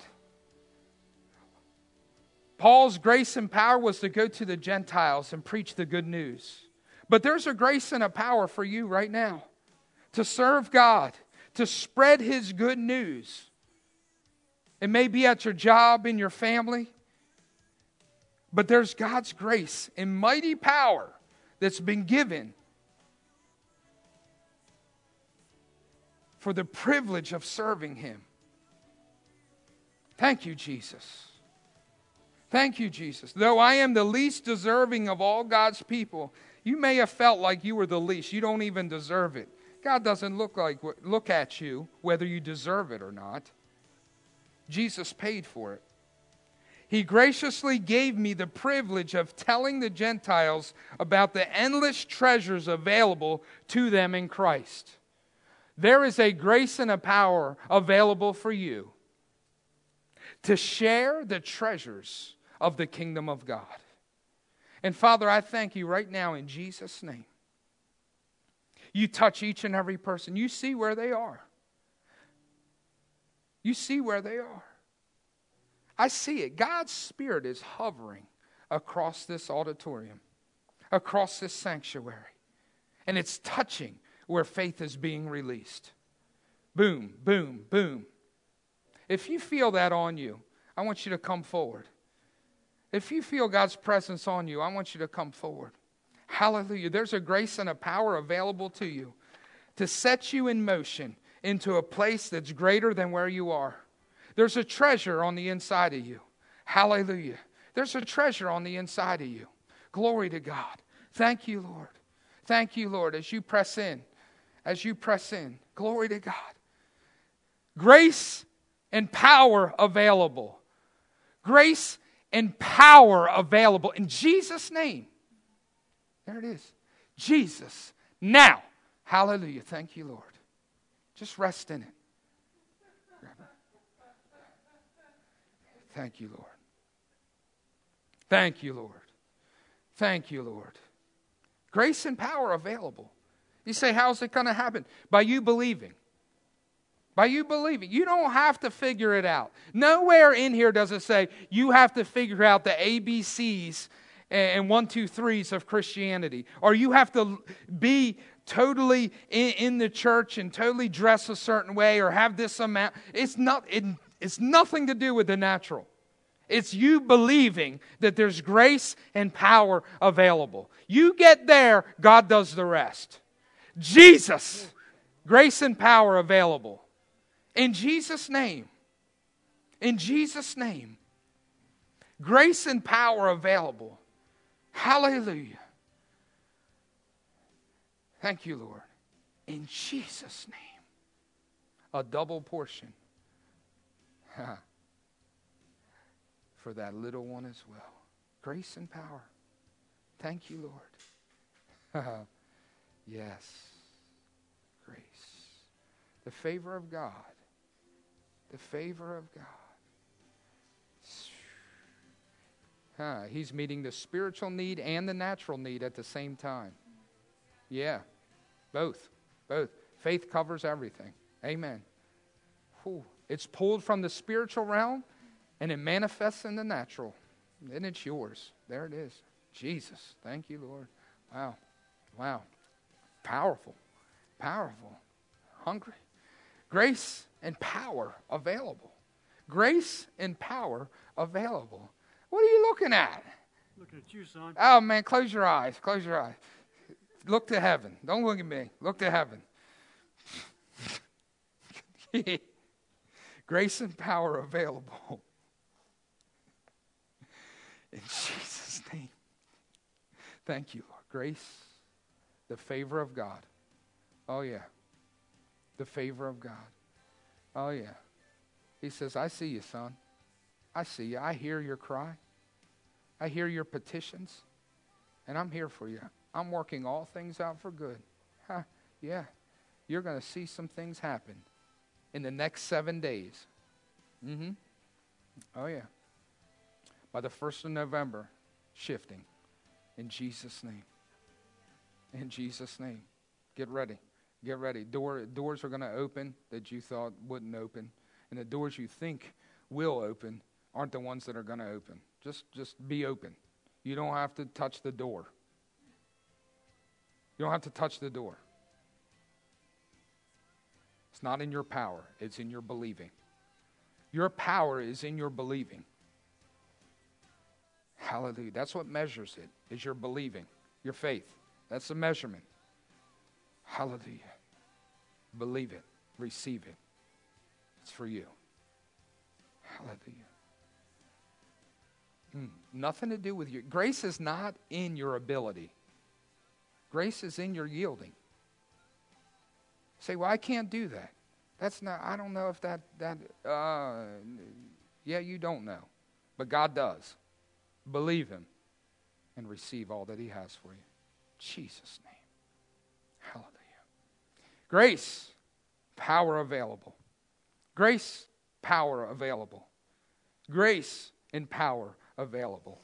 Paul's grace and power was to go to the Gentiles and preach the good news. But there's a grace and a power for you right now to serve God, to spread His good news. It may be at your job, in your family. But there's God's grace and mighty power that's been given for the privilege of serving Him. Thank you, Jesus. Thank you, Jesus. Though I am the least deserving of all God's people, you may have felt like you were the least. You don't even deserve it. God doesn't look at you whether you deserve it or not. Jesus paid for it. He graciously gave me the privilege of telling the Gentiles about the endless treasures available to them in Christ. There is a grace and a power available for you to share the treasures of the kingdom of God. And Father, I thank you right now in Jesus' name. You touch each and every person. You see where they are. You see where they are. I see it. God's Spirit is hovering across this auditorium, across this sanctuary. And it's touching where faith is being released. Boom, boom, boom. If you feel that on you, I want you to come forward. If you feel God's presence on you, I want you to come forward. Hallelujah. There's a grace and a power available to you to set you in motion into a place that's greater than where you are. There's a treasure on the inside of you. Hallelujah. There's a treasure on the inside of you. Glory to God. Thank you, Lord. Thank you, Lord, as you press in. As you press in. Glory to God. Grace and power available. Grace and power available. In Jesus' name. There it is. Jesus. Now. Hallelujah. Thank you, Lord. Just rest in it. Thank you, Lord. Thank you, Lord. Thank you, Lord. Grace and power available. You say, how's it going to happen? By you believing. By you believing. You don't have to figure it out. Nowhere in here does it say you have to figure out the ABCs and 1, 2, 3s of Christianity. Or you have to be totally in the church and totally dress a certain way or have this amount. It's nothing to do with the natural. It's you believing that there's grace and power available. You get there, God does the rest. Jesus, grace and power available. In Jesus' name. In Jesus' name. Grace and power available. Hallelujah. Thank you, Lord. In Jesus' name. A double portion. For that little one as well. Grace and power. Thank you, Lord. Yes. Grace. The favor of God. The favor of God. He's meeting the spiritual need and the natural need at the same time. Yeah. Both. Faith covers everything. Amen. Whew. It's pulled from the spiritual realm and it manifests in the natural. Then it's yours. There it is. Jesus. Thank you, Lord. Wow. Powerful. Hungry. Grace and power available. Grace and power available. What are you looking at? Looking at you, son. Oh, man, close your eyes. Look to heaven. Don't look at me. Look to heaven. Grace and power available. In Jesus' name. Thank you, Lord. Grace, the favor of God. Oh, yeah. The favor of God. Oh, yeah. He says, I see you, son. I see you. I hear your cry. I hear your petitions. And I'm here for you. I'm working all things out for good. Yeah. You're going to see some things happen in the next 7 days. Oh, yeah. By the 1st of November, shifting. In Jesus' name. In Jesus' name. Get ready. Get ready. Doors are going to open that you thought wouldn't open. And the doors you think will open aren't the ones that are going to open. Just be open. You don't have to touch the door. You don't have to touch the door. It's not in your power. It's in your believing. Your power is in your believing. Hallelujah. That's what measures it, is your believing, your faith. That's the measurement. Hallelujah. Believe it. Receive it. It's for you. Hallelujah. Nothing to do with you. Grace is not in your ability. Grace is in your yielding. Say, well, I can't do that. That's not, I don't know if yeah, you don't know. But God does. Believe Him and receive all that He has for you. In Jesus' name. Hallelujah. Grace, power available. Grace, power available. Grace and power available.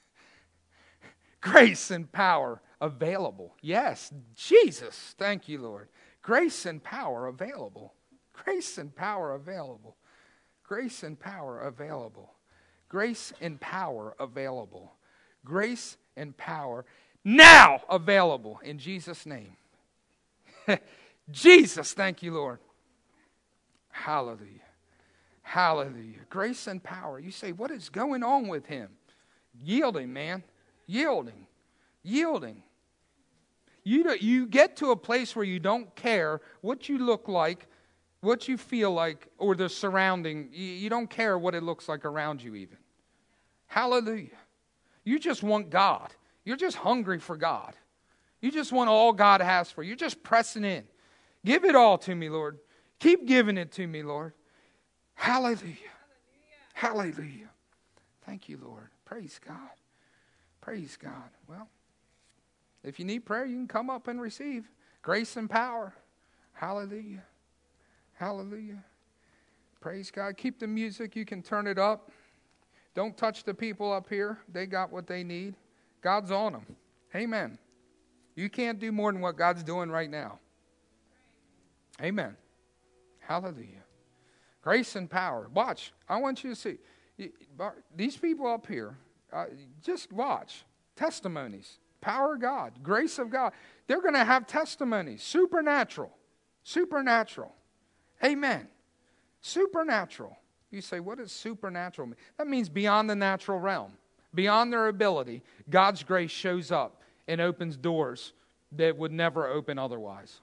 Grace and power available. Yes, Jesus. Thank you, Lord. Grace and power available. Grace and power available. Grace and power available. Grace and power available. Grace and power now available in Jesus' name. Jesus, thank you, Lord. Hallelujah. Hallelujah. Grace and power. You say, what is going on with him? Yielding, man. Yielding. Yielding. You get to a place where you don't care what you look like, what you feel like, or the surrounding. You don't care what it looks like around you even. Hallelujah. You just want God. You're just hungry for God. You just want all God has for you. You're just pressing in. Give it all to me, Lord. Keep giving it to me, Lord. Hallelujah. Hallelujah. Thank you, Lord. Praise God. Praise God. Well, if you need prayer, you can come up and receive grace and power. Hallelujah. Hallelujah. Praise God. Keep the music. You can turn it up. Don't touch the people up here. They got what they need. God's on them. Amen. You can't do more than what God's doing right now. Amen. Hallelujah. Grace and power. Watch. I want you to see. These people up here, just watch. Testimonies. Power of God. Grace of God. They're going to have testimonies. Supernatural. Supernatural. Amen. Supernatural. You say, what does supernatural mean? That means beyond the natural realm. Beyond their ability, God's grace shows up and opens doors that would never open otherwise.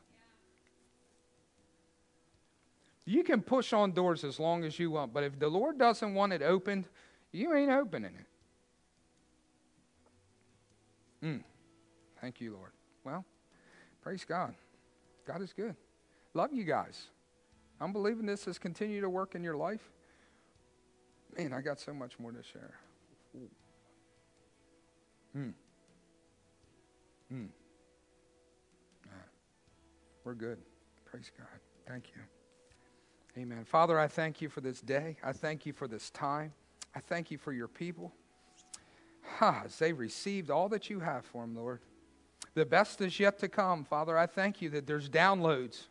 You can push on doors as long as you want, but if the Lord doesn't want it opened, you ain't opening it. Thank you, Lord. Well, praise God. God is good. Love you guys. I'm believing this has continued to work in your life. Man, I got so much more to share. We're good. Praise God. Thank you. Amen. Father, I thank you for this day. I thank you for this time. I thank you for your people. As they received all that you have for them, Lord. The best is yet to come, Father. I thank you that there's downloads.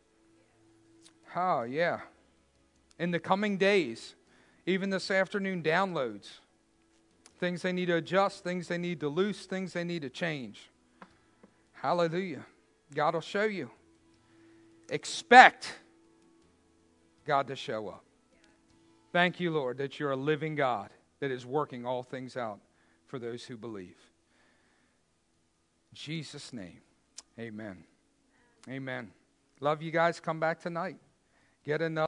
Yeah. In the coming days, even this afternoon, downloads. Things they need to adjust, things they need to loose, things they need to change. Hallelujah. God will show you. Expect God to show up. Thank you, Lord, that you're a living God that is working all things out for those who believe. In Jesus' name, amen. Amen. Love you guys. Come back tonight. Get another.